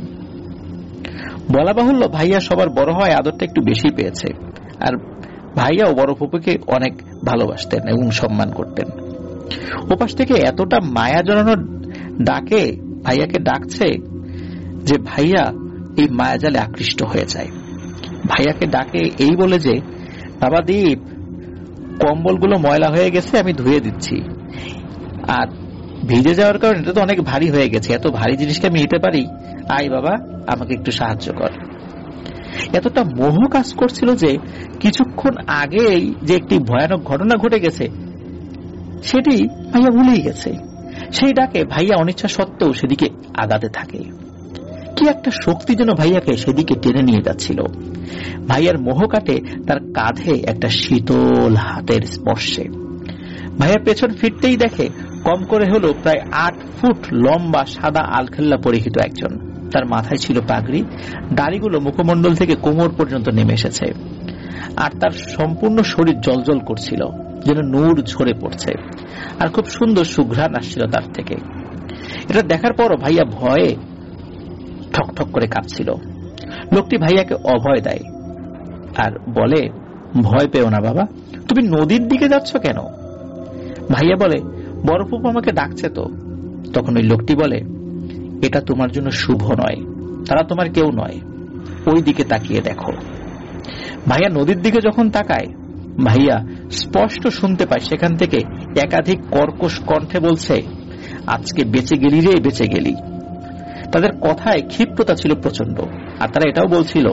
বলা বাহুল্য ভাইয়া সবার বড় হয় আদরটা একটু বেশি পেয়েছে, আর ভাইয়াও বড় ফুপুকে অনেক ভালোবাসতেন এবং সম্মান করতেন। ওপাশ থেকে এতটা মায়া জড়ানো ডাকে ভাইয়াকে ডাকছে যে ভাইয়া এই মায়াজালে আকৃষ্ট হয়ে যায়। ভাইয়াকে ডাকে এই বলে যে, বাবা দীপ, কম্বলগুলো ময়লা হয়ে গেছে, আমি ধুয়ে দিচ্ছি, আর ভিজে যাওয়ার কারণে এটা তো অনেক ভারী হয়ে গেছে, এত ভারী জিনিসকে আমি নিতে পারি, আয় বাবা আমাকে একটু সাহায্য কর। এতটা মোহ কাজ করছিল যে কিছুক্ষণ আগেই যে একটি ভয়ানক ঘটনা ঘটে গেছে সেটি ভাইয়া ভুলেই গেছে। সেই ডাকে ভাইয়া অনিচ্ছা সত্ত্বেও সেদিকে আগাতে থাকে। কি একটা শক্তি যেন ভাইয়াকে সেদিকে টেনে নিয়ে যাচ্ছিল। ভাইয়ার মোহ কাটে তার কাঁধে একটা শীতল হাতের স্পর্শে। ভাইয়ার পেছন ফিরতেই দেখে কম করে হলো প্রায় আট ফুট লম্বা সাদা আলখেল্লা পরিহিত একজন। তার মাথায় ছিল পাগড়ি, দাড়িগুলো মুখমণ্ডল থেকে কোমর পর্যন্ত নেমে এসেছে, আর তার সম্পূর্ণ শরীর জ্বলজ্বল করছিল, যেন নূর ঝরে পড়ছে, আর খুব সুন্দর সুঘ্রাণ আসছিল তার থেকে। এটা দেখার পরও ভাইয়া ভয়ে ঠকঠক করে কাঁপছিল। লোকটি ভাইয়াকে অভয় দেয় আর বলে, ভয় পেও না বাবা, তুমি নদীর দিকে যাচ্ছ কেন? ভাইয়া বলে, বড় ফুপু আমাকে ডাকছে তো। তখন ওই লোকটি বলে, এটা তোমার জন্য শুভ নয়, তারা তোমার কেউ নয়, ওই দিকে তাকিয়ে দেখো। ভাইয়া নদীর দিকে যখন তাকায়, ভাইয়া স্পষ্ট শুনতে পায় সেখান থেকে একাধিক কর্কশ কণ্ঠে বলছে, আজকে বেঁচে গেলি রে, বেঁচে গেলি। তাদের কথায় ক্ষিপ্রতা ছিল প্রচন্ড, আর তারা এটাও বলছিল,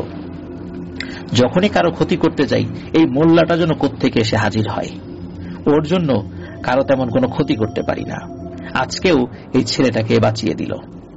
যখনই কারো ক্ষতি করতে যাই এই মোল্লাটা যেন কোত্থেকে এসে হাজির হয়, ওর জন্য কারো তেমন কোনো ক্ষতি করতে পারি না, আজকেও এই ছেলেটাকে বাঁচিয়ে দিল।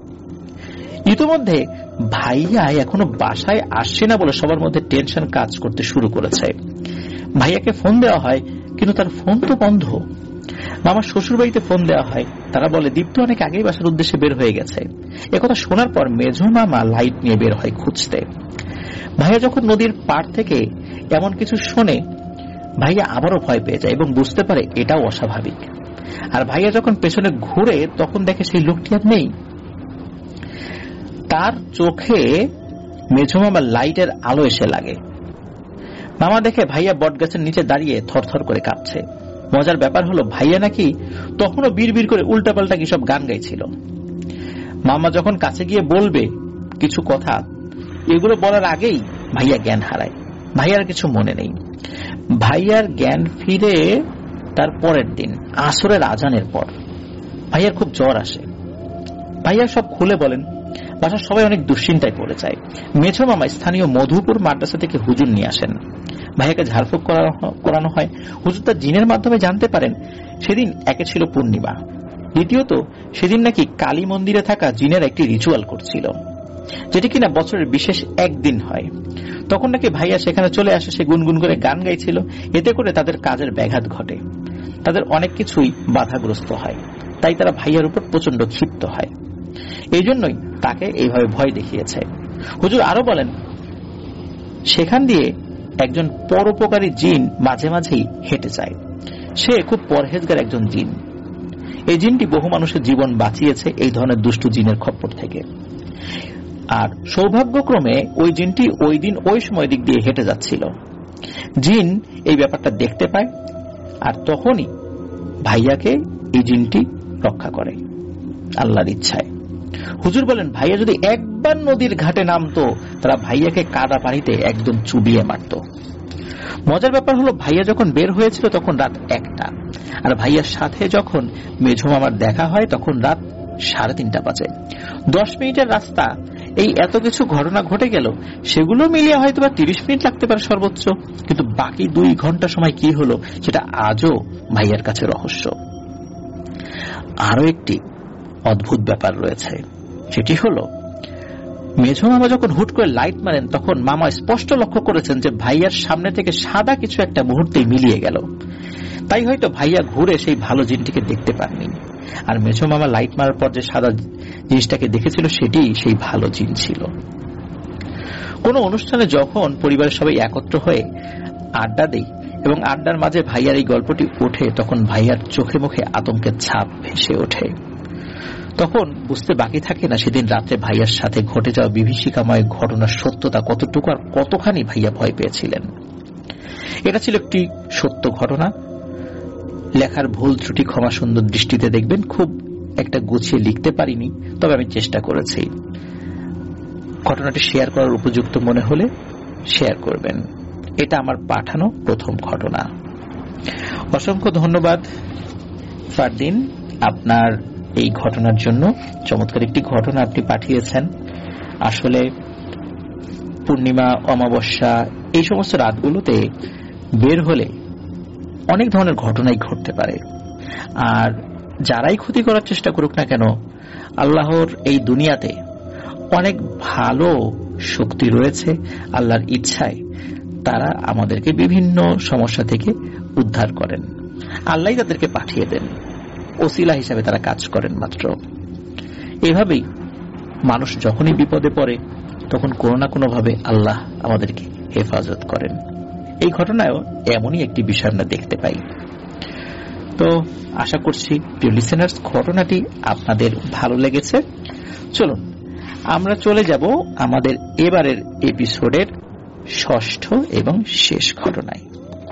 ইতিমধ্যে ভাইয়া এখনো বাসায় আসছে না বলে সবার মধ্যে টেনশন কাজ করতে শুরু করেছে। ভাইয়াকে ফোন দেওয়া হয়, কিন্তু তার ফোন তো বন্ধ। মামার শ্বশুর বাড়িতে ফোন দেওয়া হয়, তারা বলে দীপ্ত অনেক আগেই বাসার উদ্দেশ্যে বের হয়ে গেছে। একথা শোনার পর মেঝো মামা লাইট নিয়ে বের হয় খুঁজতে। ভাইয়া যখন নদীর পাড় থেকে এমন কিছু শোনে, ভাইয়া আবারও ভয় পেয়ে যায় এবং বুঝতে পারে এটাও অস্বাভাবিক। আর ভাইয়া যখন পেছনে ঘুরে তখন দেখে সেই লোকটি আর নেই। তার চোখে মেঝো মামার লাইটের আলো এসে লাগে। মামা দেখে ভাইয়া বটগাছের নিচে দাঁড়িয়ে থরথর করে কাঁপছে। মজার ব্যাপার হলো ভাইয়া নাকি তখনও বিড়বিড় করে উল্টাপাল্টা কি সব গান গাইছিল। মামা যখন কাছে গিয়ে বলবে কিছু কথা, এগুলো বলার আগেই ভাইয়া জ্ঞান হারায়। ভাইয়ার কিছু মনে নেই। ভাইয়ার জ্ঞান ফিরে তার পরের দিন আসরের আজানের পর। ভাইয়ার খুব জ্বর আসে। ভাইয়া সব খুলে বলেন। বাসার সবাই অনেক দুশ্চিন্তায় পড়ে যায়। মেঝো মামা স্থানীয় মধুপুর মাদ্রাসা থেকে হুজুর নিয়ে আসেন। ভাইয়াকে ঝাড়ফুঁক করানো হয়। হুজুর তার জিনের মাধ্যমে জানতে পারেন সেদিন একে ছিল পূর্ণিমা দ্বিতীয়ত, সেদিন নাকি কালী মন্দিরে থাকা জিনের একটি রিচুয়াল করছিল, যেটি কিনা বছরের বিশেষ একদিন হয়। তখন নাকি ভাইয়া সেখানে চলে আসে, সে গুনগুন করে গান গাইছিল। এতে করে তাদের কাজের ব্যাঘাত ঘটে, তাদের অনেক কিছুই বাধাগ্রস্ত হয়। তাই তারা ভাইয়ার উপর প্রচন্ড ক্ষিপ্ত হয়। এই জন্যই তাকে এইভাবে ভয় দেখিয়েছে। হুজুর আরো বলেন, সেখান দিয়ে একজন পরোপকারী জিন মাঝে মাঝেই হেঁটে যায়। সে খুব পরহেজগার একজন জিন। এই জিনটি বহু মানুষের জীবন বাঁচিয়েছে এই ধরনের দুষ্টু জিনের খপ্পর থেকে। আর সৌভাগ্যক্রমে ওই জিনটি ওই দিন ওই সময় দিক দিয়ে হেঁটে যাচ্ছিল। জিন এই ব্যাপারটা দেখতে পায়, আর তখনই ভাইয়াকে এই জিনটি রক্ষা করে আল্লাহর ইচ্ছায়। হুজুর বলেন, ভাইয়া যদি একবার নদীর ঘাটে নামতো, তারা ভাইয়াকে কাদা পানিতে একদম চুবিয়ে মারত। মজার ব্যাপার হলো, ভাইয়া যখন বের হয়েছিল তখন রাত একটা, আর ভাইয়ার সাথে যখন মেঝো মামার দেখা হয় তখন রাত সাড়ে তিনটা বাজে। দশ মিনিটের রাস্তা, এই এত কিছু ঘটনা ঘটে গেল, সেগুলো মিলিয়ে হয়তো বা তিরিশ মিনিট লাগতে পারে সর্বোচ্চ, কিন্তু বাকি দুই ঘন্টা সময় কি হলো সেটা আজও ভাইয়ার কাছে রহস্য। আরো একটি অদ্ভুত ব্যাপার রয়েছে, সেটি হলো মেঝো মামা যখন হুট করে লাইট মারেন তখন মামা স্পষ্ট লক্ষ্য করেছেন যে ভাইয়ার সামনে থেকে সাদা কিছু একটা মুহূর্তেই মিলিয়ে গেল। তাই হয়তো ভাইয়া ঘুরে সেই ভালো জিনটিকে দেখতে পাননি, আর মেঝো মামা লাইট মারার পর যে সাদা জিনিসটাকে দেখেছিল সেটি সেই ভালো জিন ছিল। কোন অনুষ্ঠানে যখন পরিবারের সবাই একত্র হয়ে আড্ডা দেই এবং আড্ডার মাঝে ভাইয়ার এই গল্পটি ওঠে, তখন ভাইয়ার চোখে মুখে আতঙ্কের ছাপ ভেসে ওঠে। তখন বুঝতে বাকি থাকে না সেদিন রাত্রে ভাইয়ার সাথে ঘটে যাওয়া বিভীষিকাময় ঘটনার সত্যতা কতটুকু আর কতখানি ভাইয়া ভয় পেয়েছিলেন। এটা ছিল একটি সত্য ঘটনা। লেখার ভুল ত্রুটি ক্ষমা সুন্দর দৃষ্টিতে দেখবেন। খুব একটা গুছিয়ে লিখতে পারিনি, তবে আমি চেষ্টা করেছি। ঘটনাটি শেয়ার করার উপযুক্ত মনে হলে শেয়ার করবেন। এটা আমার পাঠানো প্রথম ঘটনা। অসংখ্য ধন্যবাদ ফারদিন আপনার এই ঘটনার জন্য। চমৎকার একটি ঘটনা আপনি পাঠিয়েছেন। আসলে পূর্ণিমা, অমাবস্যা এই সমস্ত রাতগুলোতে বের হলে অনেক ধরনের ঘটনাই ঘটতে পারে। আর যারাই ক্ষতি করার চেষ্টা করুক না কেন, আল্লাহর এই দুনিয়াতে অনেক ভালো শক্তি রয়েছে। আল্লাহর ইচ্ছায় তারা আমাদেরকে বিভিন্ন সমস্যা থেকে উদ্ধার করেন। আল্লাহ তাদেরকে পাঠিয়ে দেন, ওসিলা হিসাবে তারা কাজ করেন মাত্র। এভাবেই মানুষ যখনই বিপদে পড়ে তখন কোনো না কোনো ভাবে আল্লাহ আমাদেরকে হেফাজত করেন। এই ঘটনায়ও এমনই একটি বিষয় আমরা দেখতে পাই। তো আশা করছি প্রিয় লিসেনার্স, ঘটনাটি আপনাদের ভালো লেগেছে। চলুন আমরা চলে যাব আমাদের এবারের এপিসোডের ষষ্ঠ এবং শেষ ঘটনায়।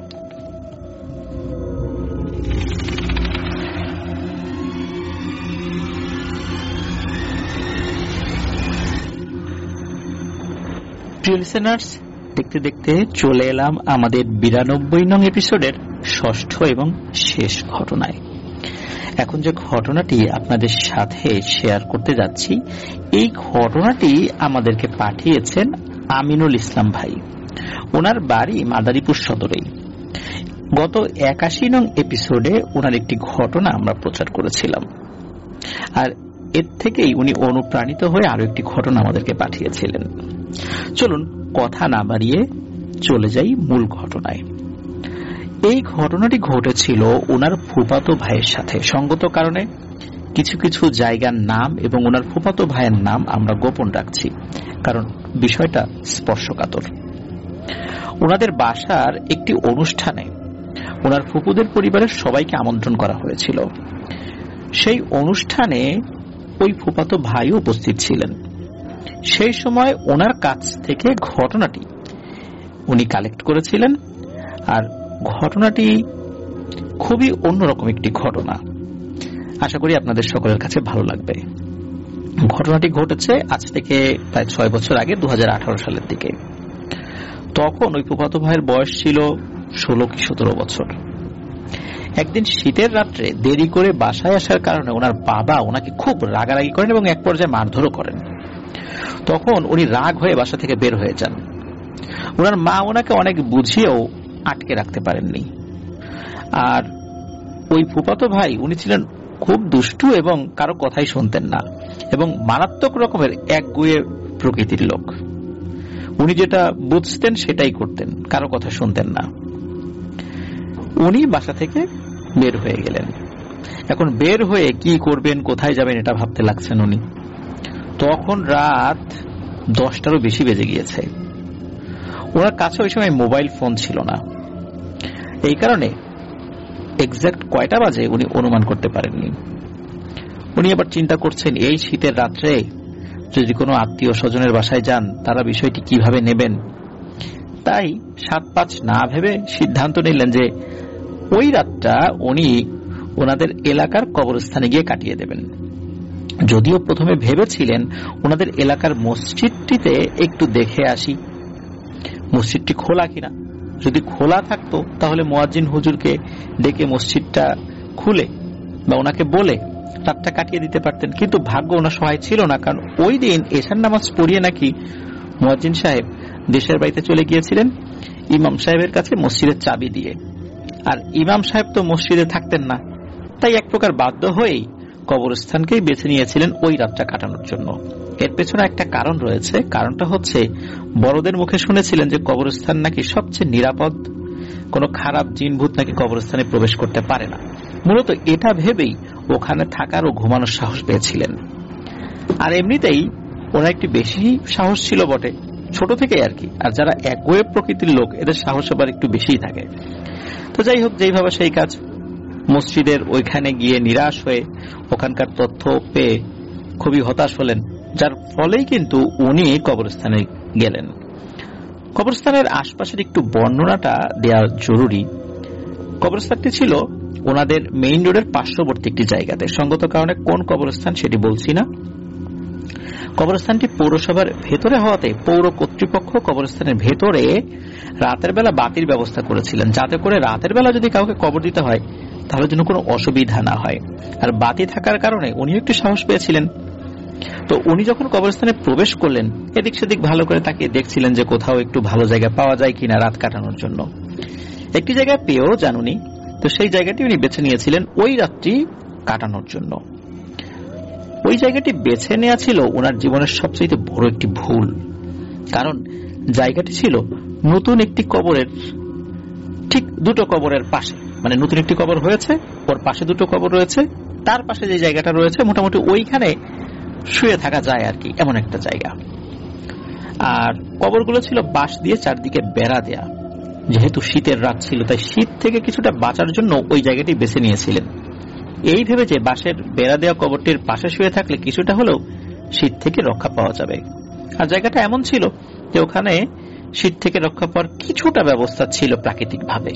প্রিয় লিসেনার্স, দেখতে দেখতে চলে এলাম আমাদের বিরানব্বই নং এপিসোডের ষষ্ঠ এবং শেষ ঘটনায়। এখন যে ঘটনাটি আপনাদের সাথে শেয়ার করতে যাচ্ছি, এই ঘটনাটি আমাদেরকে পাঠিয়েছেন আমিনুল ইসলাম ভাই। ওনার বাড়ি মাদারীপুর সদরেই। গত একাশি নং এপিসোডে ওনার একটি ঘটনা আমরা প্রচার করেছিলাম, আর এর থেকেই উনি অনুপ্রাণিত হয়ে আরো একটি ঘটনা আমাদেরকে পাঠিয়েছিলেন। চলুন কথা না বাড়িয়ে চলে যাই মূল ঘটনায়। এই ঘটনাটি ঘটেছিল ওনার ফুফাতো ভাইয়ের সাথে। সঙ্গত কারণে কিছু কিছু জায়গার নাম এবং ওনার ফুফাতো ভাইয়ের নাম আমরা গোপন রাখছি, কারণ বিষয়টা স্পর্শকাতর। ওনাদের বাসার একটি অনুষ্ঠানে ওনার ফুপুদের পরিবারের সবাইকে আমন্ত্রণ করা হয়েছিল। সেই অনুষ্ঠানে ওই ফুফাতো ভাইও উপস্থিত ছিলেন। সেই সময় ওনার কাছ থেকে ঘটনাটি উনি কালেক্ট করেছিলেন, আর ঘটনাটি খুবই অন্যরকম একটি ঘটনা। আশা করি আপনাদের সকলের কাছে ভালো লাগবে। ঘটনাটি ঘটেছে আজ থেকে প্রায় ছয় বছর আগে, দু হাজার আঠারো সালের দিকে। তখন ওই ফুফাতো ভাইয়ের বয়স ছিল ষোলো কি সতেরো বছর। একদিন শীতের রাত্রে দেরি করে বাসায় আসার কারণে ওনার বাবা ওনাকে খুব রাগারাগি করেন এবং এক পর্যায়ে মারধরও করেন। তখন উনি রাগ হয়ে বাসা থেকে বের হয়ে যান। ওনার মা ওনাকে অনেক বুঝিয়েও আটকে রাখতে পারেননি। আর ওই ফুফাতো ভাই উনি ছিলেন খুব দুষ্টু এবং কারো কথাই শুনতেন না এবং মারাত্মক রকমের একগুঁয়ে প্রকৃতির লোক। উনি যেটা বুঝতেন সেটাই করতেন, কারো কথা শুনতেন না। উনি বাসা থেকে বের হয়ে গেলেন। এখন বের হয়ে কি করবেন, কোথায় যাবেন এটা ভাবতে লাগছেন উনি। তখন রাত দশটারও বেশি বেজে গিয়েছে। ওনার কাছে ওই সময় মোবাইল ফোন ছিল না, এই কারণে এক্সাক্ট কয়টা বাজে উনি অনুমান করতে পারেননি। উনি আবার চিন্তা করছেন এই শীতের রাত্রে যদি কোনো আত্মীয় স্বজনের বাসায় যান তারা বিষয়টি কিভাবে নেবেন। তাই সাত পাঁচ না ভেবে সিদ্ধান্ত নিলেন যে ওই রাতটা উনি ওনাদের এলাকার কবরস্থানে গিয়ে কাটিয়ে দেবেন। যদিও প্রথমে ভেবেছিলেন ওনাদের এলাকার মসজিদটিতে একটু দেখে আসি মসজিদটি খোলা কিনা। যদি খোলা থাকতো তাহলে মুয়াজ্জিন হুজুরকে ডেকে মসজিদটা খুলে বা ওনাকে বলে রাতটা কাটিয়ে দিতে পারতেন। কিন্তু ভাগ্য ওনার সহায় ছিল না, কারণ ওই দিন এশার নামাজ পড়িয়ে নাকি মুয়াজ্জিন সাহেব দেশের বাড়িতে চলে গিয়েছিলেন ইমাম সাহেবের কাছে মসজিদের চাবি দিয়ে। আর ইমাম সাহেব তো মসজিদে থাকতেন না, তাই এক প্রকার বাধ্য হয়েই কবরস্থানকেই বেছে নিয়েছিলেন ওই রাতটা কাটানোর জন্য। এর পেছনে একটা কারণ রয়েছে। কারণটা হচ্ছে বড়দের মুখে শুনেছিলেন যে কবরস্থান নাকি সবচেয়ে নিরাপদ, কোনো খারাপ জিনভূত নাকি কবরস্থানে প্রবেশ করতে পারে না। মূলত এটা ভেবেই ওখানে থাকার ও ঘুমানোর সাহস পেয়েছিলেন। আর এমনিতেই ওনার একটি বেশি সাহস ছিল বটে, ছোট থেকে আর কি। আর যারা একগুঁয়ে প্রকৃতির লোক এদের সাহস আবার একটু বেশিই থাকে। তো যাই হোক, যেইভাবে সেই কাজ। মসজিদের ওইখানে গিয়ে নিরাশ হয়ে ওখানকার তথ্য পেয়ে খুবই হতাশ হলেন, যার ফলেই কিন্তু উনি কবরস্থানে গেলেন। কবরস্থানের আশপাশের একটু বর্ণনাটা দেওয়া জরুরি। কবরস্থানটি ছিল ওনাদের মেইন রোডের পার্শ্ববর্তী একটি জায়গাতে। সঙ্গত কারণে কোন কবরস্থান সেটি বলছি না। কবরস্থানটি পৌরসভার ভেতরে হওয়াতে পৌর কর্তৃপক্ষ কবরস্থানের ভেতরে রাতের বেলা বাতির ব্যবস্থা করেছিলেন, যাতে করে রাতের বেলা যদি কাউকে কবর দিতে হয় তাহলে যেন কোনো অসুবিধা না হয়। আর বাতি থাকার কারণে উনি একটু সাহস পেয়েছিলেন। তো উনি যখন কবরস্থানে প্রবেশ করলেন এদিক সেদিক ভালো করে তাকিয়ে দেখছিলেন যে কোথাও একটু ভালো জায়গা পাওয়া যায় কিনা রাত কাটানোর জন্য। একটি জায়গায় পেয়েও জানুনি, তো সেই জায়গাটি উনি বেছে নিয়েছিলেন ওই রাতটি কাটানোর জন্য। ওই জায়গাটি বেছে নেওয়া ছিল ওনার জীবনের সবচেয়ে বড় একটি ভুল, কারণ জায়গাটি ছিল নতুন একটি কবরের ঠিক দুটো কবরের পাশে। মানে নতুন একটি কবর হয়েছে, ওর পাশে দুটো কবর রয়েছে, তার পাশে যে জায়গাটা রয়েছে মোটামুটি ওইখানে শুয়ে থাকা যায় আর কি, এমন একটা জায়গা। আর কবরগুলো ছিল বাঁশ দিয়ে চারদিকে বেড়া দেয়া। যেহেতু শীতের রাত ছিল তাই শীত থেকে কিছুটা বাঁচার জন্য ওই জায়গাটি বেছে নিয়েছিলেন, এই ভেবে যে বাঁশের বেড়া দেওয়া কবরটির পাশে শুয়ে থাকলে কিছুটা হলেও শীত থেকে রক্ষা পাওয়া যাবে। আর জায়গাটা এমন ছিল যে ওখানে শীত থেকে রক্ষা পাওয়ার কিছুটা ব্যবস্থা ছিল প্রাকৃতিক ভাবে।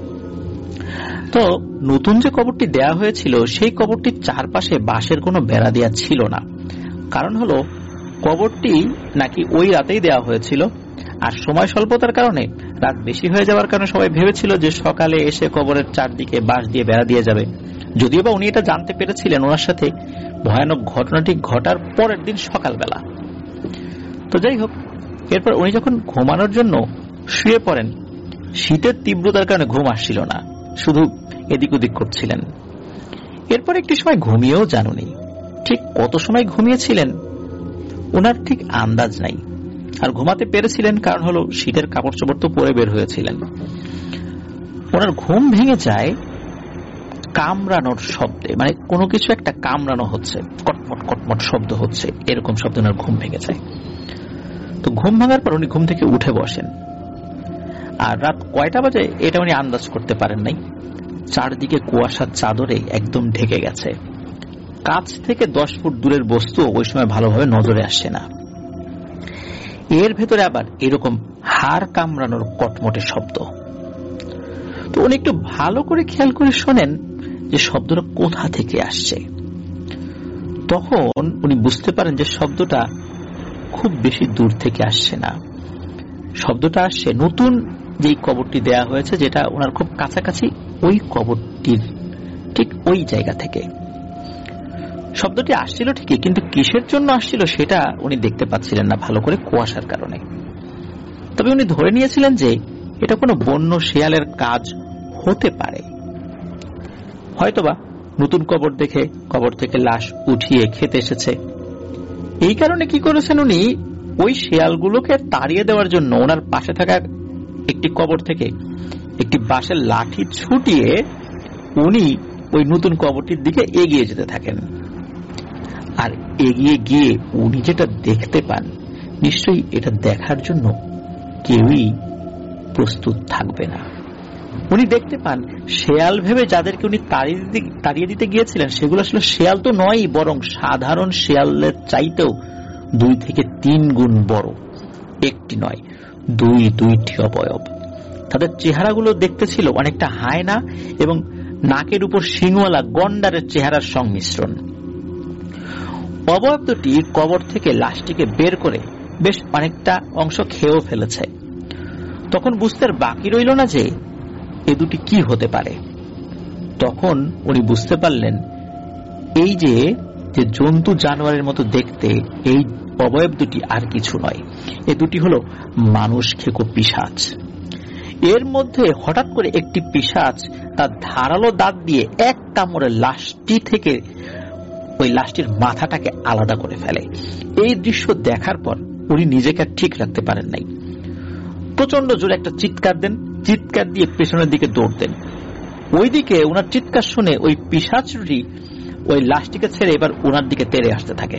তো নতুন যে কবরটি দেয়া হয়েছিল সেই কবরটির চারপাশে বাঁশের কোনো বেড়া দেওয়া ছিল না। কারণ হলো কবরটি নাকি ওই রাতেই দেওয়া হয়েছিল, আর সময় স্বল্পতার কারণে রাত বেশি হয়ে যাওয়ার কারণে সবাই ভেবেছিল যে সকালে এসে কবরের চারদিকে বাঁশ দিয়ে বেড়া দিয়ে যাবে। যদিও বা উনি এটা জানতে পেরেছিলেন ওনার সাথে ভয়ানক ঘটনাটি ঘটার পরের দিন সকালবেলা। তো যাই হোক, এরপর উনি যখন ঘুমানোর জন্য শুয়ে পড়েন, শীতের তীব্রতার কারণে ঘুম আসছিল না, শুধু এদিক ওদিক করছিলেন। এরপর একটি সময় ঘুমিয়েও জানুনি। ঠিক কত সময় ঘুমিয়েছিলেন ওনার ঠিক আন্দাজ নাই। আর ঘুমাতে পেরেছিলেন কারণ হলো শীতের কাপড় চোপড় তো পরে বের হয়েছিলেন। ওনার ঘুম ভেঙে যায় কামড়ানোর শব্দে, মানে কোনো কিছু একটা কামড়ানো হচ্ছে, কটমট কটমট শব্দ হচ্ছে, এরকম শব্দ ওনার ঘুম ভেঙে যায়। তো ঘুম ভাঙার পর উনি ঘুম থেকে উঠে বসেন। আর রাত কয়টা বাজে এটা উনি আন্দাজ করতে পারেন নাই। চারদিকে কুয়াশার চাদরে একদম ঢেকে গেছে। কাছ থেকে দশ ফুট দূরের বস্তু ওই সময় ভালোভাবে নজরে আসছে না। এর ভেতরে আবার এরকম হাড় কামড়ানোর কটমটে শব্দ। তো উনি একটু ভালো করে খেয়াল করে শোনেন যে শব্দটা কোথা থেকে আসছে। তখন উনি বুঝতে পারেন যে শব্দটা খুব বেশি দূর থেকে আসছে না, শব্দটা আসছে নতুন যেই কবরটি দেয়া হয়েছে, যেটা ওনার খুব কাছাকাছি, ওই কবরটির ঠিক ওই জায়গা থেকে শব্দটি আসছিল ঠিকই, কিন্তু কিসের জন্য আসছিল সেটা উনি দেখতে পাচ্ছিলেন না ভালো করে কুয়াশার কারণে। তবে উনি ধরে নিয়েছিলেন যে এটা কোনো বন্য শেয়ালের কাজ হতে পারে, হয়তোবা নতুন কবর দেখে কবর থেকে লাশ উঠিয়ে খেতে এসেছে। এই কারণে কি করেছেন উনি, ওই শেয়ালগুলোকে তাড়িয়ে দেওয়ার জন্য ওনার পাশে থাকা একটি কবর থেকে একটি বাঁশের লাঠি ছুটিয়ে উনি ওই নতুন কবরটির দিকে এগিয়ে যেতে থাকেন। আর এগিয়ে গিয়ে উনি যেটা দেখতে পান, নিশ্চয়ই এটা দেখার জন্য কেউই প্রস্তুত থাকবে না। উনি দেখতে পান শেয়াল ভেবে যাদেরকে উনি তাড়িয়ে দিতে গিয়েছিলেন সেগুলো আসলে শেয়াল তো নয়, বরং সাধারণ শেয়ালের চাইতেও দুই থেকে তিন গুণ বড়। একটি নয়, দুই দুইটি অবয়ব। তাদের চেহারাগুলো দেখতে ছিল অনেকটা হায়না এবং নাকের উপর শিংওয়ালা গন্ডারের চেহারার সংমিশ্রণ। অবয়ব দুটি কবর থেকে লাশটিকে বের করে বেশ অনেকটা অংশ খেয়েও ফেলেছে। তখন বুঝতে বাকি রইল না যে এ দুটি কি হতে পারে। তখন উনি বুঝতে পারলেন এই যে যে জন্তু জানোয়ারের মতো দেখতে এই অবয়ব দুটি আর কিছু নয়, এ দুটি হলো মানুষ খেকো পিশাচ। এর মধ্যে হঠাৎ করে একটি পিশাচ তার ধারালো দাঁত দিয়ে এক কামড়ে লাশটি থেকে ওই লাশটির মাথাটাকে আলাদা করে ফেলে। এই দৃশ্য দেখার পর উনি নিজেকে ঠিক রাখতে পারেন নাই। প্রচন্ড জোরে একটা চিৎকার দেন, চিৎকার দিয়ে পেছনের দিকে দৌড় দেন। ওইদিকে ওনার চিৎকার শুনে ওই পিশাচটি ওই লাশটিকে ছেড়ে এবার ওনার দিকে তেড়ে আসতে থাকে।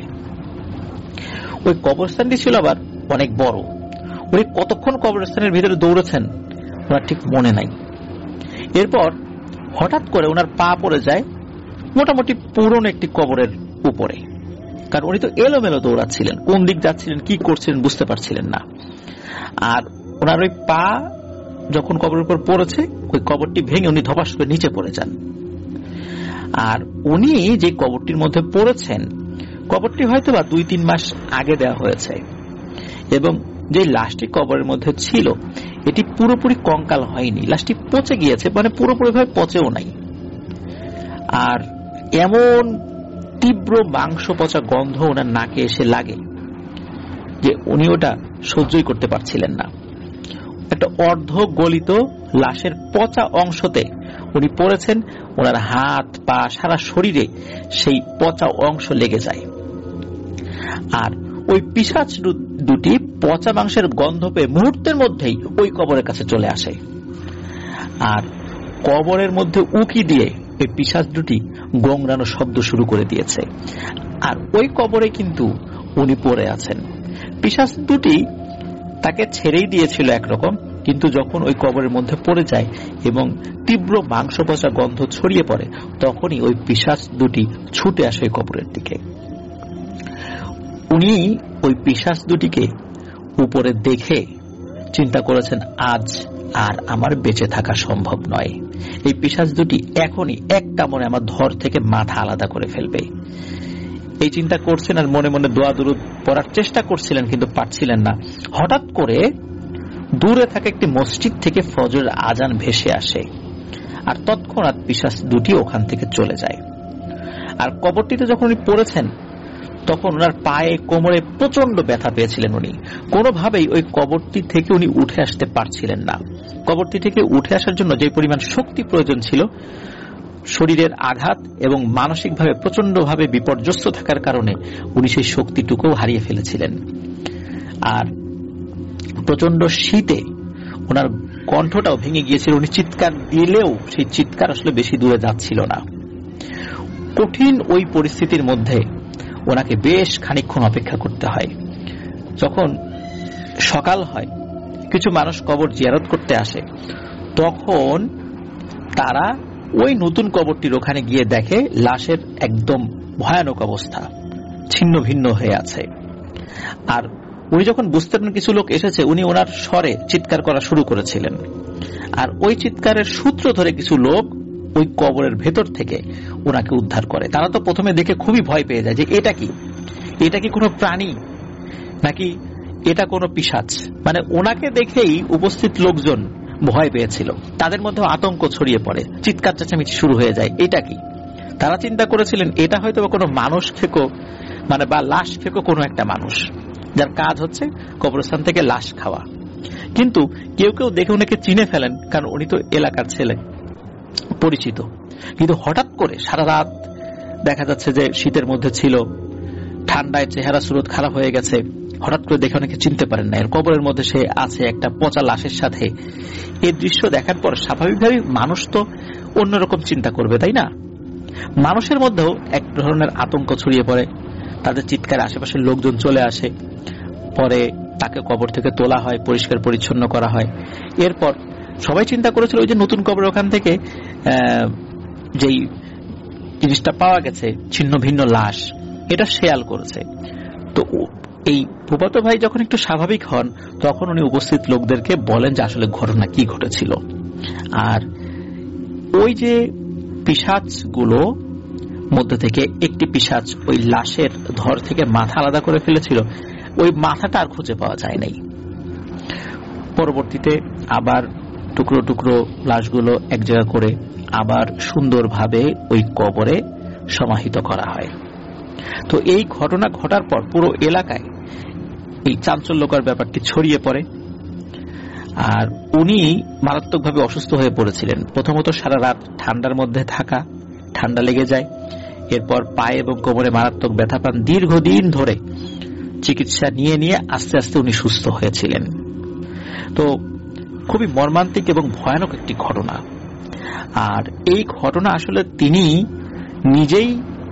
ওই কবরস্থানটি ছিল আবার অনেক বড়। উনি কতক্ষণ কবরস্থানের ভিতরে দৌড়েছেন ওনার ঠিক মনে নাই। এরপর হঠাৎ করে ওনার পা পড়ে যায় মোটামুটি পুরনো একটি কবরের উপরে। কারণ উনি তো এলোমেলো দৌড়াচ্ছিলেন, কোন দিক যাচ্ছিলেন কি করছিলেন বুঝতে পারছিলেন না। আর ওনার ওই পা যখন কবরের উপর পড়েছে ওই কবরটি ভেঙে উনি ধপাস করে নিচে পড়ে যান। আর উনি যে কবরটির মধ্যে পড়েছেন, কবরটি হয়তো বা দুই তিন মাস আগে দেওয়া হয়েছে এবং যে লাশটি কবরের মধ্যে ছিল এটি পুরোপুরি কঙ্কাল হয়নি, লাশটি পচে গিয়েছে, মানে পুরোপুরি ভাবে পচেও নাই। আর এমন তীব্র মাংস পচা গন্ধ ওনার নাকে এসে লাগে যে উনি ওটা সহ্যই করতে পারছিলেন না। একটা অর্ধ গলিত লাশের পচা অংশতে উনি পড়েছেন, ওনার হাত পা সারা শরীরে সেই পচা অংশ লেগে যায়। আর ওই পিশাচ দুটি পচা মাংসের গন্ধ পেয়ে মুহূর্তের মধ্যেই ওই কবরের কাছে চলে আসে। আর কবরের মধ্যে উকি দিয়ে ওই পিশাচ দুটি গংরানো শব্দ শুরু করে দিয়েছে। আর ওই কবরে কিন্তু উনি পড়ে আছেন। পিশাচ দুটি তাকে ছেড়েই দিয়েছিল একরকম, কিন্তু যখন ওই কবরের মধ্যে পড়ে যায় এবং তীব্র মাংস পচা গন্ধ ছড়িয়ে পড়ে তখনই ওই পিশাচ দুটি ছুটে আসে ওই কবরের দিকে। উনি ওই পিশাচ দুটিকে উপরে দেখে চিন্তা করেছেন আজ আর আমার বেঁচে থাকা সম্ভব নয়। এই পিশাচ দুটি এখনই এক কামড়ে আমার ধর থেকে মাথা আলাদা করে ফেলবে। এই চিন্তা করছেন আর মনে মনে দোয়া দুরুদ পড়ার চেষ্টা করছিলেন, কিন্তু পারছিলেন না। হঠাৎ করে দূরে থাকা একটি মসজিদ থেকে ফজরের আজান ভেসে আসে আর তৎক্ষণাৎ পিশাচ দুটি ওখান থেকে চলে যায়। আর কবরটিতে যখন উনি পড়েছেন তখন ওনার পায়ে কোমরে প্রচন্ড ব্যথা পেয়েছিলেন। উনি কোনোভাবেই ওই কবরটি থেকে উনি উঠে আসতে পারছিলেন না। কবরটি থেকে উঠে আসার জন্য যে পরিমাণ শক্তি প্রয়োজন ছিল, শরীরের আঘাত এবং মানসিকভাবে প্রচন্ডভাবে বিপর্যস্ত থাকার কারণে উনি সেই শক্তিটুকুও হারিয়ে ফেলেছিলেন। আর প্রচন্ড শীতে ওনার কণ্ঠটাও ভেঙে গিয়েছিল। উনি চিৎকার দিলেও সেই চিৎকার আসলে বেশি দূরে যাচ্ছিল না। কঠিন ওই পরিস্থিতির মধ্যে ওনাকে বেশ খানিকক্ষণ অপেক্ষা করতে হয়। যখন সকাল হয়, কিছু মানুষ কবর জিয়ারত করতে আসে, তখন তারা ওই নতুন কবরটির ওখানে গিয়ে দেখে লাশের একদম ভয়ানক অবস্থা, ছিন্ন ভিন্ন হয়ে আছে। আর উনি যখন বুঝতে পারেন কিছু লোক এসেছে, উনি ওনার স্বরে চিৎকার করা শুরু করেছিলেন। আর ওই চিৎকারের সূত্র ধরে কিছু লোক ওই কবরের ভেতর থেকে ওনাকে উদ্ধার করে। তারা তো প্রথমে দেখে খুবই ভয় পেয়ে যায় যে এটা কি, এটা কি কোনো প্রাণী নাকি এটা কোনো পিশাচ। মানে ওনাকে দেখেই উপস্থিত লোকজন ভয় পেয়েছিল, তাদের মধ্যে আতঙ্ক ছড়িয়ে পড়ে, চিৎকার চেঁচামেচি শুরু হয়ে যায়। এটা কি? তারা চিন্তা করেছিলেন এটা হয়তো কোনো মানুষ খেকো, মানে বা লাশ খেকো কোনো একটা মানুষ, যার কাজ হচ্ছে কবরস্থান থেকে লাশ খাওয়া। কিন্তু কেউ কেউ দেখে ওনাকে চিনে ফেলেন, কারণ উনি তো এলাকার ছেলে, পরিচিত। কিন্তু হঠাৎ করে সারা রাত দেখা যাচ্ছে যে শীতের মধ্যে ছিল, ঠান্ডায় চেহারা সুরত খারাপ হয়ে গেছে, হঠাৎ করে দেখে অনেকে চিনতে পারেন না, এর কবরের মধ্যে সে আছে একটা পচা লাশের সাথে। এই দৃশ্য দেখার পর স্বাভাবিকভাবেই মানুষ তো অন্যরকম চিন্তা করবে, তাই না? মানুষের মধ্যেও এক ধরনের আতঙ্ক ছড়িয়ে পড়ে, তাদের চিৎকার আশেপাশের লোকজন চলে আসে, পরে তাকে কবর থেকে তোলা হয়, পরিষ্কার পরিচ্ছন্ন করা হয়। এরপর সবাই চিন্তা করেছিল ওই যে নতুন কবর, ওখান থেকে যেই জিনিসটা পাওয়া গেছে ছিন্ন ভিন্ন লাশ, এটা শেয়াল করেছে। তো এই ফুফাতো ভাই যখন একটু স্বাভাবিক হন তখন উনি উপস্থিত লোকদেরকে বলেন যে আসলে ঘটনা কি ঘটেছিল। আর ওই যে পিশাচগুলো মধ্যে থেকে একটি পিশাচ ওই লাশের ধর থেকে মাথা আলাদা করে ফেলেছিল, ওই মাথাটা আর খুঁজে পাওয়া যায় নাই। পরবর্তীতে আবার টুকরো টুকরো লাশগুলো এক জায়গা করে আবার সুন্দরভাবে ওই কবরে সমাহিত করা হয়। তো এই ঘটনা ঘটার পর পুরো এলাকায় এই চাঞ্চল্যকর ব্যাপারটি ছড়িয়ে পড়ে। আর উনি মারাত্মকভাবে অসুস্থ হয়ে পড়েছিলেন। প্রথমত সারা রাত ঠান্ডার মধ্যে থাকা, ঠান্ডা লেগে যায়, এরপর পায়ে এবং কোমরে মারাত্মক ব্যথা পান। দীর্ঘদিন ধরে চিকিৎসা নিয়ে নিয়ে আস্তে আস্তে উনি সুস্থ হয়েছিলেন। তো খুবই মর্মান্তিক এবং ভয়ানক একটি ঘটনা। আর এই ঘটনা আসলে তিনি নিজেই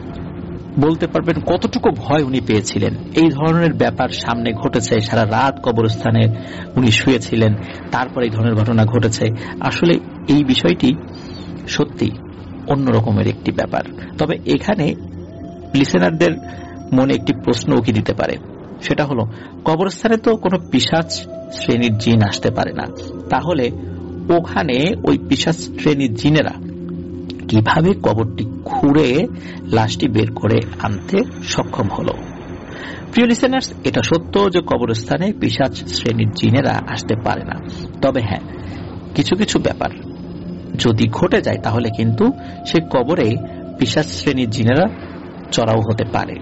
বলতে পারবেন কতটুকু ভয় উনি পেয়েছিলেন। এই ধরনের ব্যাপার সামনে ঘটেছে, সারা রাত কবরস্থানে উনি শুয়েছিলেন, তারপর এই ধরনের ঘটনা ঘটেছে। আসলে এই বিষয়টি সত্যি অন্যরকমের একটি ব্যাপার। তবে এখানে লিসেনারদের মনে একটি প্রশ্ন উকি দিতে পারে, সেটা হলো কবরস্থানে তো কোনো পিশাচ শ্রেণীর জিন আসতে পারে না, তাহলে ওখানে ওই পিশাচ শ্রেণীর জিনেরা কিভাবে কবরটি খুঁড়ে লাশটি বের করে আনতে সক্ষম হলো? প্রিয় লিসেনার্স, এটা সত্য যে কবরস্থানে পিশাচ শ্রেণীর জিনেরা আসতে পারে না। তবে হ্যাঁ, কিছু কিছু ব্যাপার যদি ঘটে যায় তাহলে কিন্তু সে কবরে পিশাচ শ্রেণীর জিনেরা চড়াও হতে পারে।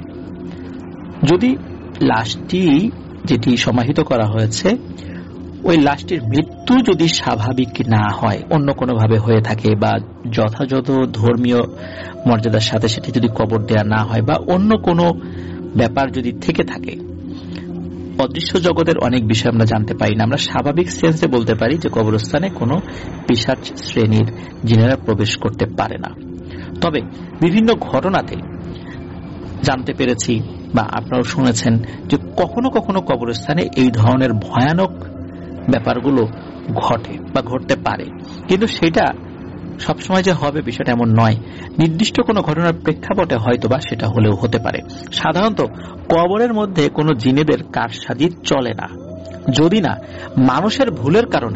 যদি লাশটি যেটি সমাহিত করা হয়েছে ওই লাশটির মৃত্যু যদি স্বাভাবিক না হয়, অন্য কোনোভাবে হয়ে থাকে, বা যথাযথ ধর্মীয় মর্যাদার সাথে সেটি যদি কবর দেয়া না হয়, বা অন্য কোনো ব্যাপার যদি থেকে থাকে, অদৃশ্য জগতের অনেক বিষয় আমরা জানতে পারি না, আমরা স্বাভাবিক সেন্সে বলতে পারি যে কবরস্থানে কোনো পিশাচ শ্রেণীর জিনেরা প্রবেশ করতে পারে না। তবে বিভিন্ন ঘটনাতে জানতে পেরেছি বা আপনারাও শুনেছেন যে কখনো কখনো কবরস্থানে এই ধরনের ভয়ানক ব্যাপারগুলো ঘটে বা ঘটতে পারে, কিন্তু সেটা সবসময় যে হবে বিষয়টা এমন নয়। নির্দিষ্ট কোনো ঘটনার প্রেক্ষাপটে হয়তো বা সেটা হলেও হতে পারে। সাধারণত কবরের মধ্যে কোনো জিনেদের কারসাজি চলে না, যদি না মানুষের ভুলের কারণে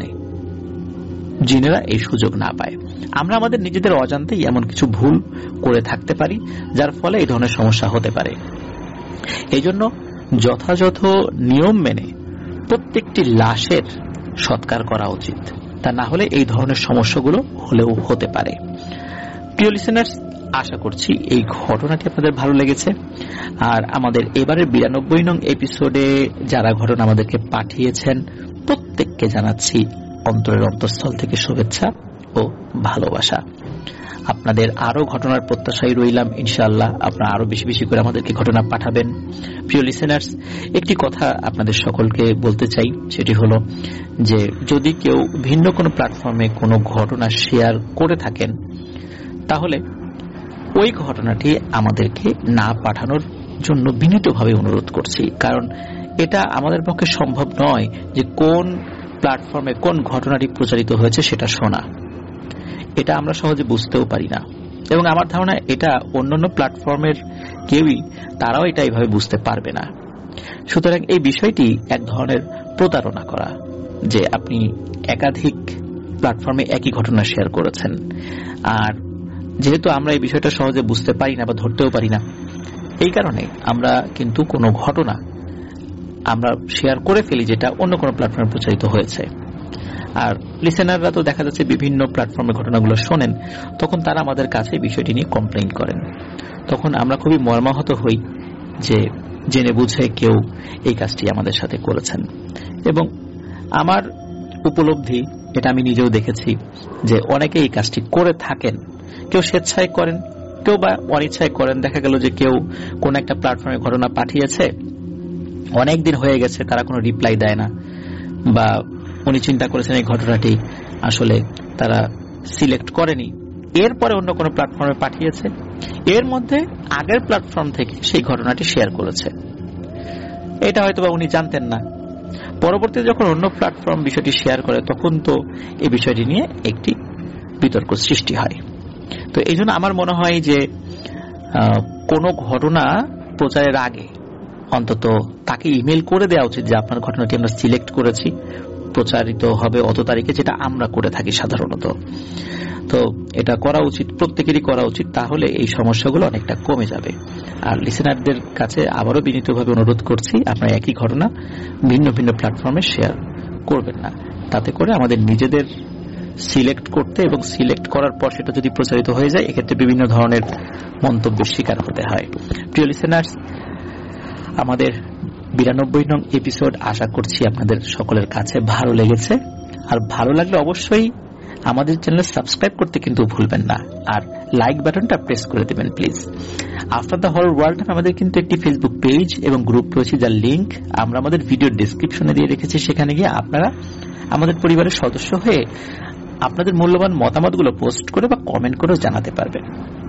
জিনেরা এই সুযোগ না পায়। আমরা আমাদের নিজেদের অজান্তেই এমন কিছু ভুল করে থাকতে পারি যার ফলে এই ধরনের সমস্যা হতে পারে। এই জন্য যথাযথ নিয়ম মেনে প্রত্যেকটি লাশের সৎকার করা উচিত, তা না হলে এই ধরনের সমস্যাগুলো হলেও হতে পারে। প্রিয় লিসেনার্স, আশা করছি এই ঘটনাটি আপনাদের ভালো লেগেছে। আর আমাদের এবারের বিরানব্বই নং এপিসোডে যারা ঘটনা আমাদেরকে পাঠিয়েছেন প্রত্যেককে জানাচ্ছি অন্তরের অন্তঃস্থল থেকে শুভেচ্ছা ও ভালোবাসা। আপনাদের আরো ঘটনার প্রত্যাশায় রইলাম। ইনশাআল্লাহ আপনারা আরো বেশি বেশি করে আমাদেরকে ঘটনা পাঠাবেন। প্রিয় লিসেনার্স, একটি কথা আপনাদের সকলকে বলতে চাই, সেটি হলো যে যদি কেউ ভিন্ন কোনো প্ল্যাটফর্মে কোনো ঘটনা শেয়ার করে থাকেন তাহলে ওই ঘটনাটি আমাদেরকে না পাঠানোর জন্য বিনীতভাবে অনুরোধ করছি। কারণ এটা আমাদের পক্ষে সম্ভব নয় যে কোন প্ল্যাটফর্মে কোন ঘটনাটি প্রচারিত হয়েছে সেটা শোনা, এটা আমরা সহজে বুঝতেও পারি না, এবং আমার ধারণা এটা অন্যান্য প্ল্যাটফর্মের কেউই তারাও এটা এইভাবে বুঝতে পারবে না। সুতরাং এই বিষয়টি এক ধরনের প্রতারণা করা, যে আপনি একাধিক প্ল্যাটফর্মে একই ঘটনা শেয়ার করেছেন। আর যেহেতু আমরা এই বিষয়টা সহজে বুঝতে পারি না বা ধরতেও পারি না, এই কারণে আমরা কিন্তু কোনো ঘটনা আমরা শেয়ার করে ফেলি যেটা অন্য কোনো প্ল্যাটফর্মে প্রচারিত হয়েছে। আর লিসেনাররা তো দেখা যাচ্ছে বিভিন্ন প্ল্যাটফর্মে ঘটনাগুলো শোনেন, তখন তারা আমাদের কাছে বিষয়টি নিয়ে কমপ্লেইন করেন। তখন আমরা খুবই মর্মাহত হই যে জেনে বুঝে কেউ এই কাজটি আমাদের সাথে করেছেন। এবং আমার উপলব্ধি, এটা আমি নিজেও দেখেছি যে অনেকে এই কাজটি করে থাকেন কেউ স্বেচ্ছায় করেন, কেউ বা অনিচ্ছায় করেন। দেখা গেল যে কেউ কোন একটা প্ল্যাটফর্মে ঘটনা পাঠিয়েছে, অনেক দিন হয়ে গেছে, তারা কোনো রিপ্লাই দেয় না, বা উনি চিন্তা করেছেন এই ঘটনাটি আসলে তারা সিলেক্ট করেনি, এরপরে অন্য কোনো প্ল্যাটফর্মে পাঠিয়েছে, এর মধ্যে আগের প্ল্যাটফর্ম থেকে সেই ঘটনাটি শেয়ার করেছে। এটা হয়তো বা উনি জানতেন না, পরবর্তীতে যখন অন্য প্ল্যাটফর্ম বিষয়টি শেয়ার করে তখন তো এই বিষয়টি নিয়ে একটি বিতর্ক সৃষ্টি হয়। তো এই জন্য আমার মনে হয় যে কোনো ঘটনা প্রচারের আগে অন্তত তাকে ইমেল করে দেওয়া উচিত যে আপনার ঘটনাটি আমরা সিলেক্ট করেছি, প্রচারিত হবে অত তারিখে, যেটা আমরা করে থাকি সাধারণত। তো এটা করা উচিত, প্রত্যেকেরই করা উচিত, তাহলে এই সমস্যাগুলো অনেকটা কমে যাবে। আর লিসেনারদের কাছে আবারও বিনীতভাবে অনুরোধ করছি, আপনারা একই ঘটনা ভিন্ন ভিন্ন প্ল্যাটফর্মে শেয়ার করবেন না। তাতে করে আমাদের নিজেদের সিলেক্ট করতে এবং সিলেক্ট করার পর সেটা যদি প্রচারিত হয়ে যায়, এক্ষেত্রে বিভিন্ন ধরনের মন্তব্যের শিকার হতে হয়। প্রিয় লিসেনার্স, আমাদের বিরানব্বই নং এপিসোড আশা করছি আপনাদের সকলের কাছে ভালো লেগেছে। আর ভালো লাগলে অবশ্যই আমাদের চ্যানেল সাবস্ক্রাইব করতে কিন্তু ভুলবেন না, আর লাইক বাটনটা প্রেস করে দেবেন please. After the horror world আমাদের কিন্তু একটি ফেসবুক পেজ এবং গ্রুপ রয়েছে, যার লিংক আমরা আমাদের ভিডিও ডেসক্রিপশনে দিয়ে রেখেছি। সেখানে গিয়ে আপনারা আমাদের পরিবারের সদস্য হয়ে আপনাদের মূল্যবান মতামতগুলো পোস্ট করে বা কমেন্ট করেও জানাতে পারবেন।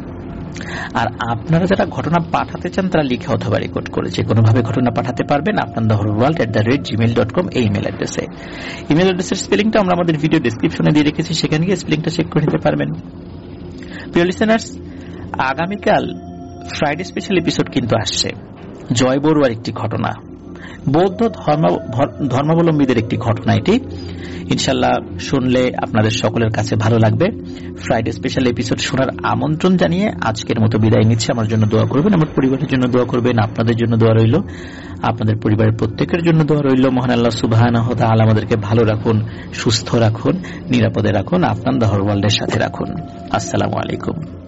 আর আপনারা যারা ঘটনা পাঠাতে চান তারা লিখে অথবা রেকর্ড করে যে কোনোভাবে ঘটনা পাঠাতে পারবেন আপনার the horror world at the rate gmail dot com এই ইমেল অ্যাড্রেসে। ইমেল অ্যাড্রেসের স্পেলিংটা আমরা আমাদের ভিডিও ডেসক্রিপশনে দিয়ে রেখেছি, সেখানে গিয়ে স্পেলিংটা চেক করে নিতে পারবেন। প্রিয় লিসেনার্স, আগামীকাল ফ্রাইডে স্পেশাল এপিসোড কিন্তু আসছে। জয় বড়ুয়ার একটি ঘটনা, বৌদ্ধ ধর্মাবলম্বীদের একটি ঘটনা। এটি ইনশাল্লাহ শুনলে আপনাদের সকলের কাছে ভালো লাগবে। ফ্রাইডে স্পেশাল এপিসোড শোনার আমন্ত্রণ জানিয়ে আজকের মতো বিদায় নিচ্ছে। আমার জন্য দোয়া করবেন, আমার পরিবারের জন্য দোয়া করবেন, আপনাদের জন্য দোয়া রইল, আপনাদের পরিবারের প্রত্যেকের জন্য দোয়া রইল। মহান আল্লাহ সুবহানাহু ওয়া তাআলা আমাদেরকে ভালো রাখুন, সুস্থ রাখুন, নিরাপদে রাখুন, আপনার দ্য হরর ওয়ার্ল্ডের সাথে রাখুন। আসসালামু আলাইকুম।